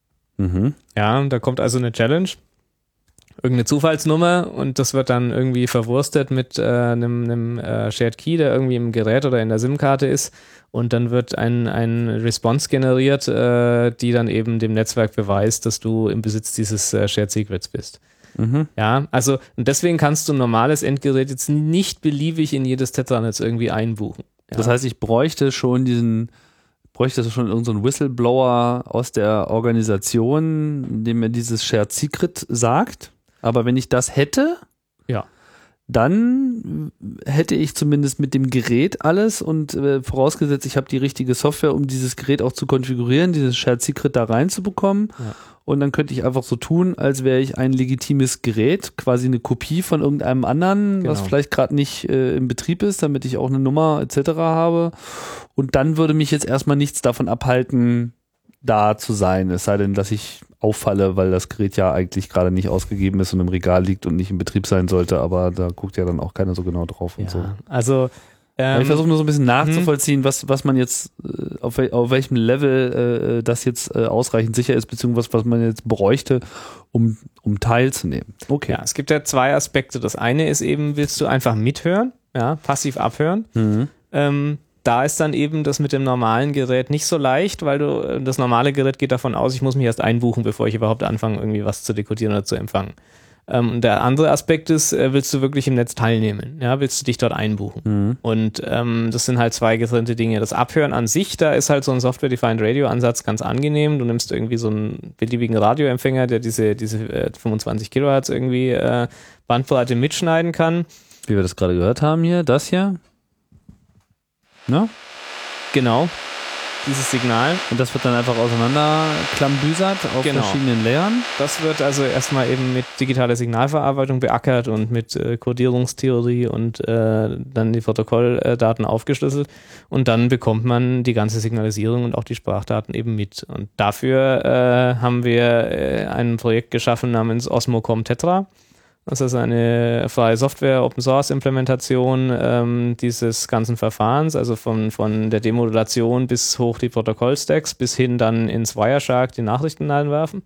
Mhm. Ja, da kommt also eine Challenge, irgendeine Zufallsnummer, und das wird dann irgendwie verwurstet mit äh, einem, einem äh, Shared Key, der irgendwie im Gerät oder in der SIM-Karte ist, und dann wird ein, ein Response generiert, äh, die dann eben dem Netzwerk beweist, dass du im Besitz dieses äh, Shared Secrets bist. Mhm. Ja, also und deswegen kannst du ein normales Endgerät jetzt nicht beliebig in jedes Tetranetz irgendwie einbuchen. Ja. Das heißt, ich bräuchte schon diesen, bräuchte schon irgendeinen Whistleblower aus der Organisation, dem mir dieses Shared Secret sagt. Aber wenn ich das hätte, ja. dann hätte ich zumindest mit dem Gerät alles und äh, vorausgesetzt, ich habe die richtige Software, um dieses Gerät auch zu konfigurieren, dieses Shared Secret da reinzubekommen. Ja. Und dann könnte ich einfach so tun, als wäre ich ein legitimes Gerät, quasi eine Kopie von irgendeinem anderen, genau. was vielleicht gerade nicht äh, im Betrieb ist, damit ich auch eine Nummer et cetera habe. Und dann würde mich jetzt erstmal nichts davon abhalten, da zu sein. Es sei denn, dass ich auffalle, weil das Gerät ja eigentlich gerade nicht ausgegeben ist und im Regal liegt und nicht in Betrieb sein sollte, aber da guckt ja dann auch keiner so genau drauf und ja, so. Also ähm, ich versuche nur so ein bisschen nachzuvollziehen, was, was man jetzt, auf, wel, auf welchem Level äh, das jetzt äh, ausreichend sicher ist, beziehungsweise was man jetzt bräuchte, um, um teilzunehmen. Okay. Ja, es gibt ja zwei Aspekte. Das eine ist eben, willst du einfach mithören, ja, passiv abhören. Mhm. Ähm, Da ist dann eben das mit dem normalen Gerät nicht so leicht, weil du das normale Gerät geht davon aus, ich muss mich erst einbuchen, bevor ich überhaupt anfange, irgendwie was zu dekodieren oder zu empfangen. Ähm, der andere Aspekt ist, äh, willst du wirklich im Netz teilnehmen? Ja, willst du dich dort einbuchen? Mhm. Und ähm, das sind halt zwei getrennte Dinge. Das Abhören an sich, da ist halt so ein Software-Defined Radio-Ansatz ganz angenehm. Du nimmst irgendwie so einen beliebigen Radioempfänger, der diese, diese äh, fünfundzwanzig Kilohertz irgendwie äh, Bandbreite mitschneiden kann. Wie wir das gerade gehört haben hier, das hier. Ne? Genau, dieses Signal. Und das wird dann einfach auseinander klambüsert auf genau. verschiedenen Layern. Das wird also erstmal eben mit digitaler Signalverarbeitung beackert und mit äh, Codierungstheorie und äh, dann die Protokolldaten aufgeschlüsselt. Und dann bekommt man die ganze Signalisierung und auch die Sprachdaten eben mit. Und dafür äh, haben wir äh, ein Projekt geschaffen namens Osmocom Tetra. Das ist eine freie Software, Open-Source-Implementation ähm, dieses ganzen Verfahrens, also von, von der Demodulation bis hoch die Protokollstacks, bis hin dann ins Wireshark die Nachrichten einwerfen.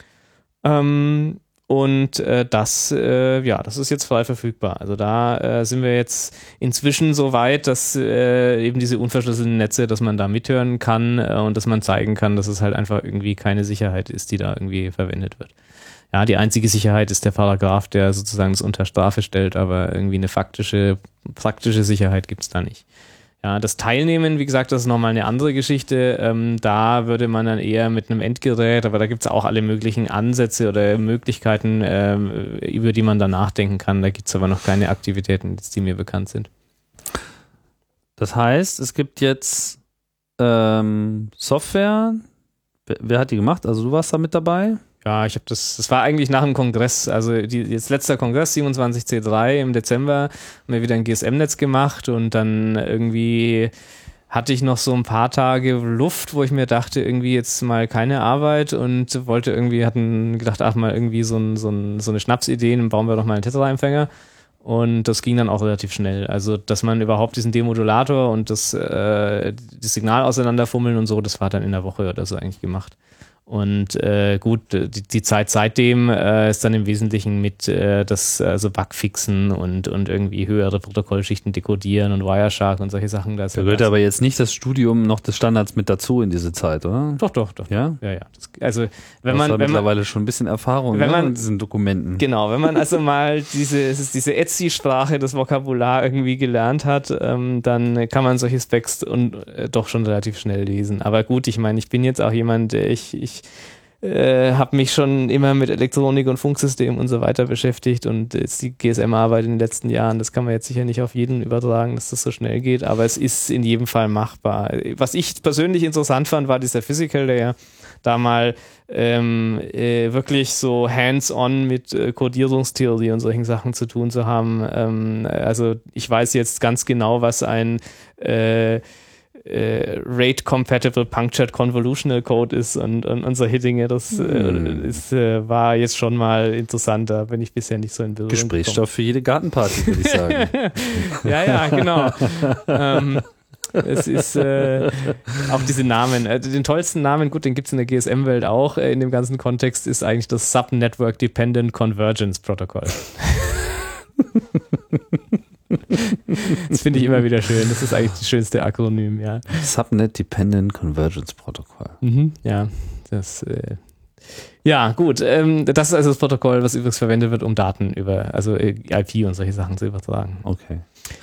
Ähm, und äh, das, äh, ja, das ist jetzt frei verfügbar. Also da äh, sind wir jetzt inzwischen so weit, dass äh, eben diese unverschlüsselten Netze, dass man da mithören kann äh, und dass man zeigen kann, dass es halt einfach irgendwie keine Sicherheit ist, die da irgendwie verwendet wird. Ja, die einzige Sicherheit ist der Paragraph, der sozusagen das unter Strafe stellt, aber irgendwie eine faktische, praktische Sicherheit gibt's da nicht. Ja, das Teilnehmen, wie gesagt, das ist nochmal eine andere Geschichte. Ähm, da würde man dann eher mit einem Endgerät, aber da gibt's auch alle möglichen Ansätze oder Möglichkeiten, ähm, über die man da nachdenken kann. Da gibt's aber noch keine Aktivitäten, die mir bekannt sind. Das heißt, es gibt jetzt ähm, Software. Wer, wer hat die gemacht? Also du warst da mit dabei? Ja, ich habe das, das war eigentlich nach dem Kongress, also die, jetzt letzter Kongress, siebenundzwanzig C drei im Dezember, haben wir wieder ein G S M-Netz gemacht und dann irgendwie hatte ich noch so ein paar Tage Luft, wo ich mir dachte, irgendwie jetzt mal keine Arbeit und wollte irgendwie, hatten gedacht, ach mal irgendwie so, ein, so, ein, so eine Schnapsidee, dann bauen wir doch mal einen Tetra-Empfänger. Und das ging dann auch relativ schnell. Also, dass man überhaupt diesen Demodulator und das, äh, das Signal auseinanderfummeln und so, das war dann in der Woche oder so eigentlich gemacht. Und äh, gut, die, die Zeit seitdem äh, ist dann im Wesentlichen mit äh, das also Bugfixen und, und irgendwie höhere Protokollschichten dekodieren und Wireshark und solche Sachen. Da gehört ja aber jetzt nicht das Studium noch des Standards mit dazu in diese Zeit, oder? Doch, doch, doch. Ja? Ja, ja. Das, also, wenn du man. hast wenn mittlerweile man, schon ein bisschen Erfahrung wenn ne, man, in diesen Dokumenten. Genau, wenn man also mal diese, diese Etsy-Sprache, das Vokabular irgendwie gelernt hat, ähm, dann kann man solche Specs und, äh, doch schon relativ schnell lesen. Aber gut, ich meine, ich bin jetzt auch jemand, der ich, ich Äh, habe mich schon immer mit Elektronik und Funksystemen und so weiter beschäftigt und jetzt die G S M-Arbeit in den letzten Jahren, das kann man jetzt sicher nicht auf jeden übertragen, dass das so schnell geht, aber es ist in jedem Fall machbar. Was ich persönlich interessant fand, war dieser Physical Layer, da mal ähm, äh, wirklich so hands-on mit äh, Codierungstheorie und solchen Sachen zu tun zu haben. Ähm, also ich weiß jetzt ganz genau, was ein äh, Äh, Rate-Compatible Punctured Convolutional Code ist und, und, und solche Dinge. Das hm. äh, ist, äh, war jetzt schon mal interessanter, bin ich bisher nicht so in Berührung Gesprächsstoff gekommen. für jede Gartenparty, würde ich sagen. Ja, ja, genau. ähm, es ist äh, auch diese Namen. Äh, den tollsten Namen, gut, den gibt es in der G S M-Welt auch, äh, in dem ganzen Kontext ist eigentlich das Subnetwork Dependent Convergence Protocol. Das finde ich immer wieder schön. Das ist eigentlich das schönste Akronym, ja. Subnet Dependent Convergence Protocol. Mhm, ja, das, äh, Ja, gut. Ähm, das ist also das Protokoll, was übrigens verwendet wird, um Daten über, also I P und solche Sachen zu übertragen. Okay.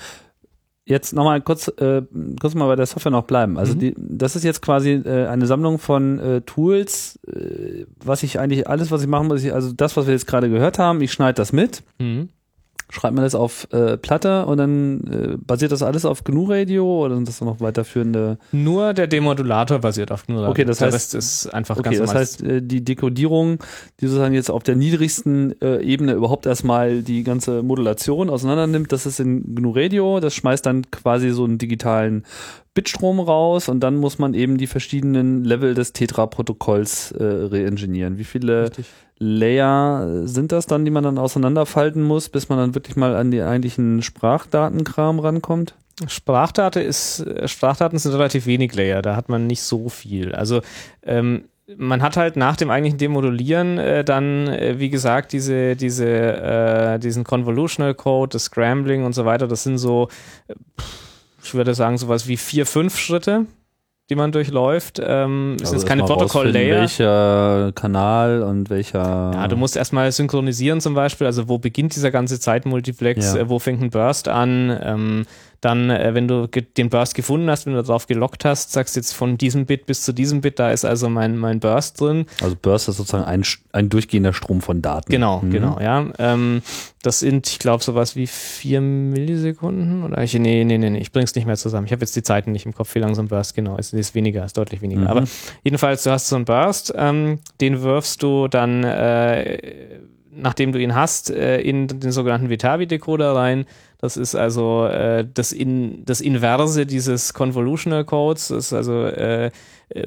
Jetzt nochmal kurz, äh, kurz mal bei der Software noch bleiben. Also Mhm. die, das ist jetzt quasi äh, eine Sammlung von äh, Tools, äh, was ich eigentlich, alles, was ich machen muss, ich, also das, was wir jetzt gerade gehört haben, ich schneide das mit, Mhm. schreibt man das auf äh, Platte und dann äh, basiert das alles auf G N U-Radio oder sind das noch weiterführende? Nur der Demodulator basiert auf G N U-Radio. Okay, das der heißt- Rest ist einfach Okay, ganz das normal. heißt, äh, die Dekodierung, die sozusagen jetzt auf der niedrigsten äh, Ebene überhaupt erstmal die ganze Modulation auseinander nimmt, das ist in G N U-Radio, das schmeißt dann quasi so einen digitalen Bitstrom raus und dann muss man eben die verschiedenen Level des Tetra-Protokolls äh, reingenieren. Wie viele Richtig. Layer sind das dann, die man dann auseinanderfalten muss, bis man dann wirklich mal an die eigentlichen Sprachdatenkram rankommt? Sprachdate ist, Sprachdaten sind relativ wenig Layer, da hat man nicht so viel. Also ähm, man hat halt nach dem eigentlichen Demodulieren äh, dann, äh, wie gesagt, diese, diese, äh, diesen Convolutional Code, das Scrambling und so weiter, das sind so, äh, ich würde sagen, sowas wie vier, fünf Schritte, die man durchläuft. Ähm, es Also ist keine erst mal rausfinden, Protokoll-Layer. welcher Kanal und welcher... Ja, du musst erstmal synchronisieren zum Beispiel, also wo beginnt dieser ganze Zeitmultiplex, Ja. äh, wo fängt ein Burst an, ähm, dann, äh, wenn du ge- den Burst gefunden hast, wenn du darauf gelockt hast, sagst jetzt von diesem Bit bis zu diesem Bit, da ist also mein, mein Burst drin. Also Burst ist sozusagen ein, ein durchgehender Strom von Daten. Genau, Mhm. genau, ja. Ähm, das sind, ich glaube, sowas wie vier Millisekunden oder ich, nee, nee, nee, nee, ich bring's nicht mehr zusammen. Ich habe jetzt die Zeiten nicht im Kopf, wie lang so ein Burst genau ist. Ist weniger, ist deutlich weniger. Mhm. Aber jedenfalls, du hast so einen Burst, ähm, den wirfst du dann, äh, nachdem du ihn hast, äh, in den sogenannten Vitabi-Decoder rein. Das ist also äh, das, in, das Inverse dieses Convolutional Codes. Das ist also äh, äh,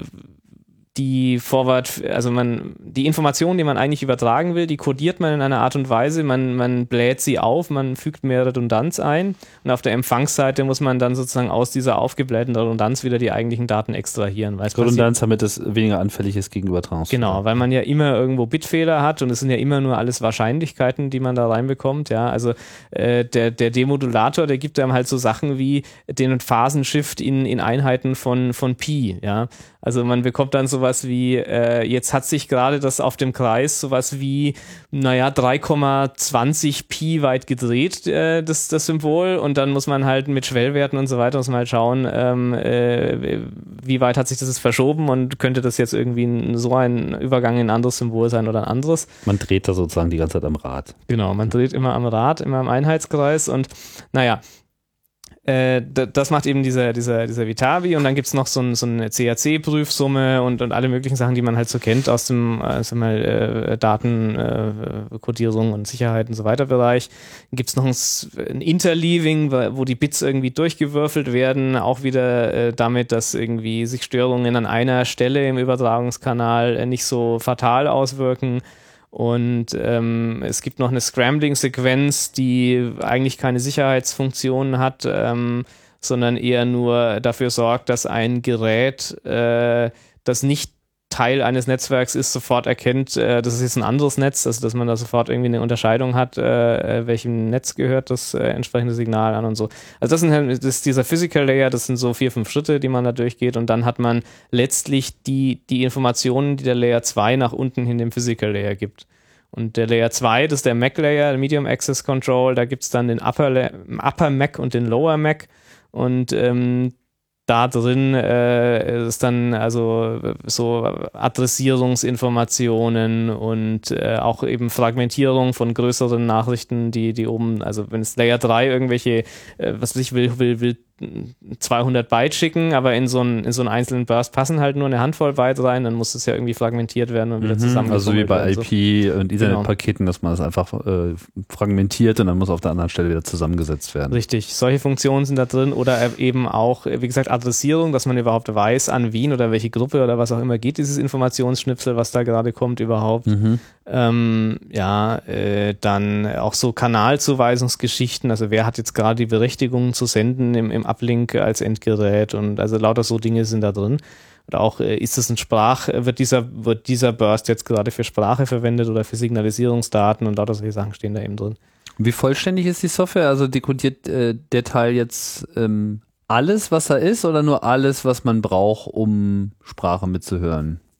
die Forward, also man, die Informationen, die man eigentlich übertragen will, die kodiert man in einer Art und Weise, man, man bläht sie auf, man fügt mehr Redundanz ein und auf der Empfangsseite muss man dann sozusagen aus dieser aufgeblähten Redundanz wieder die eigentlichen Daten extrahieren. Weil es Redundanz, damit es weniger anfällig ist gegen Übertragungsfehler. Genau, weil man ja immer irgendwo Bitfehler hat und es sind ja immer nur alles Wahrscheinlichkeiten, die man da reinbekommt, ja, also äh, der, der Demodulator, der gibt einem halt so Sachen wie den Phasenshift in, in Einheiten von, von Pi, ja, also man bekommt dann sowas wie, äh, jetzt hat sich gerade das auf dem Kreis sowas wie, naja, drei Komma zwanzig Pi weit gedreht, äh, das, das Symbol, und dann muss man halt mit Schwellwerten und so weiter, muss man halt schauen, ähm, äh, wie weit hat sich das jetzt verschoben und könnte das jetzt irgendwie ein, so ein Übergang in ein anderes Symbol sein oder ein anderes. Man dreht da sozusagen die ganze Zeit am Rad. Genau, man dreht immer am Rad, immer im Einheitskreis und naja, äh, d- das macht eben dieser, dieser, dieser Vitabi, und dann gibt es noch so, ein, so eine C A C-Prüfsumme und, und alle möglichen Sachen, die man halt so kennt aus dem äh, sag mal, äh, Daten, äh, Codierung und Sicherheit und so weiter Bereich. Gibt es noch ein, S- ein Interleaving, wo die Bits irgendwie durchgewürfelt werden, auch wieder äh, damit, dass irgendwie sich Störungen an einer Stelle im Übertragungskanal äh, nicht so fatal auswirken. Und ähm, es gibt noch eine Scrambling-Sequenz, die eigentlich keine Sicherheitsfunktionen hat, ähm, sondern eher nur dafür sorgt, dass ein Gerät, äh, das nicht Teil eines Netzwerks ist, sofort erkennt, äh, das ist jetzt ein anderes Netz, also dass man da sofort irgendwie eine Unterscheidung hat, äh, welchem Netz gehört das äh, entsprechende Signal an und so. Also das, sind, das ist dieser Physical Layer, das sind so vier, fünf Schritte, die man da durchgeht, und dann hat man letztlich die, die Informationen, die der Layer zwei nach unten hin dem Physical Layer gibt. Und der Layer zwei, das ist der M A C Layer, der Medium Access Control, da gibt es dann den Upper, La- Upper M A C und den Lower M A C, und ähm, da drin äh, ist dann also so Adressierungsinformationen und äh, auch eben Fragmentierung von größeren Nachrichten, die die oben, also wenn es Layer drei irgendwelche, äh, was weiß ich will, will, will zweihundert Byte schicken, aber in so einen in so einen einzelnen Burst passen halt nur eine Handvoll Byte rein, dann muss es ja irgendwie fragmentiert werden und wieder Mhm, zusammen. also wie bei I so. P und Internetpaketen, dass man das einfach äh, fragmentiert und dann muss auf der anderen Stelle wieder zusammengesetzt werden. Richtig, solche Funktionen sind da drin, oder eben auch, wie gesagt, Adressierung, dass man überhaupt weiß, an wen oder welche Gruppe oder was auch immer geht dieses Informationsschnipsel, was da gerade kommt überhaupt. Mhm. Ähm, ja, äh, dann auch so Kanalzuweisungsgeschichten, also wer hat jetzt gerade die Berechtigung zu senden im, im Uplink als Endgerät, und also lauter so Dinge sind da drin. Oder auch, äh, ist es ein Sprach, wird dieser, wird dieser Burst jetzt gerade für Sprache verwendet oder für Signalisierungsdaten, und lauter solche Sachen stehen da eben drin. Wie vollständig ist die Software? Also dekodiert äh, der Teil jetzt ähm, alles, was da ist, oder nur alles, was man braucht, um Sprache mitzuhören?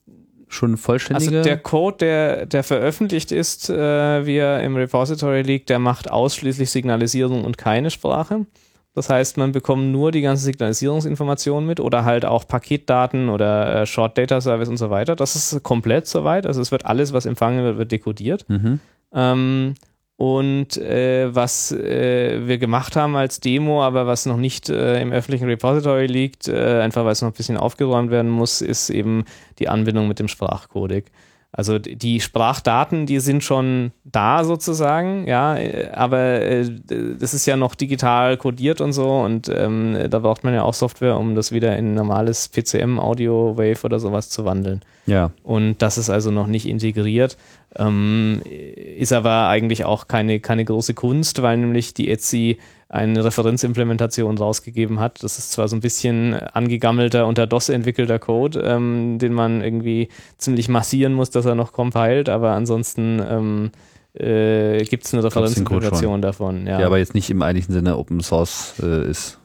schon vollständige? Also der Code, der, der veröffentlicht ist, äh, wie er im Repository liegt, der macht ausschließlich Signalisierung und keine Sprache. Das heißt, man bekommt nur die ganzen Signalisierungsinformationen mit oder halt auch Paketdaten oder äh, Short Data Service und so weiter. Das ist komplett soweit. Also es wird alles, was empfangen wird, wird dekodiert. Mhm. Ähm, und äh, was äh, wir gemacht haben als Demo, aber was noch nicht äh, im öffentlichen Repository liegt, äh, einfach weil es noch ein bisschen aufgeräumt werden muss, ist eben die Anbindung mit dem Sprachcodec. Also die Sprachdaten, die sind schon da sozusagen, ja, aber äh, das ist ja noch digital codiert und so und ähm, da braucht man ja auch Software, um das wieder in normales P C M, Audio, Wave oder sowas zu wandeln. Ja. Und das ist also noch nicht integriert, ähm, ist aber eigentlich auch keine, keine große Kunst, weil nämlich die Etsy eine Referenzimplementation rausgegeben hat. Das ist zwar so ein bisschen angegammelter, unter DOS entwickelter Code, ähm, den man irgendwie ziemlich massieren muss, dass er noch compiled, aber ansonsten ähm, äh, gibt es eine Referenzimplementation davon. Ja. Der aber jetzt nicht im eigentlichen Sinne Open Source äh, ist.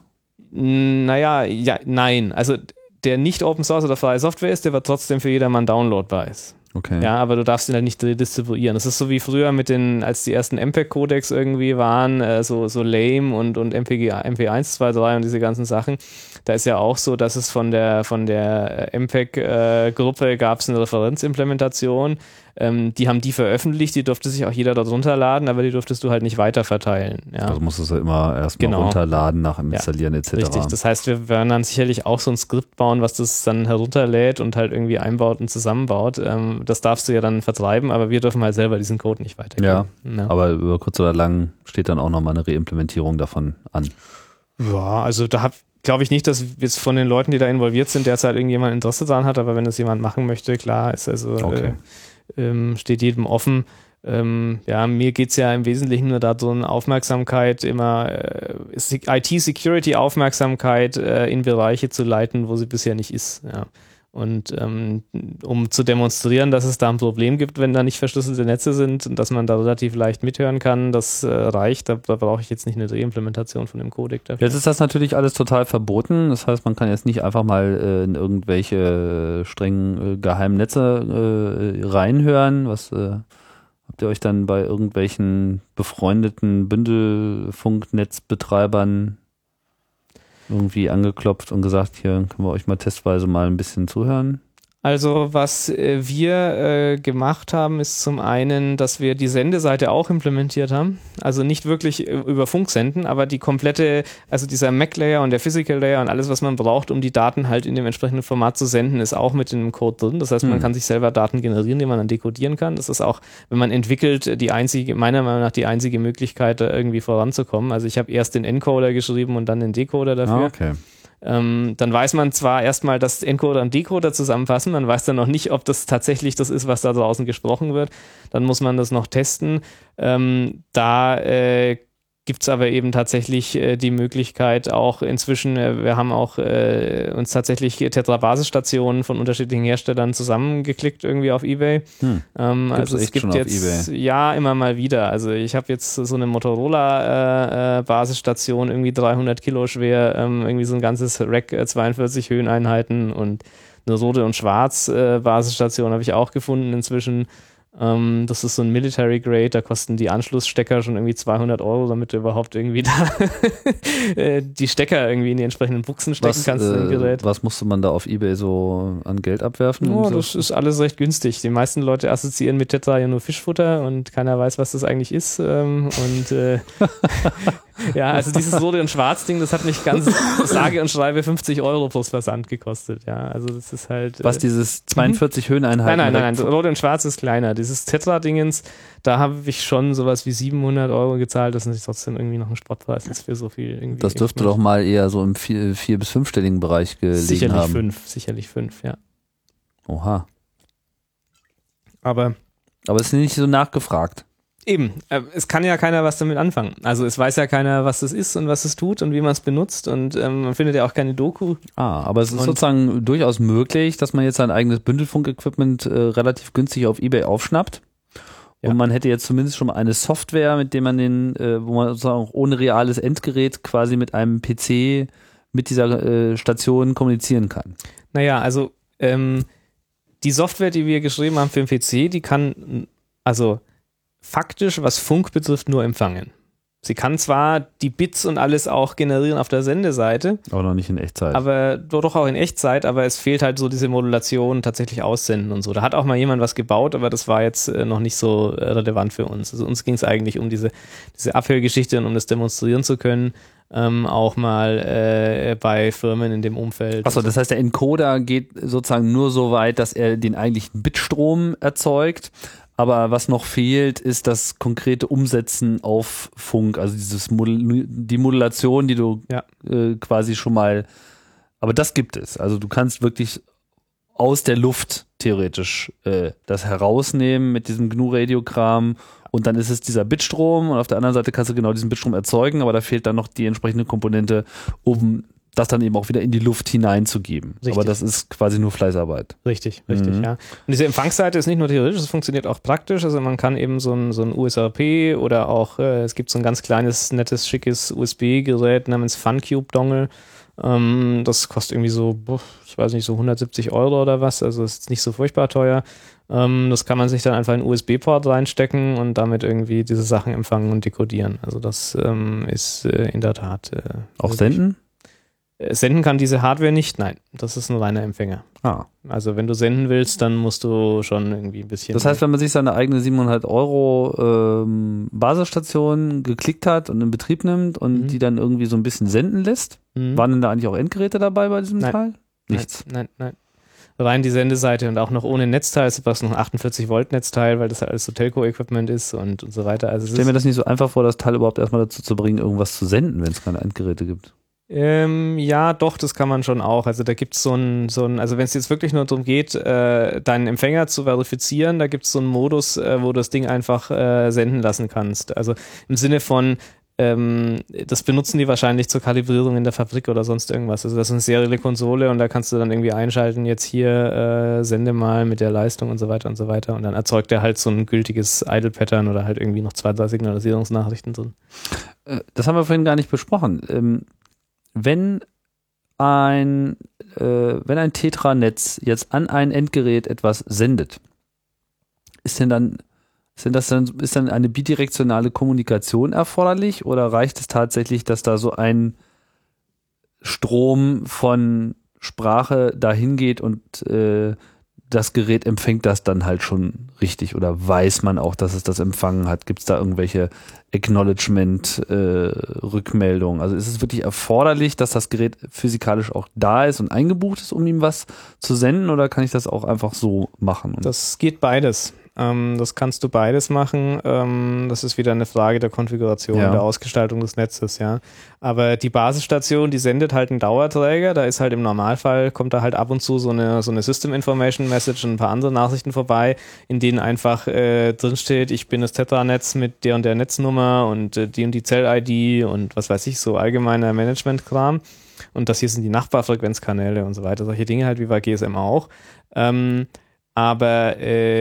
Naja, ja, nein. Also der nicht Open Source oder freie Software ist, der wird trotzdem für jedermann downloadbar ist. Okay. Ja, aber du darfst ihn halt nicht redistribuieren. Das ist so wie früher mit den, als die ersten M P E G-Codecs irgendwie waren, äh, so, so lame und, und M P G, M P eins, zwei, drei und diese ganzen Sachen. Da ist ja auch so, dass es von der, von der M P E G-Gruppe gab es eine Referenzimplementation. Ähm, die haben die veröffentlicht, die durfte sich auch jeder dort runterladen, aber die durftest du halt nicht weiterverteilen. Ja. Also musstest du immer erstmal Genau. runterladen, nach dem Installieren Ja, et cetera. Richtig, das heißt, wir werden dann sicherlich auch so ein Skript bauen, was das dann herunterlädt und halt irgendwie einbaut und zusammenbaut. Ähm, das darfst du ja dann vertreiben, aber wir dürfen halt selber diesen Code nicht weitergeben. Ja, Ja. aber über kurz oder lang steht dann auch nochmal eine Reimplementierung davon an. Ja, also da glaube ich nicht, dass jetzt von den Leuten, die da involviert sind, derzeit irgendjemand Interesse daran hat, aber wenn das jemand machen möchte, klar, ist also Okay. äh, ähm, steht jedem offen. Ähm, ja, mir geht es ja im Wesentlichen nur darum, Aufmerksamkeit immer, äh, I T-Security-Aufmerksamkeit äh, in Bereiche zu leiten, wo sie bisher nicht ist. Ja. Und ähm, um zu demonstrieren, dass es da ein Problem gibt, wenn da nicht verschlüsselte Netze sind und dass man da relativ leicht mithören kann, das äh, reicht. Da, da brauche ich jetzt nicht eine Reimplementation von dem Codec dafür. Jetzt ist das natürlich alles total verboten. Das heißt, man kann jetzt nicht einfach mal äh, in irgendwelche äh, strengen äh, geheimen Netze äh, reinhören. Was äh, habt ihr euch dann bei irgendwelchen befreundeten Bündelfunknetzbetreibern irgendwie angeklopft und gesagt, hier können wir euch mal testweise mal ein bisschen zuhören? Also was äh, wir äh, gemacht haben, ist zum einen, dass wir die Sendeseite auch implementiert haben. Also nicht wirklich äh, über Funk senden, aber die komplette, also dieser M A C-Layer und der Physical Layer und alles, was man braucht, um die Daten halt in dem entsprechenden Format zu senden, ist auch mit in dem Code drin. Das heißt, man Hm. kann sich selber Daten generieren, die man dann dekodieren kann. Das ist auch, wenn man entwickelt, die einzige, meiner Meinung nach die einzige Möglichkeit, da irgendwie voranzukommen. Also ich habe erst den Encoder geschrieben und dann den Decoder dafür. Ah, okay. Ähm, dann weiß man zwar erstmal, dass Encoder und Decoder zusammenfassen, man weiß dann noch nicht, ob das tatsächlich das ist, was da draußen gesprochen wird. Dann muss man das noch testen. Ähm, da äh, gibt es aber eben tatsächlich äh, die Möglichkeit auch inzwischen, äh, wir haben auch äh, uns tatsächlich Tetra-Basisstationen von unterschiedlichen Herstellern zusammengeklickt irgendwie auf eBay. Hm. Ähm, Gibt's also es echt gibt schon auf jetzt, eBay? ja, immer mal wieder. Also ich habe jetzt so eine Motorola-Basisstation, äh, äh, irgendwie dreihundert Kilo schwer, ähm, irgendwie so ein ganzes Rack, äh, zweiundvierzig Höheneinheiten und eine rote und schwarz äh, Basisstation habe ich auch gefunden inzwischen. Ähm, das ist so ein Military Grade, da kosten die Anschlussstecker schon irgendwie zweihundert Euro, damit du überhaupt irgendwie da äh, die Stecker irgendwie in die entsprechenden Buchsen stecken Was, kannst in dem äh, Gerät. was musste man da auf eBay so an Geld abwerfen? Oh, um so? das ist alles recht günstig. Die meisten Leute assoziieren mit Tetra ja nur Fischfutter und keiner weiß, was das eigentlich ist. Ähm, und äh, ja, also dieses rote und schwarz Ding, das hat mich ganz sage und schreibe fünfzig Euro plus Versand gekostet. Ja, also das ist halt. Was äh, dieses zweiundvierzig Höheneinheiten? Nein, nein, nein, direkt- nein, rot und schwarz ist kleiner. Dieses Tetra-Dingens, da habe ich schon sowas wie siebenhundert Euro gezahlt. Das ist natürlich trotzdem irgendwie noch ein Spottpreis ist für so viel. Irgendwie Das dürfte doch mal eher so im vier-, vier- bis fünfstelligen Bereich gelegen sicherlich haben. fünf, sicherlich fünf, ja. Oha. Aber Aber es ist nicht so nachgefragt. eben, äh, es kann ja keiner was damit anfangen. Also es weiß ja keiner, was das ist und was es tut und wie man es benutzt und ähm, man findet ja auch keine Doku. Ah, aber es ist Und- sozusagen durchaus möglich, dass man jetzt sein eigenes Bündelfunk-Equipment äh, relativ günstig auf eBay aufschnappt. Ja. Und man hätte jetzt zumindest schon mal eine Software, mit der man den, äh, wo man sozusagen auch ohne reales Endgerät quasi mit einem P C mit dieser äh, Station kommunizieren kann. Naja, also ähm, die Software, die wir geschrieben haben für den P C, die kann also faktisch, was Funk betrifft, nur empfangen. Sie kann zwar die Bits und alles auch generieren auf der Sendeseite. Aber noch nicht in Echtzeit. Aber doch auch in Echtzeit, aber es fehlt halt so diese Modulation, tatsächlich aussenden und so. Da hat auch mal jemand was gebaut, aber das war jetzt äh, noch nicht so äh, relevant für uns. Also uns ging es eigentlich um diese, diese Abhörgeschichte und um das demonstrieren zu können, ähm, auch mal äh, bei Firmen in dem Umfeld. Achso, das heißt, der Encoder geht sozusagen nur so weit, dass er den eigentlichen Bitstrom erzeugt. Aber was noch fehlt, ist das konkrete Umsetzen auf Funk, also dieses Modul- die Modulation, die du ja. äh, quasi schon mal, aber das gibt es. Also du kannst wirklich aus der Luft theoretisch äh, das herausnehmen mit diesem G N U-Radiokram und dann ist es dieser Bitstrom und auf der anderen Seite kannst du genau diesen Bitstrom erzeugen, aber da fehlt dann noch die entsprechende Komponente, um das dann eben auch wieder in die Luft hineinzugeben. Richtig. Aber das ist quasi nur Fleißarbeit. Richtig, richtig, Mhm. ja. Und diese Empfangsseite ist nicht nur theoretisch, es funktioniert auch praktisch. Also man kann eben so ein, so ein U S R P oder auch, äh, es gibt so ein ganz kleines, nettes, schickes U S B-Gerät namens FunCube-Dongle. Ähm, das kostet irgendwie so, boah, ich weiß nicht, so hundertsiebzig Euro oder was. Also ist nicht so furchtbar teuer. Ähm, das kann man sich dann einfach in einen U S B-Port reinstecken und damit irgendwie diese Sachen empfangen und dekodieren. Also das ähm, ist äh, in der Tat. Äh, Auch senden? Senden kann diese Hardware nicht, nein, das ist ein reiner Empfänger. Ah. Also wenn du senden willst, dann musst du schon irgendwie ein bisschen... Das heißt, wenn man sich seine eigene siebenhundert Euro ähm, Basisstation geklickt hat und in Betrieb nimmt und Mhm. die dann irgendwie so ein bisschen senden lässt, Mhm. waren denn da eigentlich auch Endgeräte dabei bei diesem Nein. Teil? Nichts. Nein, nein, nein. Rein die Sendeseite und auch noch ohne Netzteil, es brauchst noch ein achtundvierzig Volt Netzteil, weil das halt alles so Telco-Equipment ist und, und so weiter. Also es Stell ist, mir das nicht so einfach vor, das Teil überhaupt erstmal dazu zu bringen, irgendwas zu senden, wenn es keine Endgeräte gibt. Ähm, ja, doch, das kann man schon auch. Also da gibt es so ein, so ein, also wenn es jetzt wirklich nur darum geht, äh, deinen Empfänger zu verifizieren, da gibt es so einen Modus, äh, wo du das Ding einfach äh, senden lassen kannst. Also im Sinne von, ähm, das benutzen die wahrscheinlich zur Kalibrierung in der Fabrik oder sonst irgendwas. Also das ist eine serielle Konsole und da kannst du dann irgendwie einschalten, jetzt hier äh, sende mal mit der Leistung und so weiter und so weiter und dann erzeugt er halt so ein gültiges Idle-Pattern oder halt irgendwie noch zwei, drei Signalisierungsnachrichten drin. Äh, das haben wir vorhin gar nicht besprochen. Ähm, Wenn ein, äh, wenn ein Tetra-Netz jetzt an ein Endgerät etwas sendet, ist denn dann, ist denn das dann, ist dann eine bidirektionale Kommunikation erforderlich oder reicht es tatsächlich, dass da so ein Strom von Sprache dahin geht und äh, das Gerät empfängt das dann halt schon richtig oder weiß man auch, dass es das empfangen hat? Gibt es da irgendwelche Acknowledgement-Rückmeldungen? Äh, also ist es wirklich erforderlich, dass das Gerät physikalisch auch da ist und eingebucht ist, um ihm was zu senden oder kann ich das auch einfach so machen? Das geht beides. Ähm, das kannst du beides machen. Ähm, das ist wieder eine Frage der Konfiguration, Ja. der Ausgestaltung des Netzes, ja. Aber die Basisstation, die sendet halt einen Dauerträger. Da ist halt im Normalfall, kommt da halt ab und zu so eine, so eine System Information Message und ein paar andere Nachrichten vorbei, in denen einfach äh, drinsteht, ich bin das Tetra-Netz mit der und der Netznummer und äh, die und die Zell-I D und was weiß ich, so allgemeiner Management-Kram. Und das hier sind die Nachbarfrequenzkanäle und so weiter. Solche Dinge halt wie bei G S M auch. Ähm, Aber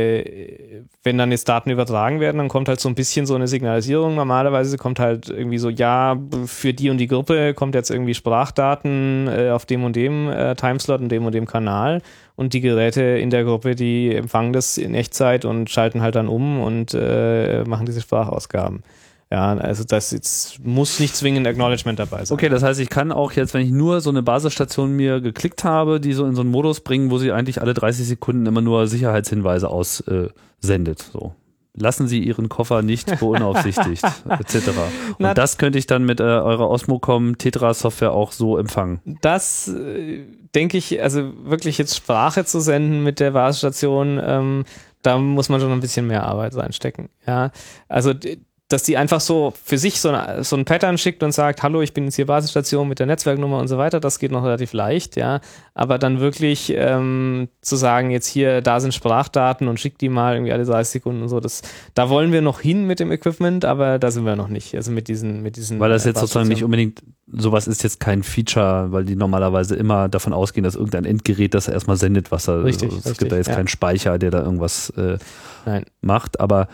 äh, wenn dann jetzt Daten übertragen werden, dann kommt halt so ein bisschen so eine Signalisierung. Normalerweise kommt halt irgendwie so, ja, für die und die Gruppe kommt jetzt irgendwie Sprachdaten äh, auf dem und dem äh, Timeslot und dem und dem Kanal. Und die Geräte in der Gruppe, die empfangen das in Echtzeit und schalten halt dann um und äh, machen diese Sprachausgaben. Ja, also das jetzt muss nicht zwingend Acknowledgement dabei sein. Okay, das heißt, ich kann auch jetzt, wenn ich nur so eine Basisstation mir geklickt habe, die so in so einen Modus bringen, wo sie eigentlich alle dreißig Sekunden immer nur Sicherheitshinweise aussendet. Äh, so. Lassen Sie Ihren Koffer nicht beaufsichtigt, et cetera. Und Na, das könnte ich dann mit äh, eurer Osmocom Tetra-Software auch so empfangen. Das äh, denke ich, also wirklich jetzt Sprache zu senden mit der Basisstation, ähm, da muss man schon ein bisschen mehr Arbeit reinstecken. Ja, also dass die einfach so für sich so, eine, so ein Pattern schickt und sagt, hallo, ich bin jetzt hier Basisstation mit der Netzwerknummer und so weiter, das geht noch relativ leicht, ja, aber dann wirklich ähm, zu sagen, jetzt hier, da sind Sprachdaten und schick die mal irgendwie alle dreißig Sekunden und so, das, da wollen wir noch hin mit dem Equipment, aber da sind wir noch nicht, also mit diesen, mit diesen Weil das jetzt äh, sozusagen nicht unbedingt, sowas ist jetzt kein Feature, weil die normalerweise immer davon ausgehen, dass irgendein Endgerät das erstmal sendet, was er, Richtig, es richtig, gibt da jetzt ja. keinen Speicher, der da irgendwas äh, Nein. macht, aber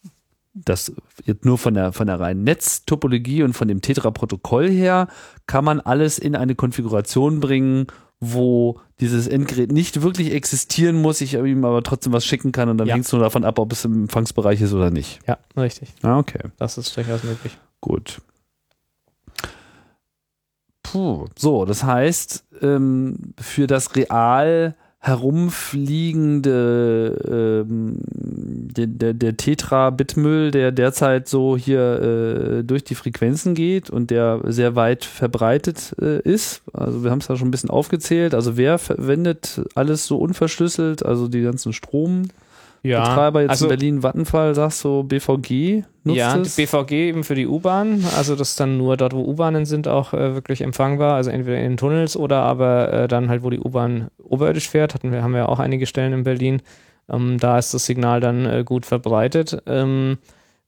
das jetzt nur von der, von der reinen Netztopologie und von dem Tetra-Protokoll her kann man alles in eine Konfiguration bringen, wo dieses Endgerät nicht wirklich existieren muss, ich ihm aber trotzdem was schicken kann und dann Ja. hängt es nur davon ab, ob es im Empfangsbereich ist oder nicht. Ja, richtig. Ah, okay. Das ist durchaus möglich. Gut. Puh. So, das heißt, ähm, für das real herumfliegende ähm, der, der, der Tetra-Bit-Müll, der derzeit so hier äh, durch die Frequenzen geht und der sehr weit verbreitet äh, ist. Also wir haben es ja schon ein bisschen aufgezählt. Also wer verwendet alles so unverschlüsselt? Also die ganzen Strombetreiber jetzt also, in Berlin, Vattenfall, sagst du, B V G nutzt ja, es? die B V G eben für die U-Bahn, also das ist dann nur dort, wo U-Bahnen sind, auch äh, wirklich empfangbar, also entweder in den Tunnels oder aber äh, dann halt, wo die U-Bahn oberirdisch fährt, hatten wir, haben wir auch einige Stellen in Berlin, ähm, da ist das Signal dann äh, gut verbreitet. Ähm,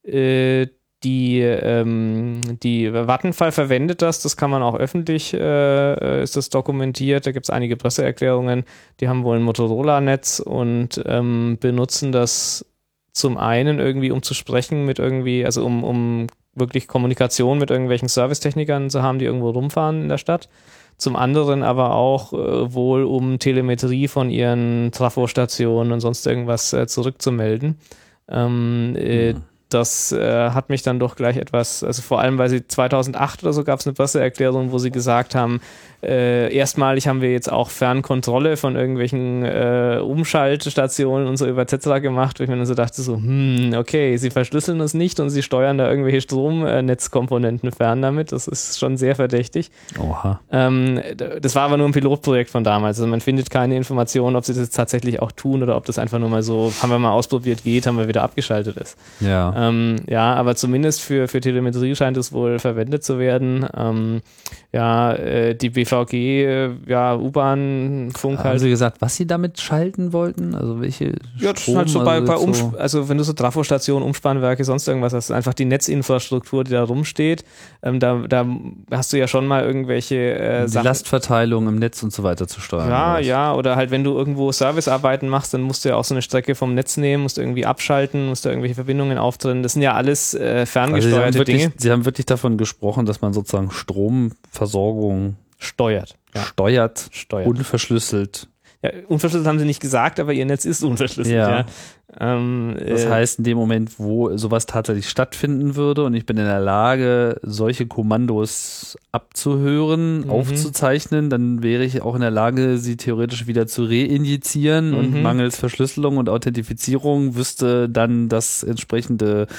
äh, die, ähm, die Vattenfall verwendet das, das kann man auch öffentlich, äh, ist das dokumentiert, da gibt es einige Presseerklärungen, die haben wohl ein Motorola-Netz und ähm, benutzen das zum einen irgendwie, um zu sprechen mit irgendwie, also um, um wirklich Kommunikation mit irgendwelchen Servicetechnikern zu haben, die irgendwo rumfahren in der Stadt. Zum anderen aber auch äh, wohl, um Telemetrie von ihren Trafostationen und sonst irgendwas äh, zurückzumelden. Ähm, äh, Mhm. Das äh, hat mich dann doch gleich etwas, also vor allem, weil sie zweitausendacht oder so gab es eine Presseerklärung, wo sie gesagt haben, äh, erstmalig haben wir jetzt auch Fernkontrolle von irgendwelchen äh, Umschaltstationen und so über Tetra gemacht, wo ich mir dann so dachte, so, hm, okay, sie verschlüsseln es nicht und sie steuern da irgendwelche Stromnetzkomponenten fern damit, das ist schon sehr verdächtig. Oha. Ähm, das war aber nur ein Pilotprojekt von damals, also man findet keine Informationen, ob sie das jetzt tatsächlich auch tun oder ob das einfach nur mal so, haben wir mal ausprobiert, geht, haben wir wieder abgeschaltet ist. Ja. Ähm, ja, aber zumindest für, für Telemetrie scheint es wohl verwendet zu werden. Ähm, ja, äh, die B V G, äh, ja, U-Bahn, Funk Haben halt. Sie gesagt, was Sie damit schalten wollten? Also welche Ja, das ist Strom, halt so bei, also bei so Umsp- also wenn du so Trafostationen, Umspannwerke, sonst irgendwas hast, einfach die Netzinfrastruktur, die da rumsteht, ähm, da, da hast du ja schon mal irgendwelche äh, die Sachen. Lastverteilung im Netz und so weiter zu steuern. Ja, oder was? ja, oder halt wenn du irgendwo Servicearbeiten machst, dann musst du ja auch so eine Strecke vom Netz nehmen, musst du irgendwie abschalten, musst du irgendwelche Verbindungen auftrennen. Das sind ja alles äh, Also Sie, haben ferngesteuerte wirklich, Dinge. Sie haben wirklich davon gesprochen, dass man sozusagen Stromversorgung Steuert. Ja. steuert, Steuert. unverschlüsselt. Ja, unverschlüsselt haben sie nicht gesagt, aber ihr Netz ist unverschlüsselt. Ja. Ja. Ähm, Das äh, heißt, in dem Moment, wo sowas tatsächlich stattfinden würde und ich bin in der Lage, solche Kommandos abzuhören, Mhm. aufzuzeichnen, dann wäre ich auch in der Lage, sie theoretisch wieder zu reinjizieren und Mhm. mangels Verschlüsselung und Authentifizierung wüsste dann das entsprechende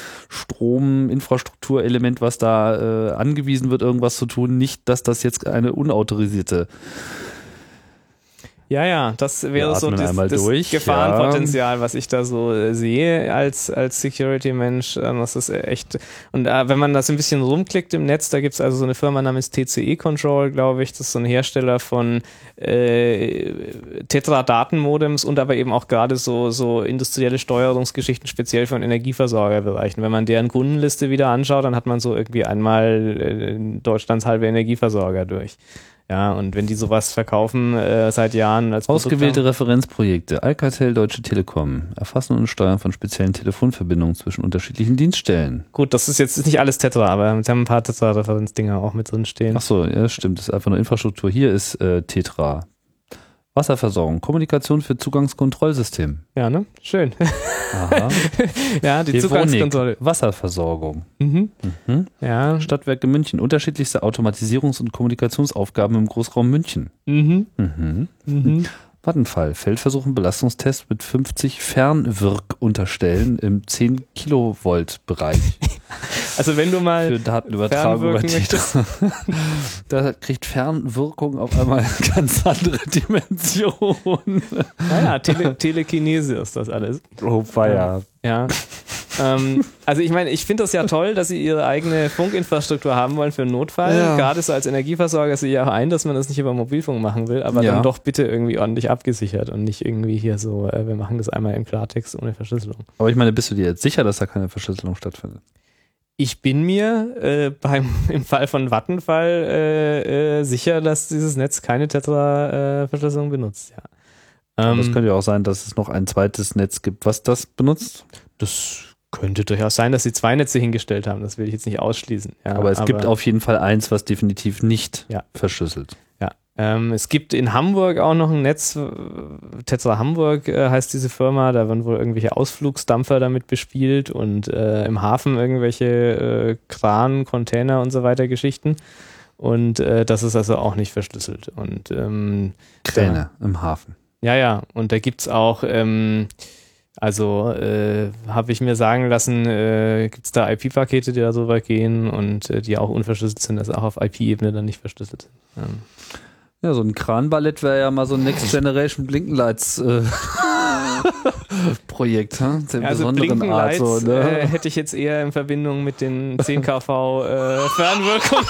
Strominfrastrukturelement, was da äh, angewiesen wird, irgendwas zu tun, nicht, dass das jetzt eine unautorisierte Ja, ja, das wäre Wir so atmen das, einmal das durch, Gefahrenpotenzial, was ich da so äh, sehe als, als Security-Mensch. Ähm, Das ist echt. Und äh, wenn man das ein bisschen rumklickt im Netz, da gibt's also so eine Firma namens T C E Control, glaube ich. Das ist so ein Hersteller von äh, Tetra-Datenmodems und aber eben auch gerade so, so industrielle Steuerungsgeschichten, speziell von Energieversorgerbereichen. Wenn man deren Kundenliste wieder anschaut, dann hat man so irgendwie einmal äh, Deutschlands halbe Energieversorger durch. Ja, und wenn die sowas verkaufen äh, seit Jahren als Produkt ausgewählte haben- Referenzprojekte, Alcatel, Deutsche Telekom, Erfassen und Steuern von speziellen Telefonverbindungen zwischen unterschiedlichen Dienststellen. Gut, das ist jetzt nicht alles Tetra, aber sie haben ein paar Tetra-Referenzdinger auch mit drin stehen. Ach so, ja, stimmt, das ist einfach nur Infrastruktur. Hier ist äh, Tetra. Wasserversorgung, Kommunikation für Zugangskontrollsystem. Ja, ne? Schön. Aha. Ja, die Evonik, Zugangskontrolle. Wasserversorgung. Mhm. Mhm. Ja. Stadtwerke München, unterschiedlichste Automatisierungs- und Kommunikationsaufgaben im Großraum München. Mhm. Mhm. Mhm. Vattenfall, Feldversuch und Belastungstest mit fünfzig Fernwirkunterstellen im zehn Kilovolt Bereich Also wenn du mal für Datenübertragung über fernwirken Tetra. Da kriegt Fernwirkung auf einmal eine ganz andere Dimension. naja, Tele Telekinese ist das alles. Oh, feier. Ja. ähm, also ich meine, ich finde das ja toll, dass sie ihre eigene Funkinfrastruktur haben wollen für einen Notfall. Ja. Gerade so als Energieversorger sehe ich auch ein, dass man das nicht über Mobilfunk machen will, aber Ja. dann doch bitte irgendwie ordentlich abgesichert und nicht irgendwie hier so, äh, wir machen das einmal im Klartext ohne Verschlüsselung. Aber ich meine, bist du dir jetzt sicher, dass da keine Verschlüsselung stattfindet? Ich bin mir äh, beim im Fall von Vattenfall äh, äh, sicher, dass dieses Netz keine Tetra-Verschlüsselung benutzt. Ja. Aber Ähm, es könnte ja auch sein, dass es noch ein zweites Netz gibt, was das benutzt. das könnte durchaus sein, dass sie zwei Netze hingestellt haben. Das will ich jetzt nicht ausschließen. Ja, aber es gibt auf jeden Fall eins, was definitiv nicht Ja. verschlüsselt. Ja, Ähm, es gibt in Hamburg auch noch ein Netz, Tetra Hamburg äh, heißt diese Firma, da werden wohl irgendwelche Ausflugsdampfer damit bespielt und äh, im Hafen irgendwelche äh, Kran, Container und so weiter Geschichten. Und äh, das ist also auch nicht verschlüsselt. Und ähm, Kräne da, im Hafen. Ja, ja, und da gibt's auch, ähm, also äh, habe ich mir sagen lassen, äh, gibt's da I P-Pakete, die da so weit gehen und äh, die auch unverschlüsselt sind, dass auch auf I P-Ebene dann nicht verschlüsselt sind. Ähm. Ja, so ein Kranballett wäre ja mal so ein Next Generation Blinkenlights äh, Projekt, hm? Der also besonderen Blinkenlights Art, so, ne? äh, hätte ich jetzt eher in Verbindung mit den zehn K V äh, Fernwirkungen.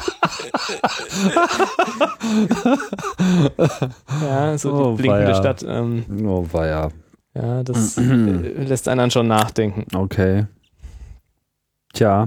Ja, so Oh, die blinkende weia. Stadt. Ähm, Oh, war ja. ja, das äh, lässt einen dann schon nachdenken. Okay. Tja.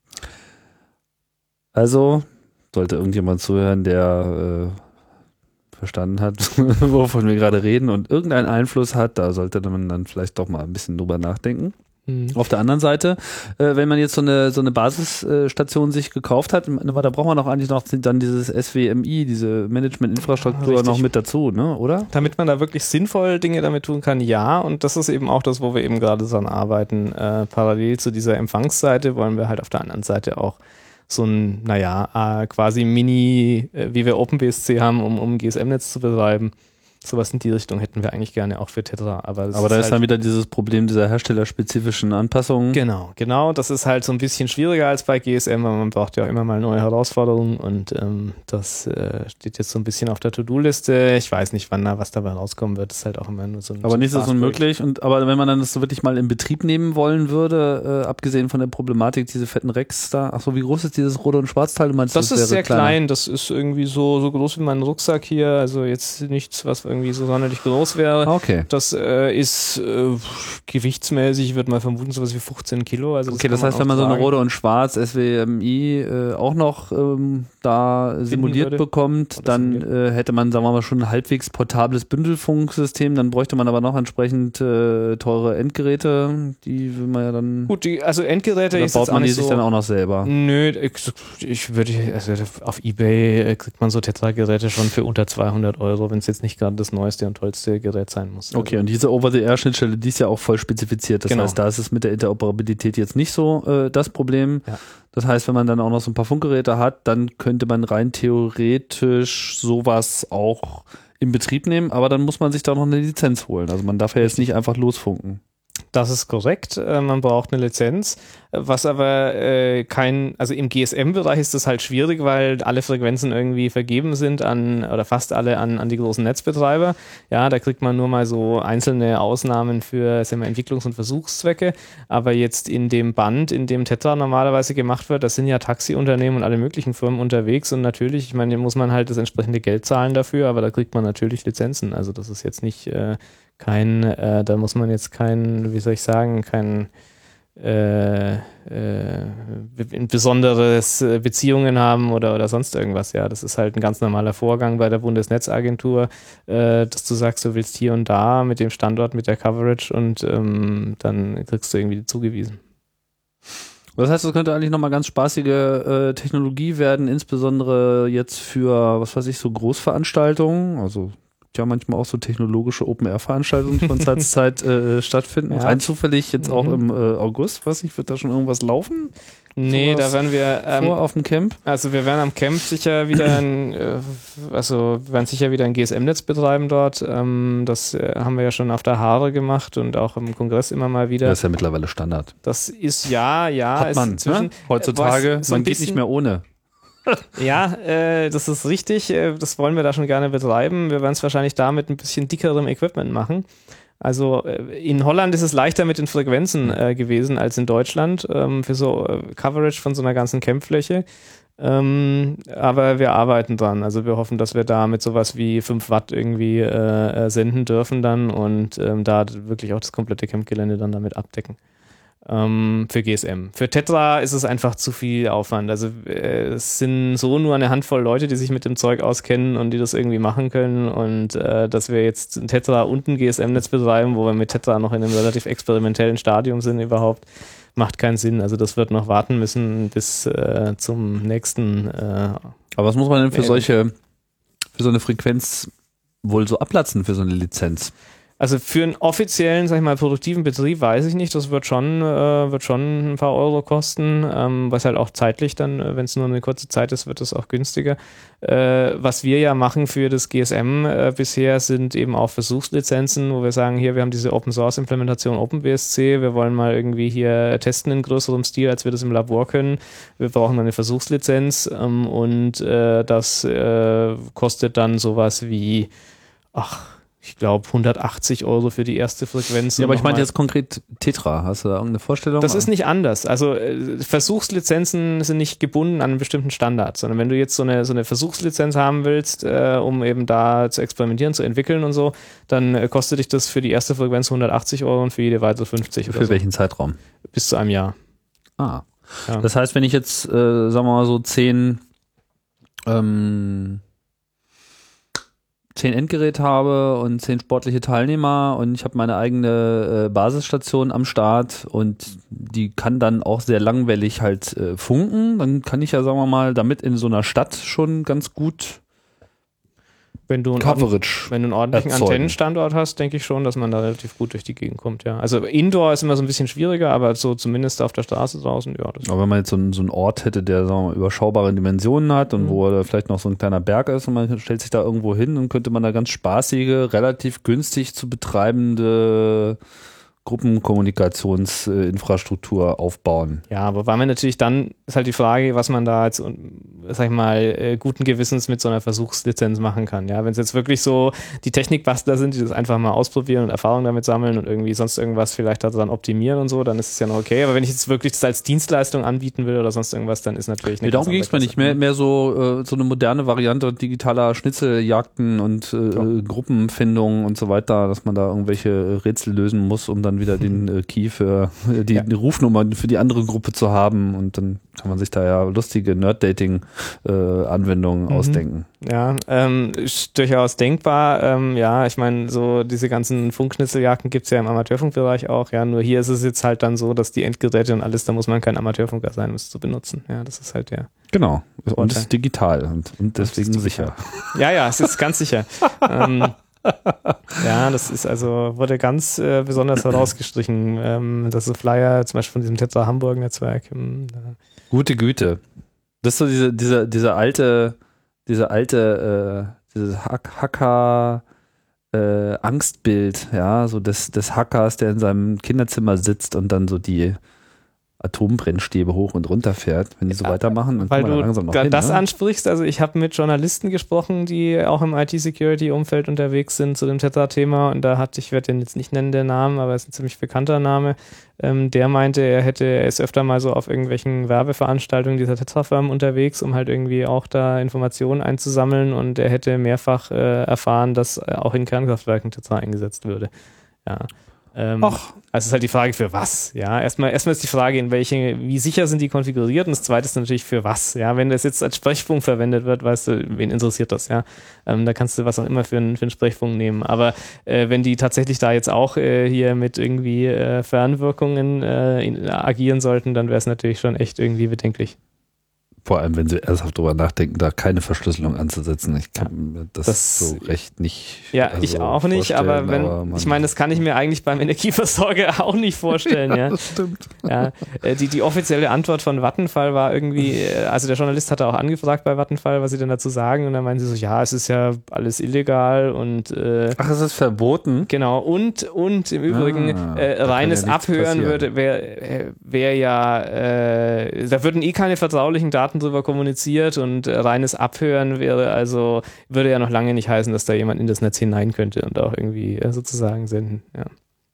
Also, sollte irgendjemand zuhören, der äh, verstanden hat, wovon wir gerade reden und irgendeinen Einfluss hat, da sollte man dann vielleicht doch mal ein bisschen drüber nachdenken. Hm. Auf der anderen Seite, äh, wenn man jetzt so eine so eine Basisstation sich gekauft hat, da braucht man doch eigentlich noch dann dieses S W M I, diese Management-Infrastruktur Richtig. noch mit dazu, ne? Oder? Damit man da wirklich sinnvoll Dinge damit tun kann, ja. Und das ist eben auch das, wo wir eben gerade dran arbeiten. Äh, parallel zu dieser Empfangsseite wollen wir halt auf der anderen Seite auch so ein, naja, äh, quasi Mini, äh, wie wir OpenBSC haben, um, um G S M-Netz zu betreiben. Sowas in die Richtung hätten wir eigentlich gerne auch für Tetra. Aber, das Aber da ist halt dann wieder dieses Problem dieser herstellerspezifischen Anpassungen. Genau, genau. Das ist halt so ein bisschen schwieriger als bei G S M, aber man braucht ja auch immer mal neue Herausforderungen und ähm, das äh, steht jetzt so ein bisschen auf der To-Do-Liste. Ich weiß nicht, wann da was dabei rauskommen wird. Das ist halt auch immer nur so ein Aber so ein nichts ist Fast-Projekt. unmöglich. Und aber wenn man dann das so wirklich mal in Betrieb nehmen wollen würde, äh, abgesehen von der Problematik, diese fetten Racks da. Ach so, wie groß ist dieses Rot- und Schwarzteil? Du meinst, Das ist wäre sehr kleiner? klein. Das ist irgendwie so so groß wie mein Rucksack hier. Also jetzt nichts, was irgendwie so sonderlich groß wäre. Okay. Das äh, ist äh, gewichtsmäßig, ich würde mal vermuten, sowas wie fünfzehn Kilo. Also Okay, das kann heißt, wenn man so auch eine tragen. rote und schwarz S W M I äh, auch noch ähm, da simuliert würde. bekommt, Oder dann simuliert. äh, hätte man, sagen wir mal, schon ein halbwegs portables Bündelfunksystem, dann bräuchte man aber noch entsprechend äh, teure Endgeräte, die will man ja dann, Gut, die, also Endgeräte da ist baut jetzt auch man die nicht sich so. dann auch noch selber. Nö, ich, ich würde, also auf eBay äh, kriegt man so Tetra-Geräte schon für unter zweihundert Euro, wenn es jetzt nicht gerade das neueste und tollste Gerät sein muss. Okay, also, und diese Over-the-Air-Schnittstelle, die ist ja auch voll spezifiziert. Das Genau. heißt, da ist es mit der Interoperabilität jetzt nicht so äh, das Problem. Ja. Das heißt, wenn man dann auch noch so ein paar Funkgeräte hat, dann könnte man rein theoretisch sowas auch in Betrieb nehmen, aber dann muss man sich da noch eine Lizenz holen. Also man darf ja jetzt nicht einfach losfunken. Das ist korrekt, äh, man braucht eine Lizenz, was aber äh, kein, also im G S M-Bereich ist das halt schwierig, weil alle Frequenzen irgendwie vergeben sind an, oder fast alle an, an die großen Netzbetreiber. Ja, da kriegt man nur mal so einzelne Ausnahmen für, sagen wir, Entwicklungs- und Versuchszwecke, aber jetzt in dem Band, in dem Tetra normalerweise gemacht wird, das sind ja Taxiunternehmen und alle möglichen Firmen unterwegs und natürlich, ich meine, hier muss man halt das entsprechende Geld zahlen dafür, aber da kriegt man natürlich Lizenzen, also das ist jetzt nicht äh, kein, äh, da muss man jetzt kein, wie soll ich sagen, kein äh, äh, ein besonderes äh, Beziehungen haben oder, oder sonst irgendwas. Ja, das ist halt ein ganz normaler Vorgang bei der Bundesnetzagentur, äh, dass du sagst, du willst hier und da mit dem Standort, mit der Coverage und ähm, dann kriegst du irgendwie zugewiesen. Das heißt, das könnte eigentlich nochmal ganz spaßige äh, Technologie werden, insbesondere jetzt für, was weiß ich, so Großveranstaltungen, also ja manchmal auch so technologische Open-Air-Veranstaltungen, die von Zeit zu Zeit äh, stattfinden. Ja. Rein zufällig jetzt auch Mhm. im äh, August, weiß ich, wird da schon irgendwas laufen? Nee, Sowas da werden wir ähm, vor auf dem Camp? Also wir werden am Camp sicher wieder ein, äh, also wir werden sicher wieder ein G S M-Netz betreiben dort. Ähm, das äh, haben wir ja schon auf der Haare gemacht und auch im Kongress immer mal wieder. Das ist ja mittlerweile Standard. Das ist ja, ja, Hat ist man, inzwischen, ne? Heutzutage, was so ein man geht bisschen- nicht mehr ohne. Ja, äh, das ist richtig. Äh, das wollen wir da schon gerne betreiben. Wir werden es wahrscheinlich da mit ein bisschen dickerem Equipment machen. Also äh, in Holland ist es leichter mit den Frequenzen äh, gewesen als in Deutschland ähm, für so äh, Coverage von so einer ganzen Campfläche. Ähm, aber wir arbeiten dran. Also wir hoffen, dass wir da mit sowas wie fünf Watt irgendwie äh, äh, senden dürfen dann und ähm, da wirklich auch das komplette Campgelände dann damit abdecken. Ähm, für G S M. Für Tetra ist es einfach zu viel Aufwand. Also äh, es sind so nur eine Handvoll Leute, die sich mit dem Zeug auskennen und die das irgendwie machen können und äh, dass wir jetzt ein Tetra und ein G S M-Netz betreiben, wo wir mit Tetra noch in einem relativ experimentellen Stadium sind überhaupt, macht keinen Sinn. Also das wird noch warten müssen bis äh, zum nächsten. Äh, Aber was muss man denn für Ja, solche für so eine Frequenz wohl so ablatzen für so eine Lizenz? Also für einen offiziellen, sag ich mal, produktiven Betrieb weiß ich nicht. Das wird schon, äh, wird schon ein paar Euro kosten, ähm, was halt auch zeitlich dann, wenn es nur eine kurze Zeit ist, wird es auch günstiger. Äh, was wir ja machen für das G S M äh, bisher sind eben auch Versuchslizenzen, wo wir sagen, hier, wir haben diese Open-Source-Implementation OpenBSC, wir wollen mal irgendwie hier testen in größerem Stil, als wir das im Labor können. Wir brauchen eine Versuchslizenz ähm, und äh, das äh, kostet dann sowas wie, ach, ich glaube, hundertachtzig Euro für die erste Frequenz. Ja, aber ich meinte jetzt konkret Tetra. Hast du da irgendeine Vorstellung? Das ist nicht anders. Also äh, Versuchslizenzen sind nicht gebunden an einen bestimmten Standard, sondern wenn du jetzt so eine, so eine Versuchslizenz haben willst, äh, um eben da zu experimentieren, zu entwickeln und so, dann äh, kostet dich das für die erste Frequenz hundertachtzig Euro und für jede weitere fünfzig oder Für so. welchen Zeitraum? Bis zu einem Jahr. Ah. Ja. Das heißt, wenn ich jetzt, äh, sagen wir mal so zehn ähm, zehn Endgeräte habe und zehn sportliche Teilnehmer und ich habe meine eigene äh, Basisstation am Start und die kann dann auch sehr langwellig halt äh, funken, dann kann ich ja, sagen wir mal, damit in so einer Stadt schon ganz gut Wenn du, einen Coverage wenn du einen ordentlichen erzeugen. Antennenstandort hast, denke ich schon, dass man da relativ gut durch die Gegend kommt, ja. Also Indoor ist immer so ein bisschen schwieriger, aber so zumindest auf der Straße draußen, ja. Das Aber wenn man jetzt so einen, so einen Ort hätte, der, sagen wir mal, überschaubare Dimensionen hat und Mhm. wo da vielleicht noch so ein kleiner Berg ist und man stellt sich da irgendwo hin, dann könnte man da ganz spaßige, relativ günstig zu betreibende Gruppenkommunikationsinfrastruktur aufbauen. Ja, aber weil man natürlich dann, ist halt die Frage, was man da jetzt, sag ich mal, äh, guten Gewissens mit so einer Versuchslizenz machen kann. Ja, wenn es jetzt wirklich so die Technikbastler sind, die das einfach mal ausprobieren und Erfahrung damit sammeln und irgendwie sonst irgendwas vielleicht daran optimieren und so, dann ist es ja noch okay. Aber wenn ich jetzt wirklich das als Dienstleistung anbieten will oder sonst irgendwas, dann ist natürlich eine Nee, darum ganz ging es mir andere nicht. Mehr, Klasse. mehr so, äh, so eine moderne Variante digitaler Schnitzeljagden und äh, Ja. Gruppenfindungen und so weiter, dass man da irgendwelche Rätsel lösen muss, um dann wieder den äh, Key für äh, die, Ja. die Rufnummer für die andere Gruppe zu haben und dann kann man sich da ja lustige Nerd-Dating-Anwendungen Mhm. ausdenken. Ja, ähm, ist durchaus denkbar. Ähm, ja, ich meine, so diese ganzen Funkschnitzeljagden gibt's ja im Amateurfunkbereich auch. Ja, nur hier ist es jetzt halt dann so, dass die Endgeräte und alles, da muss man kein Amateurfunker sein, um es zu benutzen. Ja, das ist halt der. Genau. Und Vorteil. es ist digital und, und deswegen sicher. Ja, ja, es ist ganz sicher. ähm, ja, das ist also, wurde ganz äh, besonders herausgestrichen. Ähm, das ist Flyer zum Beispiel von diesem Tetra Hamburg-Netzwerk. Ähm, da- Gute Güte. Das ist so diese, diese, diese alte, diese alte, äh, dieses Hack Hacker äh, Angstbild, ja, so des, des Hackers, der in seinem Kinderzimmer sitzt und dann so die Atombrennstäbe hoch und runter fährt. Wenn die so Ja, weitermachen, dann Weil kommen wir da du langsam noch da- hin. das Ne? ansprichst, also ich habe mit Journalisten gesprochen, die auch im I T-Security-Umfeld unterwegs sind zu dem Tetra-Thema und da hatte, ich werde den jetzt nicht nennen, der Name, aber es ist ein ziemlich bekannter Name, ähm, der meinte, er hätte, er ist öfter mal so auf irgendwelchen Werbeveranstaltungen dieser Tetra-Firmen unterwegs, um halt irgendwie auch da Informationen einzusammeln und er hätte mehrfach äh, erfahren, dass äh, auch in Kernkraftwerken Tetra eingesetzt würde. Ja. Ähm, Ach. Also es ist halt die Frage, für was? Ja, erstmal, erstmal ist die Frage, in welche, wie sicher sind die konfiguriert? Und das zweite ist natürlich, für was? Ja, wenn das jetzt als Sprechfunk verwendet wird, weißt du, wen interessiert das? Ja, ähm, da kannst du was auch immer für einen, für einen Sprechfunk nehmen. Aber äh, wenn die tatsächlich da jetzt auch äh, hier mit irgendwie äh, Fernwirkungen äh, in, agieren sollten, dann wäre es natürlich schon echt irgendwie bedenklich. Vor allem, wenn sie ernsthaft drüber nachdenken, da keine Verschlüsselung anzusetzen. Ich kann mir das, Das- so recht nicht. Ja, also ich auch nicht, aber vorstellen, wenn, aber man- ich meine, das kann ich mir eigentlich beim Energieversorger auch nicht vorstellen, ja. Das stimmt. Ja, äh, die, die offizielle Antwort von Vattenfall war irgendwie, äh, also der Journalist hatte auch angefragt bei Vattenfall, was sie denn dazu sagen und dann meinen sie so, ja, es ist ja alles illegal und äh, Ach, es ist verboten? genau, und und im Übrigen Ah, äh, da kann reines ja nichts Abhören passieren. würde, wäre wär ja, äh, da würden eh keine vertraulichen Daten drüber kommuniziert und äh, reines Abhören wäre also, würde ja noch lange nicht heißen, dass da jemand in das Netz hinein könnte und auch irgendwie äh, sozusagen senden, ja.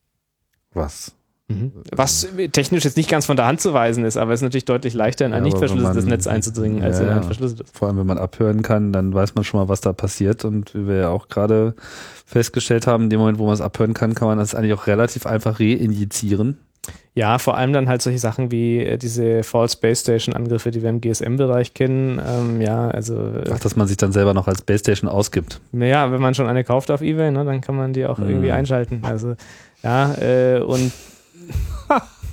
Was? Was technisch jetzt nicht ganz von der Hand zu weisen ist, aber es ist natürlich deutlich leichter, in ein Ja, nicht aber wenn verschlüsseltes man- Netz einzudringen, als Ja, in ein ja. verschlüsseltes. Vor allem, wenn man abhören kann, dann weiß man schon mal, was da passiert. Und wie wir ja auch gerade festgestellt haben, in dem Moment, wo man es abhören kann, kann man das eigentlich auch relativ einfach reinjizieren. Ja, vor allem dann halt solche Sachen wie äh, diese False Base Station Angriffe, die wir im G S M-Bereich kennen. Ähm, ja, also äh, Ach, dass man sich dann selber noch als Base Station ausgibt. naja, wenn man schon eine kauft auf eBay, ne, dann kann man die auch irgendwie Mhm. einschalten. Also ja, äh, und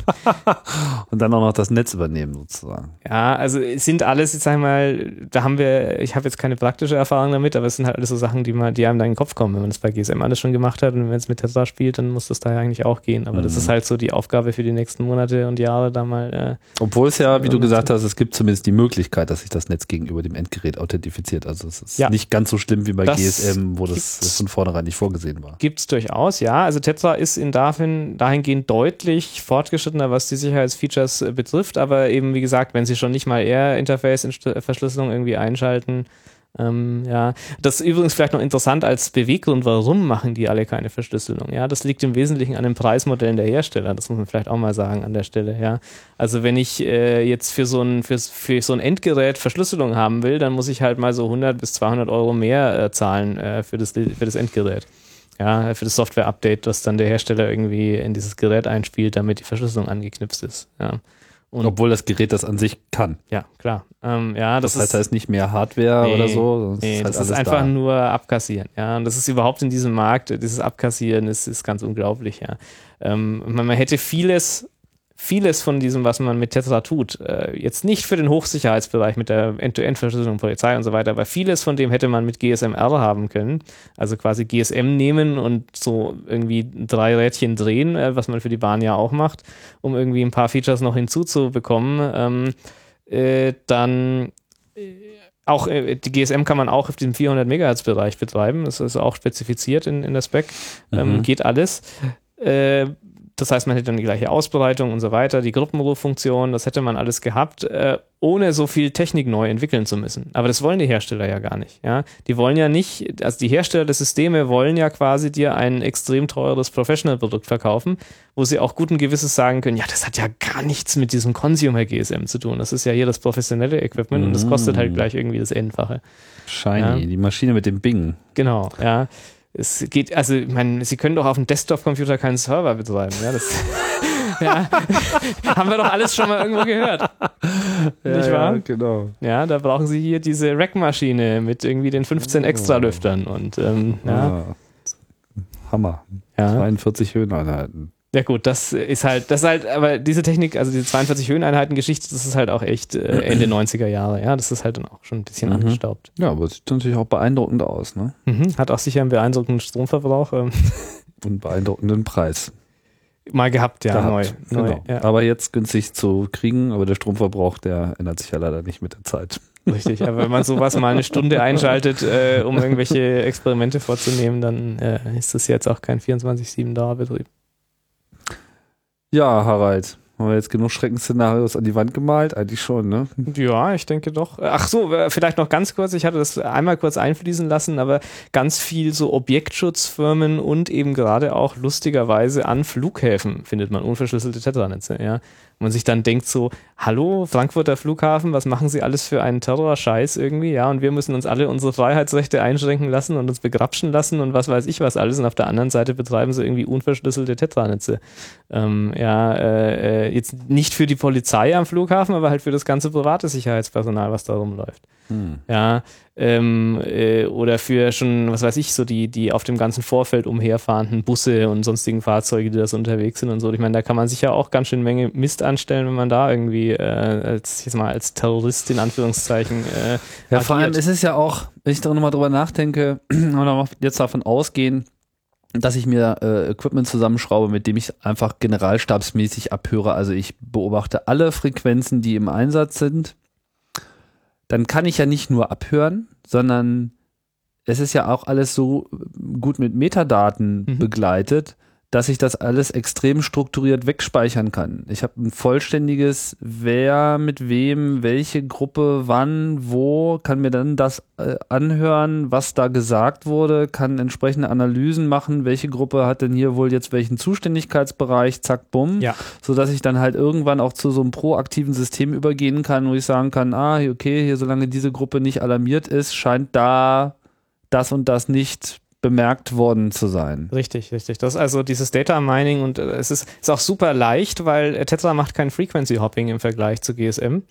Und dann auch noch das Netz übernehmen sozusagen. Ja, also es sind alles, jetzt sag ich mal, da haben wir, ich habe jetzt keine praktische Erfahrung damit, aber es sind halt alles so Sachen, die man, die einem da in den Kopf kommen, wenn man das bei G S M alles schon gemacht hat und wenn man es mit Tetra spielt, dann muss das da ja eigentlich auch gehen. Aber mhm. das ist halt so die Aufgabe für die nächsten Monate und Jahre da mal. Äh, Obwohl es ja, wie du gesagt hast, es gibt zumindest die Möglichkeit, dass sich das Netz gegenüber dem Endgerät authentifiziert. Also es ist ja. nicht ganz so schlimm wie bei das G S M, wo das, das von vornherein nicht vorgesehen war. Gibt es durchaus, ja. Also Tetra ist in dahin, dahingehend deutlich fortgeschrittener, was die Sicherheitsfeatures äh, betrifft, aber eben wie gesagt, wenn sie schon nicht mal eher Interface-Verschlüsselung irgendwie einschalten, ähm, ja. Das ist übrigens vielleicht noch interessant als Beweggrund, warum machen die alle keine Verschlüsselung, ja. Das liegt im Wesentlichen an den Preismodellen der Hersteller, das muss man vielleicht auch mal sagen an der Stelle, ja. Also wenn ich äh, jetzt für so ein für, für so ein Endgerät Verschlüsselung haben will, dann muss ich halt mal so hundert bis zweihundert Euro mehr äh, zahlen äh, für das, für das Endgerät. Ja, für das Software-Update, das dann der Hersteller irgendwie in dieses Gerät einspielt, damit die Verschlüsselung angeknipst ist, ja. Und obwohl das Gerät das an sich kann. Ja, klar. Ähm, ja, das, das heißt, ist, da ist nicht mehr Hardware nee, oder so. Das nee, ist, halt das ist einfach da. Nur abkassieren. Ja, und das ist überhaupt in diesem Markt, dieses Abkassieren ist, ist ganz unglaublich. Ja, ähm, man, man hätte vieles, vieles von diesem, was man mit Tetra tut, äh, jetzt nicht für den Hochsicherheitsbereich mit der End-to-End-Verschlüsselung, Polizei und so weiter, aber vieles von dem hätte man mit G S M R haben können. Also quasi G S M nehmen und so irgendwie drei Rädchen drehen, äh, was man für die Bahn ja auch macht, um irgendwie ein paar Features noch hinzuzubekommen. Ähm, äh, dann äh, auch äh, die G S M kann man auch auf dem vierhundert Megahertz Bereich betreiben. Das ist auch spezifiziert in, in der Spec. Ähm, mhm. Geht alles. Äh, Das heißt, man hätte dann die gleiche Ausbreitung und so weiter, die Gruppenruffunktion, das hätte man alles gehabt, äh, ohne so viel Technik neu entwickeln zu müssen. Aber das wollen die Hersteller ja gar nicht. Ja? Die wollen ja nicht, also die Hersteller der Systeme wollen ja quasi dir ein extrem teures Professional-Produkt verkaufen, wo sie auch guten Gewissens sagen können, ja, das hat ja gar nichts mit diesem Consumer-G S M zu tun. Das ist ja hier das professionelle Equipment mm. und das kostet halt gleich irgendwie das N-fache. Shiny, ja? Die Maschine mit dem Bing. Genau, ja. Es geht, also, ich meine, Sie können doch auf dem Desktop-Computer keinen Server betreiben, ja, das ja, haben wir doch alles schon mal irgendwo gehört. Ja, nicht wahr? Ja, genau. Ja, da brauchen Sie hier diese Rack-Maschine mit irgendwie den fünfzehn Extra-Lüftern und, ähm, ja. ja. Hammer. Ja. zweiundvierzig Höheneinheiten. Ja gut, das ist halt, das ist halt, aber diese Technik, also diese zweiundvierzig Höheneinheiten-Geschichte, das ist halt auch echt äh, Ende neunziger Jahre, ja, das ist halt dann auch schon ein bisschen mhm. angestaubt. Ja, aber es sieht natürlich auch beeindruckend aus, ne? Mhm. Hat auch sicher einen beeindruckenden Stromverbrauch. Ähm. Und beeindruckenden Preis. Mal gehabt, ja, gehabt. neu. Genau. neu ja. Aber jetzt günstig zu kriegen, aber der Stromverbrauch, der ändert sich ja leider nicht mit der Zeit. Richtig, aber wenn man sowas mal eine Stunde einschaltet, äh, um irgendwelche Experimente vorzunehmen, dann äh, ist das jetzt auch kein vierundzwanzig sieben Dauerbetrieb. Ja, Harald, haben wir jetzt genug Schreckensszenarios an die Wand gemalt? Eigentlich schon, ne? Ja, ich denke doch. Ach so, vielleicht noch ganz kurz, ich hatte das einmal kurz einfließen lassen, aber ganz viel so Objektschutzfirmen und eben gerade auch lustigerweise an Flughäfen findet man unverschlüsselte Tetranetze, ja. Und man sich dann denkt so, hallo, Frankfurter Flughafen, was machen Sie alles für einen Terrorscheiß irgendwie, ja, und wir müssen uns alle unsere Freiheitsrechte einschränken lassen und uns begrapschen lassen und was weiß ich was alles und auf der anderen Seite betreiben sie irgendwie unverschlüsselte Tetranetze. Ähm, ja, äh, jetzt nicht für die Polizei am Flughafen, aber halt für das ganze private Sicherheitspersonal, was da rumläuft. Hm. Ja, ähm, äh, oder für schon, was weiß ich, so die, die auf dem ganzen Vorfeld umherfahrenden Busse und sonstigen Fahrzeuge, die da so unterwegs sind und so. Ich meine, da kann man sich ja auch ganz schön Menge Mist anstellen, wenn man da irgendwie äh, als, jetzt mal als Terrorist in Anführungszeichen äh, ja, agiert. Vor allem ist es ja auch, wenn ich da nochmal drüber nachdenke und jetzt davon ausgehen, dass ich mir äh, Equipment zusammenschraube, mit dem ich einfach generalstabsmäßig abhöre. Also ich beobachte alle Frequenzen, die im Einsatz sind. Dann kann ich ja nicht nur abhören, sondern es ist ja auch alles so gut mit Metadaten mhm. begleitet, dass ich das alles extrem strukturiert wegspeichern kann. Ich habe ein vollständiges, wer mit wem, welche Gruppe, wann, wo, kann mir dann das äh, anhören, was da gesagt wurde, kann entsprechende Analysen machen, welche Gruppe hat denn hier wohl jetzt welchen Zuständigkeitsbereich, zack, bumm, ja. sodass ich dann halt irgendwann auch zu so einem proaktiven System übergehen kann, wo ich sagen kann, ah, okay, hier, solange diese Gruppe nicht alarmiert ist, scheint da das und das nicht bemerkt worden zu sein. Richtig, richtig. Das ist also dieses Data Mining und äh, es ist, ist auch super leicht, weil Tetra macht kein Frequency Hopping im Vergleich zu G S M.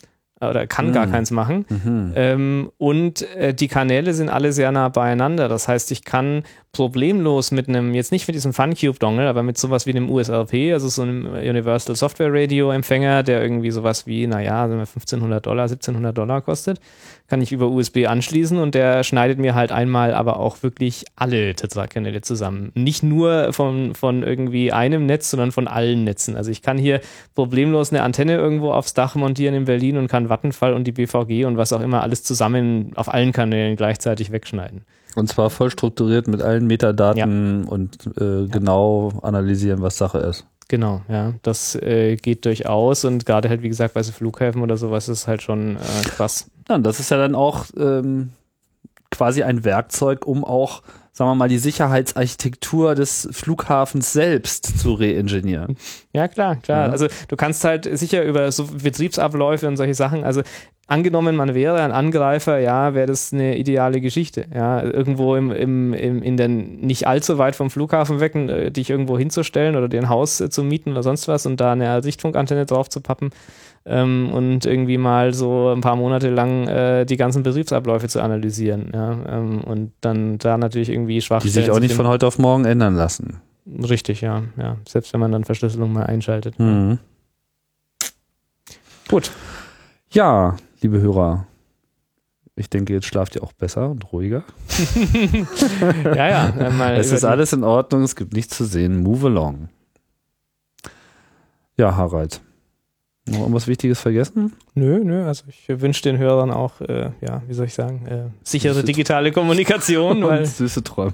oder kann Mhm. gar keins machen. Mhm. Ähm, und äh, die Kanäle sind alle sehr nah beieinander. Das heißt, ich kann problemlos mit einem, jetzt nicht mit diesem FunCube-Dongle, aber mit sowas wie einem U S R P, also so einem Universal Software Radio Empfänger, der irgendwie sowas wie, naja, fünfzehnhundert Dollar, siebzehnhundert Dollar kostet, kann ich über U S B anschließen und der schneidet mir halt einmal aber auch wirklich alle Tetra-Kanäle zusammen. Nicht nur von, von irgendwie einem Netz, sondern von allen Netzen. Also ich kann hier problemlos eine Antenne irgendwo aufs Dach montieren in Berlin und kann Vattenfall und die B V G und was auch immer alles zusammen auf allen Kanälen gleichzeitig wegschneiden. Und zwar voll strukturiert mit allen Metadaten ja. und äh, genau analysieren, was Sache ist. Genau, ja, das äh, geht durchaus und gerade halt, wie gesagt, bei so Flughäfen oder sowas ist halt schon äh, krass. Ja, und das ist ja dann auch ähm, quasi ein Werkzeug, um auch, sagen wir mal, die Sicherheitsarchitektur des Flughafens selbst zu reingenieren. Ja, klar, klar. Ja. Also du kannst halt sicher über so Betriebsabläufe und solche Sachen, also angenommen, man wäre ein Angreifer, ja, wäre das eine ideale Geschichte. Ja, irgendwo im, im, im, in der nicht allzu weit vom Flughafen weg, äh, dich irgendwo hinzustellen oder dir ein Haus äh, zu mieten oder sonst was und da eine Sichtfunkantenne drauf zu pappen ähm, und irgendwie mal so ein paar Monate lang äh, die ganzen Betriebsabläufe zu analysieren. Ja, ähm, und dann da natürlich irgendwie Schwachstellen. Die sich auch nicht von heute auf morgen ändern lassen. Richtig, ja, ja. Selbst wenn man dann Verschlüsselung mal einschaltet. Mhm. Gut. Ja, liebe Hörer, ich denke, jetzt schlaft ihr auch besser und ruhiger. ja, ja. Mal es ist alles in Ordnung, es gibt nichts zu sehen. Move along. Ja, Harald. Noch irgendwas Wichtiges vergessen? Nö, nö. Also ich wünsche den Hörern auch, äh, ja, wie soll ich sagen, äh, sichere süße digitale Kommunikation. weil süße Träume.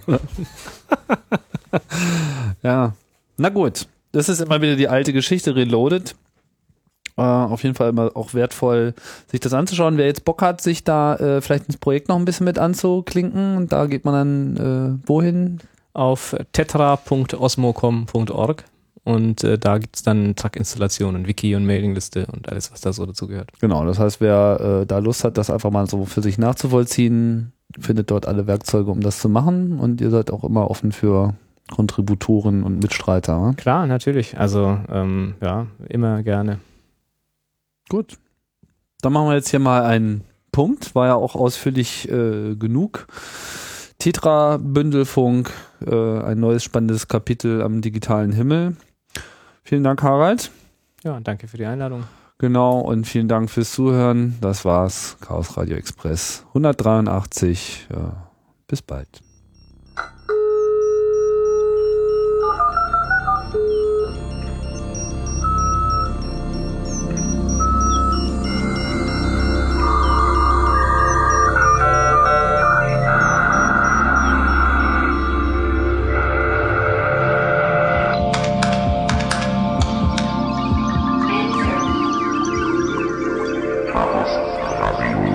Ja, na gut. Das ist immer wieder die alte Geschichte, Reloaded. Uh, auf jeden Fall immer auch wertvoll, sich das anzuschauen. Wer jetzt Bock hat, sich da äh, vielleicht ins Projekt noch ein bisschen mit anzuklinken, und da geht man dann äh, wohin? Auf tetra punkt osmocom punkt org und äh, da gibt es dann Truck-Installationen, Wiki und Mailingliste und alles, was da so dazu gehört. Genau, das heißt, wer äh, da Lust hat, das einfach mal so für sich nachzuvollziehen, findet dort alle Werkzeuge, um das zu machen, und ihr seid auch immer offen für Kontributoren und Mitstreiter. Ne? Klar, natürlich. Also ähm, ja, immer gerne. Gut. Dann machen wir jetzt hier mal einen Punkt. War ja auch ausführlich äh, genug. Tetra-Bündelfunk, äh, ein neues spannendes Kapitel am digitalen Himmel. Vielen Dank, Harald. Ja, danke für die Einladung. Genau, und vielen Dank fürs Zuhören. Das war's. Chaos Radio Express hundertdreiundachtzig. Ja, bis bald. Chaos Radio